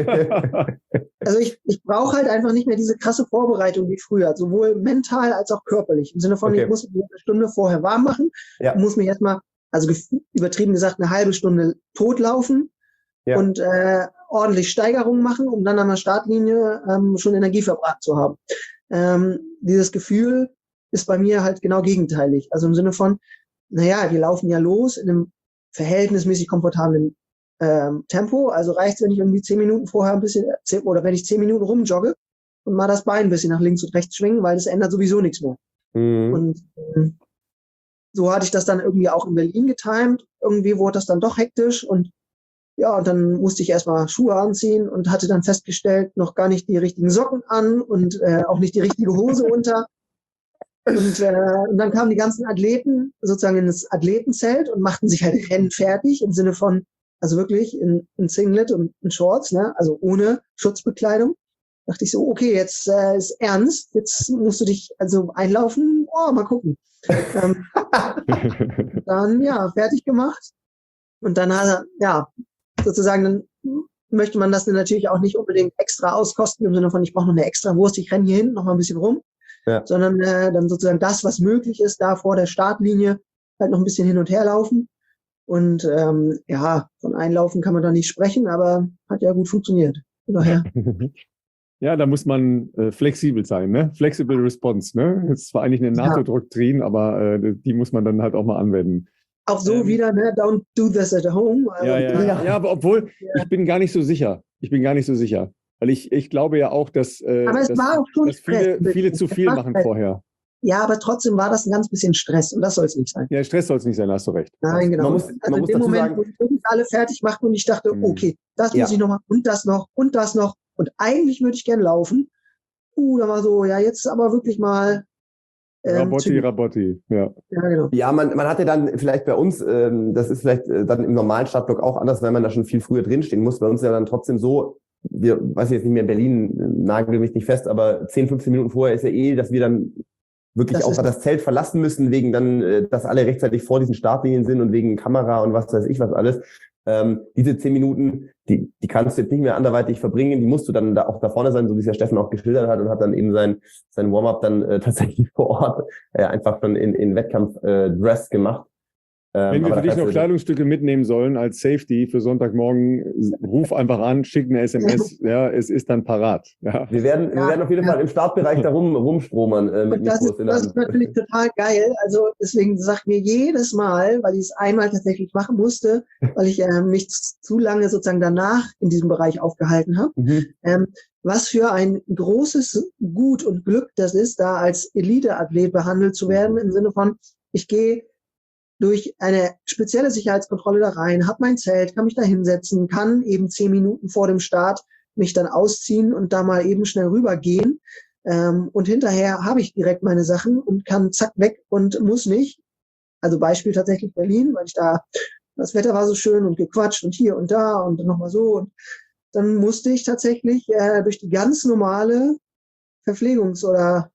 Also ich brauche halt einfach nicht mehr diese krasse Vorbereitung wie früher, sowohl mental als auch körperlich. Im Sinne von, Okay. Ich muss mich eine Stunde vorher warm machen, muss mich erstmal, also übertrieben gesagt, eine halbe Stunde totlaufen und ordentlich Steigerungen machen, um dann an der Startlinie schon Energie verbraten zu haben. Dieses Gefühl ist bei mir halt genau gegenteilig. Also im Sinne von, naja, wir laufen ja los in einem verhältnismäßig komfortablen Tempo. Also reicht es, wenn ich irgendwie 10 Minuten vorher ein bisschen, oder wenn ich 10 Minuten rumjogge und mal das Bein ein bisschen nach links und rechts schwingen, weil das ändert sowieso nichts mehr. Und so hatte ich das dann irgendwie auch in Berlin getimt. Irgendwie wurde das dann doch hektisch und ja, und dann musste ich erstmal Schuhe anziehen und hatte dann festgestellt, noch gar nicht die richtigen Socken an und auch nicht die richtige Hose unter. Und dann kamen die ganzen Athleten sozusagen in das Athletenzelt und machten sich halt rennfertig im Sinne von, also wirklich in Singlet und in Shorts, ne, also ohne Schutzbekleidung. Dachte ich so, okay, jetzt ist ernst, jetzt musst du dich also einlaufen, mal gucken. Dann, fertig gemacht. Und dann, sozusagen, dann möchte man das dann natürlich auch nicht unbedingt extra auskosten, im Sinne von, ich brauche noch eine extra Wurst, ich renne hier hinten noch mal ein bisschen rum, sondern dann sozusagen das, was möglich ist, da vor der Startlinie halt noch ein bisschen hin und her laufen. Und von Einlaufen kann man da nicht sprechen, aber hat ja gut funktioniert. Von daher. Ja, da muss man flexibel sein, ne? Flexible Response, ne? Das ist zwar eigentlich eine NATO-Doktrin, aber die muss man dann halt auch mal anwenden. Auch so wieder, ne? Don't do this at home. Ja, aber obwohl, ich bin gar nicht so sicher. Weil ich glaube ja auch, dass, aber es war auch schon dass viele zu viel machen vorher. Ja, aber trotzdem war das ein ganz bisschen Stress und das soll es nicht sein. Ja, Stress soll es nicht sein, hast du recht. Nein, genau. Man muss in dem Moment, wo die alle fertig machten und ich dachte, okay, das muss ich nochmal und das noch und das noch und eigentlich würde ich gern laufen. Da war so, ja, jetzt aber wirklich mal Rabotti, ja. Ja, genau. Ja, man hatte dann vielleicht bei uns, das ist vielleicht dann im normalen Startblock auch anders, weil man da schon viel früher drinstehen muss. Bei uns ja dann trotzdem so, weiß ich jetzt nicht mehr, in Berlin, nagel mich nicht fest, aber 10, 15 Minuten vorher ist ja dass wir dann wirklich auch das Zelt verlassen müssen, wegen dann, dass alle rechtzeitig vor diesen Startlinien sind und wegen Kamera und was weiß ich was alles. Diese 10 Minuten, die kannst du jetzt nicht mehr anderweitig verbringen, die musst du dann auch da vorne sein, so wie es ja Steffen auch geschildert hat und hat dann eben sein Warm-up dann tatsächlich vor Ort einfach schon in Wettkampf-Dress gemacht. Wenn wir für dich noch Kleidungsstücke mitnehmen sollen als Safety für Sonntagmorgen, ruf einfach an, schick eine SMS, ja, es ist dann parat. Ja. Wir werden auf jeden Fall im Startbereich da rumstromern mit Mikros in der Hand. Das ist natürlich total geil. Also deswegen sagt mir jedes Mal, weil ich es einmal tatsächlich machen musste, weil ich mich zu lange sozusagen danach in diesem Bereich aufgehalten habe, was für ein großes Gut und Glück das ist, da als Elite-Athlet behandelt zu werden, im Sinne von, ich gehe durch eine spezielle Sicherheitskontrolle da rein, habe mein Zelt, kann mich da hinsetzen, kann eben 10 Minuten vor dem Start mich dann ausziehen und da mal eben schnell rübergehen. Und hinterher habe ich direkt meine Sachen und kann zack weg und muss nicht. Also Beispiel tatsächlich Berlin, weil das Wetter war so schön und gequatscht und hier und da und nochmal so. Und dann musste ich tatsächlich durch die ganz normale Verpflegungs- oder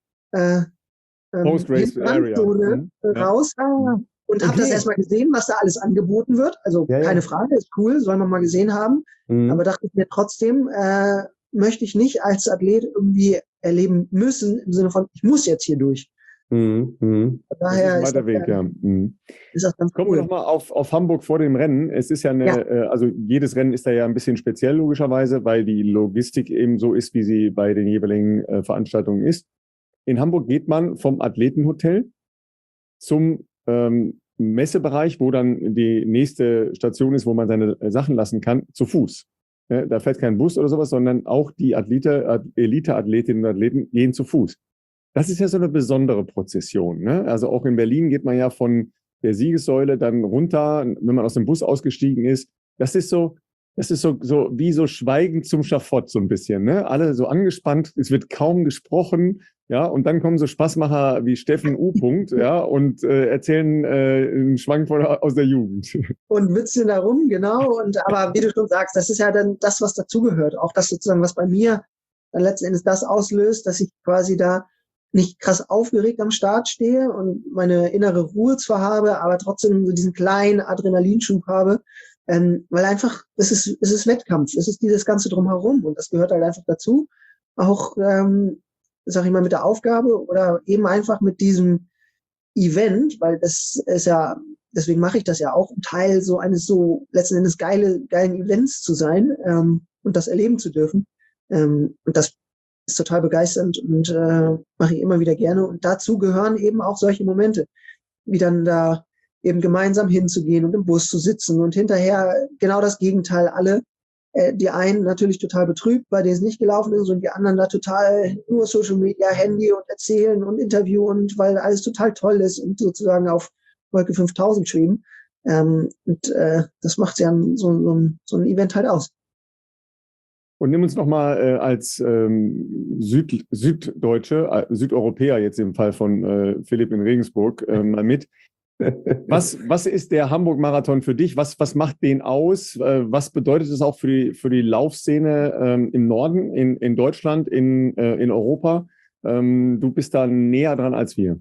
Post-Race-Area raus. Und habe das erstmal gesehen, was da alles angeboten wird. Also keine Frage, ist cool, soll man mal gesehen haben. Aber dachte ich mir trotzdem, möchte ich nicht als Athlet irgendwie erleben müssen, im Sinne von, ich muss jetzt hier durch. Daher das ist ein weiter Weg, ja. Ist das ganz Kommen wir nochmal auf Hamburg vor dem Rennen. Es ist ja also jedes Rennen ist da ja ein bisschen speziell logischerweise, weil die Logistik eben so ist, wie sie bei den jeweiligen Veranstaltungen ist. In Hamburg geht man vom Athletenhotel zum Messebereich, wo dann die nächste Station ist, wo man seine Sachen lassen kann, zu Fuß. Ja, da fährt kein Bus oder sowas, sondern auch die Elite-Athletinnen und Athleten gehen zu Fuß. Das ist ja so eine besondere Prozession. Ne? Also auch in Berlin geht man ja von der Siegessäule dann runter, wenn man aus dem Bus ausgestiegen ist. Das ist so wie so schweigend zum Schafott so ein bisschen. Ne? Alle so angespannt, es wird kaum gesprochen. Ja, und dann kommen so Spaßmacher wie Steffen U. ja, und erzählen einen Schwank aus der Jugend. Und Witzchen darum, genau. Aber wie du schon sagst, das ist ja dann das, was dazugehört. Auch das sozusagen, was bei mir dann letzten Endes das auslöst, dass ich quasi da nicht krass aufgeregt am Start stehe und meine innere Ruhe zwar habe, aber trotzdem so diesen kleinen Adrenalinschub habe. Weil einfach, es ist Wettkampf, es ist dieses Ganze drumherum und das gehört halt einfach dazu. Auch, sag ich mal, mit der Aufgabe oder eben einfach mit diesem Event, weil das ist ja, deswegen mache ich das ja auch, um Teil so eines so letzten Endes geilen Events zu sein und das erleben zu dürfen. Und das ist total begeisternd und mache ich immer wieder gerne. Und dazu gehören eben auch solche Momente, wie dann da eben gemeinsam hinzugehen und im Bus zu sitzen und hinterher genau das Gegenteil alle. Die einen natürlich total betrübt, bei denen es nicht gelaufen ist und die anderen da total nur Social Media, Handy und erzählen und Interview und weil alles total toll ist und sozusagen auf Wolke 5000 schweben. Das macht ja so ein Event halt aus. Und nimm uns nochmal als Südeuropäer jetzt im Fall von Philipp in Regensburg mal mit. Was ist der Hamburg-Marathon für dich? Was macht den aus? Was bedeutet es auch für die Laufszene im Norden, in Deutschland, in Europa? Du bist da näher dran als wir.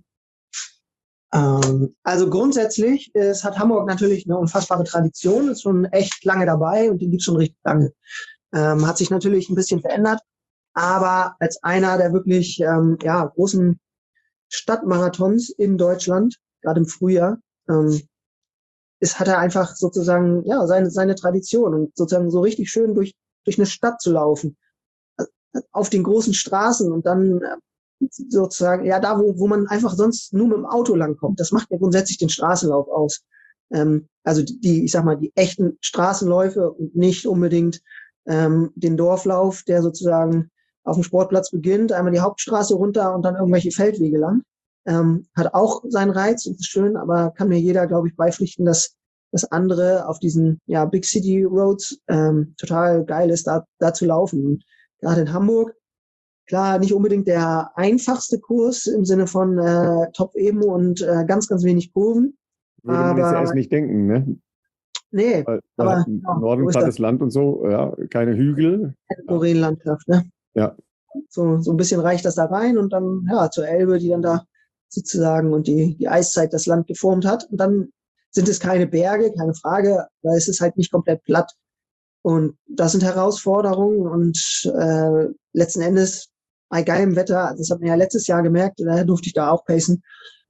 Also grundsätzlich hat Hamburg natürlich eine unfassbare Tradition, ist schon echt lange dabei und die gibt es schon richtig lange. Hat sich natürlich ein bisschen verändert, aber als einer der wirklich großen Stadtmarathons in Deutschland, gerade im Frühjahr, hat er einfach sozusagen seine Tradition und sozusagen so richtig schön durch eine Stadt zu laufen, auf den großen Straßen und dann sozusagen da wo man einfach sonst nur mit dem Auto langkommt. Das macht ja grundsätzlich den Straßenlauf aus. Also ich sag mal die echten Straßenläufe und nicht unbedingt den Dorflauf, der sozusagen auf dem Sportplatz beginnt, einmal die Hauptstraße runter und dann irgendwelche Feldwege lang. Hat auch seinen Reiz und ist schön, aber kann mir jeder, glaube ich, beipflichten, dass das andere auf diesen Big City Roads total geil ist, da zu laufen. Und gerade in Hamburg, klar, nicht unbedingt der einfachste Kurs im Sinne von Top-Eben und ganz, ganz wenig Kurven. Würde man jetzt erst nicht denken, ne? Nee, aber im Norden plattes Land und so, ja, keine Hügel. Eine Moränenlandschaft, ne? Ja. So ein bisschen reicht das da rein und dann zur Elbe, die dann da sozusagen und die Eiszeit das Land geformt hat. Und dann sind es keine Berge, keine Frage, da ist es halt nicht komplett platt. Und das sind Herausforderungen und letzten Endes bei geilem Wetter, das hat man ja letztes Jahr gemerkt, daher durfte ich da auch pacen.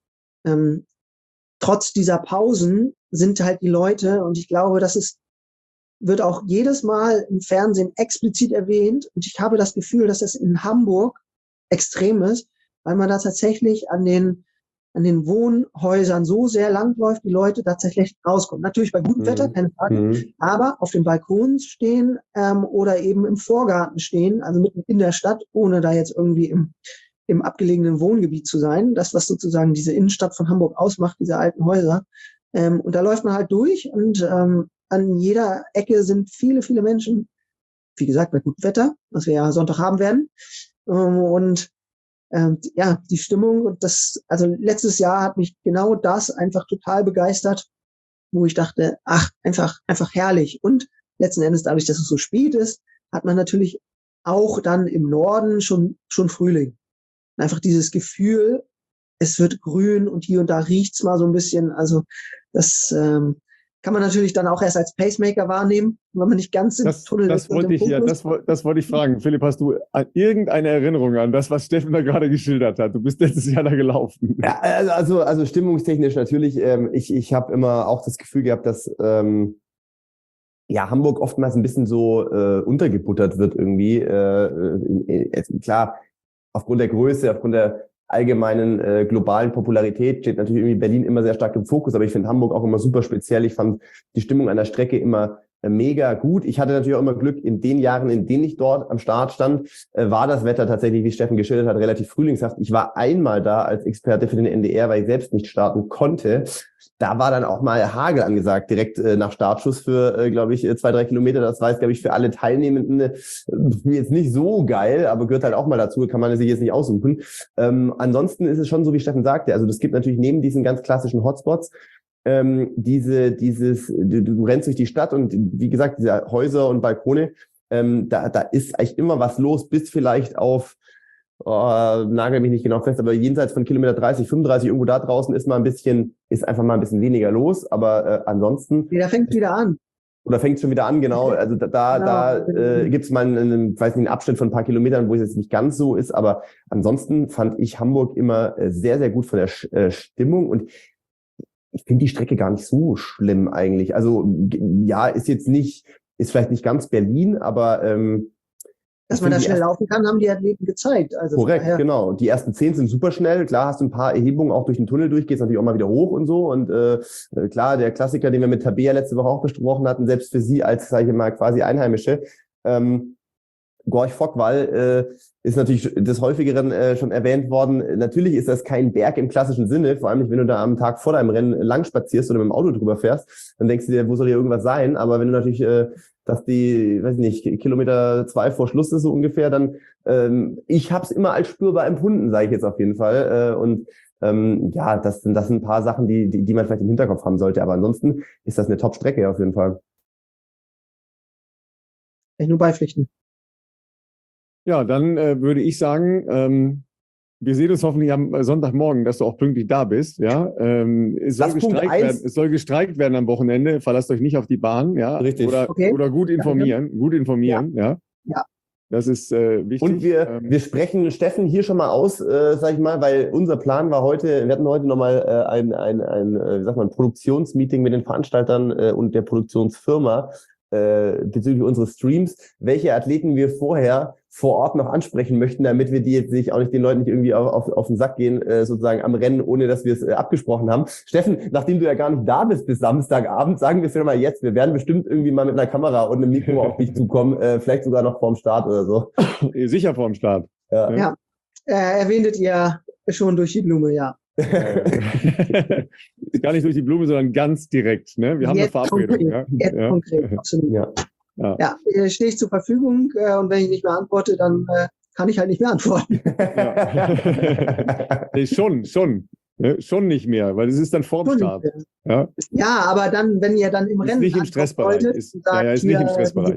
Trotz dieser Pausen sind halt die Leute, und ich glaube, wird auch jedes Mal im Fernsehen explizit erwähnt, und ich habe das Gefühl, dass das in Hamburg extrem ist, weil man da tatsächlich an den Wohnhäusern so sehr langläuft, die Leute tatsächlich rauskommen. Natürlich bei gutem Wetter, keine Frage, aber auf den Balkons stehen oder eben im Vorgarten stehen, also mitten in der Stadt, ohne da jetzt irgendwie im abgelegenen Wohngebiet zu sein. Das, was sozusagen diese Innenstadt von Hamburg ausmacht, diese alten Häuser. Und da läuft man halt durch und an jeder Ecke sind viele, viele Menschen, wie gesagt, bei gutem Wetter, was wir ja Sonntag haben werden. Die Stimmung und also letztes Jahr hat mich genau das einfach total begeistert, wo ich dachte, einfach herrlich. Und letzten Endes, dadurch, dass es so spät ist, hat man natürlich auch dann im Norden schon Frühling. Und einfach dieses Gefühl, es wird grün und hier und da riecht's mal so ein bisschen. Also das kann man natürlich dann auch erst als Pacemaker wahrnehmen, wenn man nicht ganz im Tunnel ist. Das wollte ich fragen. Philipp, hast du irgendeine Erinnerung an das, was Steffen da gerade geschildert hat? Du bist letztes Jahr da gelaufen. Ja, also stimmungstechnisch natürlich. Ich habe immer auch das Gefühl gehabt, dass Hamburg oftmals ein bisschen so untergebuttert wird irgendwie. Klar, aufgrund der Größe, aufgrund der allgemeinen globalen Popularität steht natürlich irgendwie Berlin immer sehr stark im Fokus, aber ich finde Hamburg auch immer super speziell. Ich fand die Stimmung an der Strecke immer mega gut. Ich hatte natürlich auch immer Glück, in den Jahren, in denen ich dort am Start stand, war das Wetter tatsächlich, wie Steffen geschildert hat, relativ frühlingshaft. Ich war einmal da als Experte für den NDR, weil ich selbst nicht starten konnte. Da war dann auch mal Hagel angesagt, direkt nach Startschuss für, glaube ich, 2-3 Kilometer. Das war jetzt, glaube ich, für alle Teilnehmenden jetzt nicht so geil, aber gehört halt auch mal dazu, kann man sich jetzt nicht aussuchen. Ansonsten ist es schon so, wie Steffen sagte, also es gibt natürlich neben diesen ganz klassischen Hotspots du rennst durch die Stadt und wie gesagt, diese Häuser und Balkone, da ist eigentlich immer was los, bis vielleicht auf, nagel mich nicht genau fest, aber jenseits von Kilometer 30, 35, irgendwo da draußen ist einfach mal ein bisschen weniger los, aber ansonsten. Da fängt wieder an. Oder fängt schon wieder an, genau. Also da gibt es mal einen Abschnitt von ein paar Kilometern, wo es jetzt nicht ganz so ist, aber ansonsten fand ich Hamburg immer sehr, sehr gut von der Stimmung und ich finde die Strecke gar nicht so schlimm eigentlich. Also ja, ist vielleicht nicht ganz Berlin, aber dass man da schnell laufen kann, haben die Athleten gezeigt. Also korrekt, genau. Die ersten 10 sind super schnell. Klar, hast du ein paar Erhebungen auch durch den Tunnel durch, gehst natürlich auch mal wieder hoch und so. Und klar, der Klassiker, den wir mit Tabea letzte Woche auch besprochen hatten, selbst für sie als, sage ich mal, quasi Einheimische, Gorch-Fockwall ist natürlich des Häufigeren schon erwähnt worden. Natürlich ist das kein Berg im klassischen Sinne, vor allem nicht, wenn du da am Tag vor deinem Rennen lang spazierst oder mit dem Auto drüber fährst, dann denkst du dir, wo soll hier irgendwas sein? Aber wenn du natürlich, dass die, weiß nicht, Kilometer 2 vor Schluss ist so ungefähr, dann ich habe es immer als spürbar empfunden, sage ich jetzt auf jeden Fall. Das sind ein paar Sachen, die man vielleicht im Hinterkopf haben sollte. Aber ansonsten ist das eine Top-Strecke auf jeden Fall. Kann ich nur beipflichten. Ja, dann würde ich sagen, wir sehen uns hoffentlich am Sonntagmorgen, dass du auch pünktlich da bist. Ja, es soll gestreikt werden am Wochenende. Verlasst euch nicht auf die Bahn. Ja, richtig. Oder gut informieren. Ja. Das ist wichtig. Und wir sprechen Steffen hier schon mal aus, sag ich mal, weil unser Plan war wir hatten heute nochmal ein Produktionsmeeting mit den Veranstaltern und der Produktionsfirma bezüglich unseres Streams, welche Athleten wir vorher vor Ort noch ansprechen möchten, damit wir die jetzt auch nicht den Leuten nicht irgendwie auf den Sack gehen, sozusagen am Rennen, ohne dass wir es abgesprochen haben. Steffen, nachdem du ja gar nicht da bist bis Samstagabend, sagen wir es ja mal jetzt, wir werden bestimmt irgendwie mal mit einer Kamera und einem Mikro auf dich zukommen, vielleicht sogar noch vorm Start oder so. Sicher vorm Start. Ja. Erwähntet ihr schon durch die Blume, ja. Gar nicht durch die Blume, sondern ganz direkt. Ne? Wir haben eine Verabredung. Konkret, absolut. Ja, stehe ich zur Verfügung und wenn ich nicht mehr antworte, dann kann ich halt nicht mehr antworten. Nee, schon nicht mehr, weil es ist dann vorm Start. Ja, aber dann, wenn ihr dann im Rennen nicht im Stressbereich ist nicht im Stressbereich.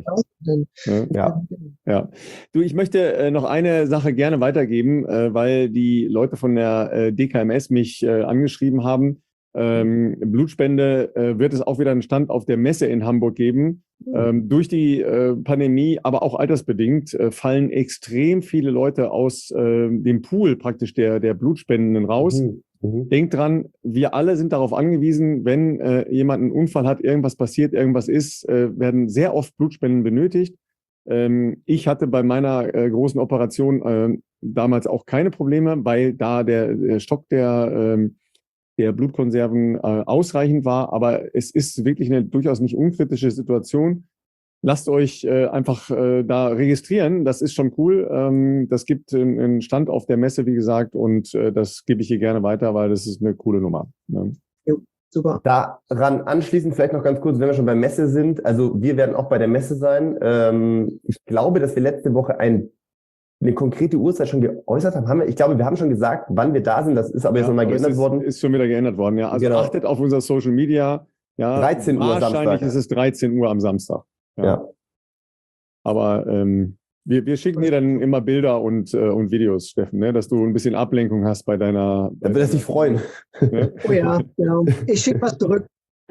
Ja. Du, ich möchte noch eine Sache gerne weitergeben, weil die Leute von der DKMS mich angeschrieben haben. Blutspende wird es auch wieder einen Stand auf der Messe in Hamburg geben. Durch die Pandemie, aber auch altersbedingt, fallen extrem viele Leute aus dem Pool praktisch der Blutspendenden raus. Denkt dran, wir alle sind darauf angewiesen, wenn jemand einen Unfall hat, irgendwas passiert, irgendwas ist, werden sehr oft Blutspenden benötigt. Ich hatte bei meiner großen Operation damals auch keine Probleme, weil da der Stock der Blutkonserven ausreichend war. Aber es ist wirklich eine durchaus nicht unkritische Situation. Lasst euch einfach da registrieren. Das ist schon cool. Das gibt einen Stand auf der Messe, wie gesagt, und das gebe ich hier gerne weiter, weil das ist eine coole Nummer. Ne? Jo, super. Daran anschließend vielleicht noch ganz kurz, wenn wir schon bei Messe sind. Also wir werden auch bei der Messe sein. Ich glaube, dass wir letzte Woche eine konkrete Uhrzeit schon geäußert haben. Ich glaube, wir haben schon gesagt, wann wir da sind. Das ist aber jetzt nochmal geändert worden. Ist schon wieder geändert worden, ja. Also achtet auf unser Social Media. Ja, 13 Uhr wahrscheinlich Samstag. ist es 13 Uhr am Samstag. Ja. Aber wir schicken dir dann immer Bilder und Videos, Steffen, ne? Dass du ein bisschen Ablenkung hast bei deiner... Da wird er sich freuen. Ne? Oh ja, genau. Ich schicke was zurück.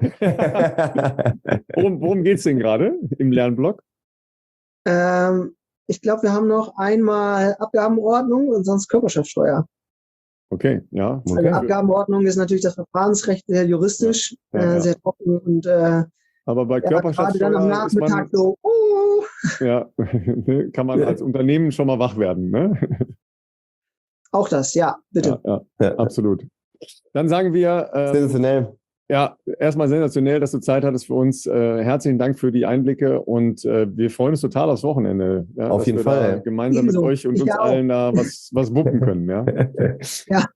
Worum geht es denn gerade im Lernblock? Ich glaube, wir haben noch einmal Abgabenordnung und sonst Körperschaftsteuer. Okay, ja. Also Okay. Abgabenordnung ist natürlich das Verfahrensrecht sehr juristisch, Ja. sehr trocken und Aber bei gerade dann am Körperschaftsteuer ist Nachmittag man, so, ja, kann man als Unternehmen schon mal wach werden, ne? auch das, ja, bitte. Ja, absolut. Dann sagen wir, Sensationell. ja, erstmal sensationell, dass du Zeit hattest für uns. Herzlichen Dank für die Einblicke und wir freuen uns total aufs Wochenende. Ja, Auf jeden Fall. Gemeinsam mit Ebenso. euch und Ich uns auch. allen da was wuppen können. Ja. Ja.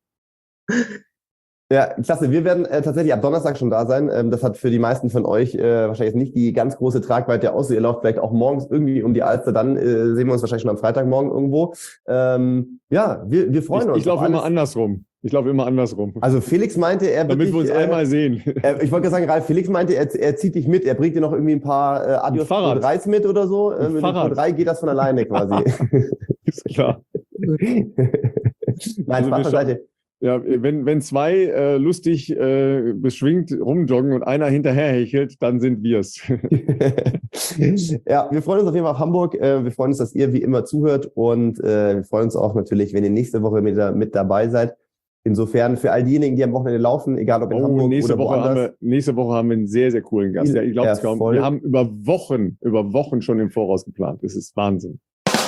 Ja, klasse. Wir werden tatsächlich ab Donnerstag schon da sein. Das hat für die meisten von euch wahrscheinlich jetzt nicht die ganz große Tragweite aus. Ihr lauft vielleicht auch morgens irgendwie um die Alster. Dann sehen wir uns wahrscheinlich schon am Freitagmorgen irgendwo. Ja, wir freuen uns. Ich laufe immer andersrum. Also Felix meinte, er wird damit dich, wir uns einmal sehen. Ich wollte sagen, Ralf, Felix meinte, er zieht dich mit. Er bringt dir noch irgendwie ein paar Adios Pro 3 mit oder so. Mit dem Pro 3 geht das von alleine quasi. Ist klar. Nein, Also Spaß beiseite. Ja, wenn zwei lustig beschwingt rumjoggen und einer hinterher hechelt, dann sind wir's. Ja, wir freuen uns auf jeden Fall auf Hamburg. Wir freuen uns, dass ihr wie immer zuhört und wir freuen uns auch natürlich, wenn ihr nächste Woche mit dabei seid. Insofern für all diejenigen, die am Wochenende laufen, egal ob in Hamburg oder woanders. Nächste Woche haben wir einen sehr, sehr coolen Gast. Ja, ich glaube es kaum. Wir haben über Wochen schon im Voraus geplant. Das ist Wahnsinn.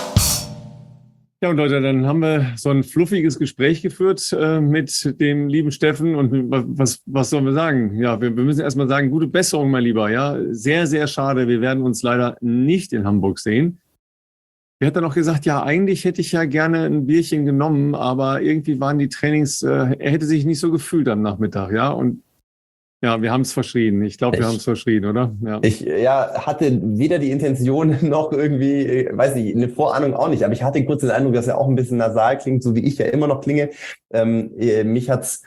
Ja, und Leute, dann haben wir so ein fluffiges Gespräch geführt mit dem lieben Steffen. Und was sollen wir sagen? Ja, wir müssen erstmal sagen, gute Besserung, mein Lieber. Ja, sehr, sehr schade. Wir werden uns leider nicht in Hamburg sehen. Er hat dann auch gesagt, ja, eigentlich hätte ich ja gerne ein Bierchen genommen, aber irgendwie waren die Trainings, er hätte sich nicht so gefühlt am Nachmittag, ja. Und ja, wir haben es verschrien. Ich glaube, wir haben es verschrien, oder? Ja. Ich hatte weder die Intention noch irgendwie, weiß nicht, eine Vorahnung auch nicht, aber ich hatte kurz den Eindruck, dass er auch ein bisschen nasal klingt, so wie ich ja immer noch klinge. Mich hat's,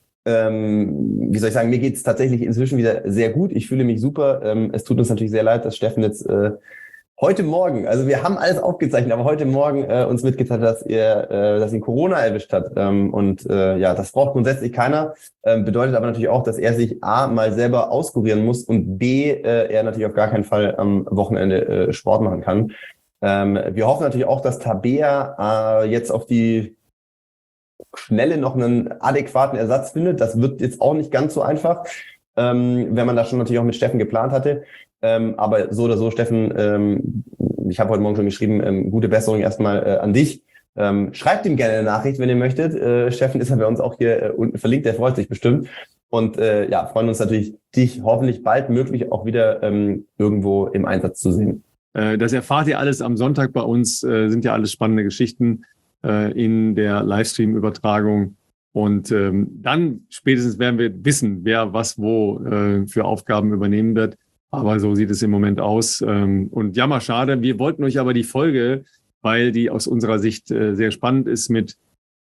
wie soll ich sagen, mir geht's tatsächlich inzwischen wieder sehr gut. Ich fühle mich super. Es tut uns natürlich sehr leid, dass Steffen jetzt heute Morgen, also wir haben alles aufgezeichnet, aber heute Morgen uns mitgeteilt, dass ihn Corona erwischt hat. Ja, das braucht grundsätzlich keiner. Bedeutet aber natürlich auch, dass er sich A, mal selber auskurieren muss und B, er natürlich auf gar keinen Fall am Wochenende Sport machen kann. Wir hoffen natürlich auch, dass Tabea jetzt auf die Schnelle noch einen adäquaten Ersatz findet. Das wird jetzt auch nicht ganz so einfach, wenn man das schon natürlich auch mit Steffen geplant hatte. Aber so oder so, Steffen, ich habe heute Morgen schon geschrieben, gute Besserung erstmal an dich. Schreibt ihm gerne eine Nachricht, wenn ihr möchtet. Steffen ist ja bei uns auch hier unten verlinkt, der freut sich bestimmt. Und ja, freuen uns natürlich, dich hoffentlich baldmöglich auch wieder irgendwo im Einsatz zu sehen. Das erfahrt ihr alles am Sonntag bei uns. Sind ja alles spannende Geschichten in der Livestream-Übertragung. Und dann spätestens werden wir wissen, wer was wo für Aufgaben übernehmen wird. Aber so sieht es im Moment aus. Und jammer schade. Wir wollten euch aber die Folge, weil die aus unserer Sicht sehr spannend ist, mit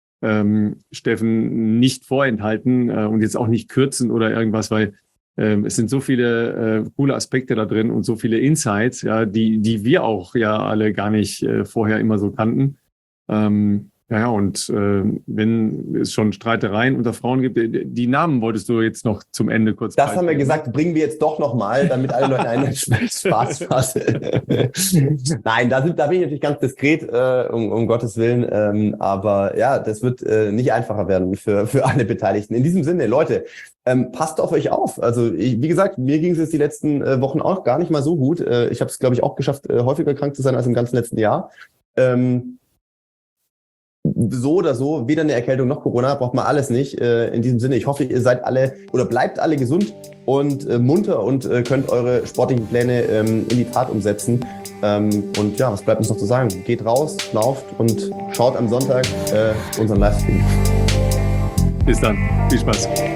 Steffen nicht vorenthalten und jetzt auch nicht kürzen oder irgendwas, weil es sind so viele coole Aspekte da drin und so viele Insights, ja, die wir auch ja alle gar nicht vorher immer so kannten. Ja, und wenn es schon Streitereien unter Frauen gibt, die Namen wolltest du jetzt noch zum Ende kurz Das haben wir gesagt, bringen wir jetzt doch nochmal, damit alle Leute einen Spaß fassen. Nein, da bin ich natürlich ganz diskret, um Gottes Willen. Aber ja, das wird nicht einfacher werden für alle Beteiligten. In diesem Sinne, Leute, passt auf euch auf. Also wie gesagt, mir ging es jetzt die letzten Wochen auch gar nicht mal so gut. Ich habe es, glaube ich, auch geschafft, häufiger krank zu sein als im ganzen letzten Jahr. So oder so, weder eine Erkältung noch Corona, braucht man alles nicht. In diesem Sinne, ich hoffe, ihr seid alle oder bleibt alle gesund und munter und könnt eure sportlichen Pläne in die Tat umsetzen. Und ja, was bleibt uns noch zu sagen? Geht raus, lauft und schaut am Sonntag unseren Livestream. Bis dann. Viel Spaß.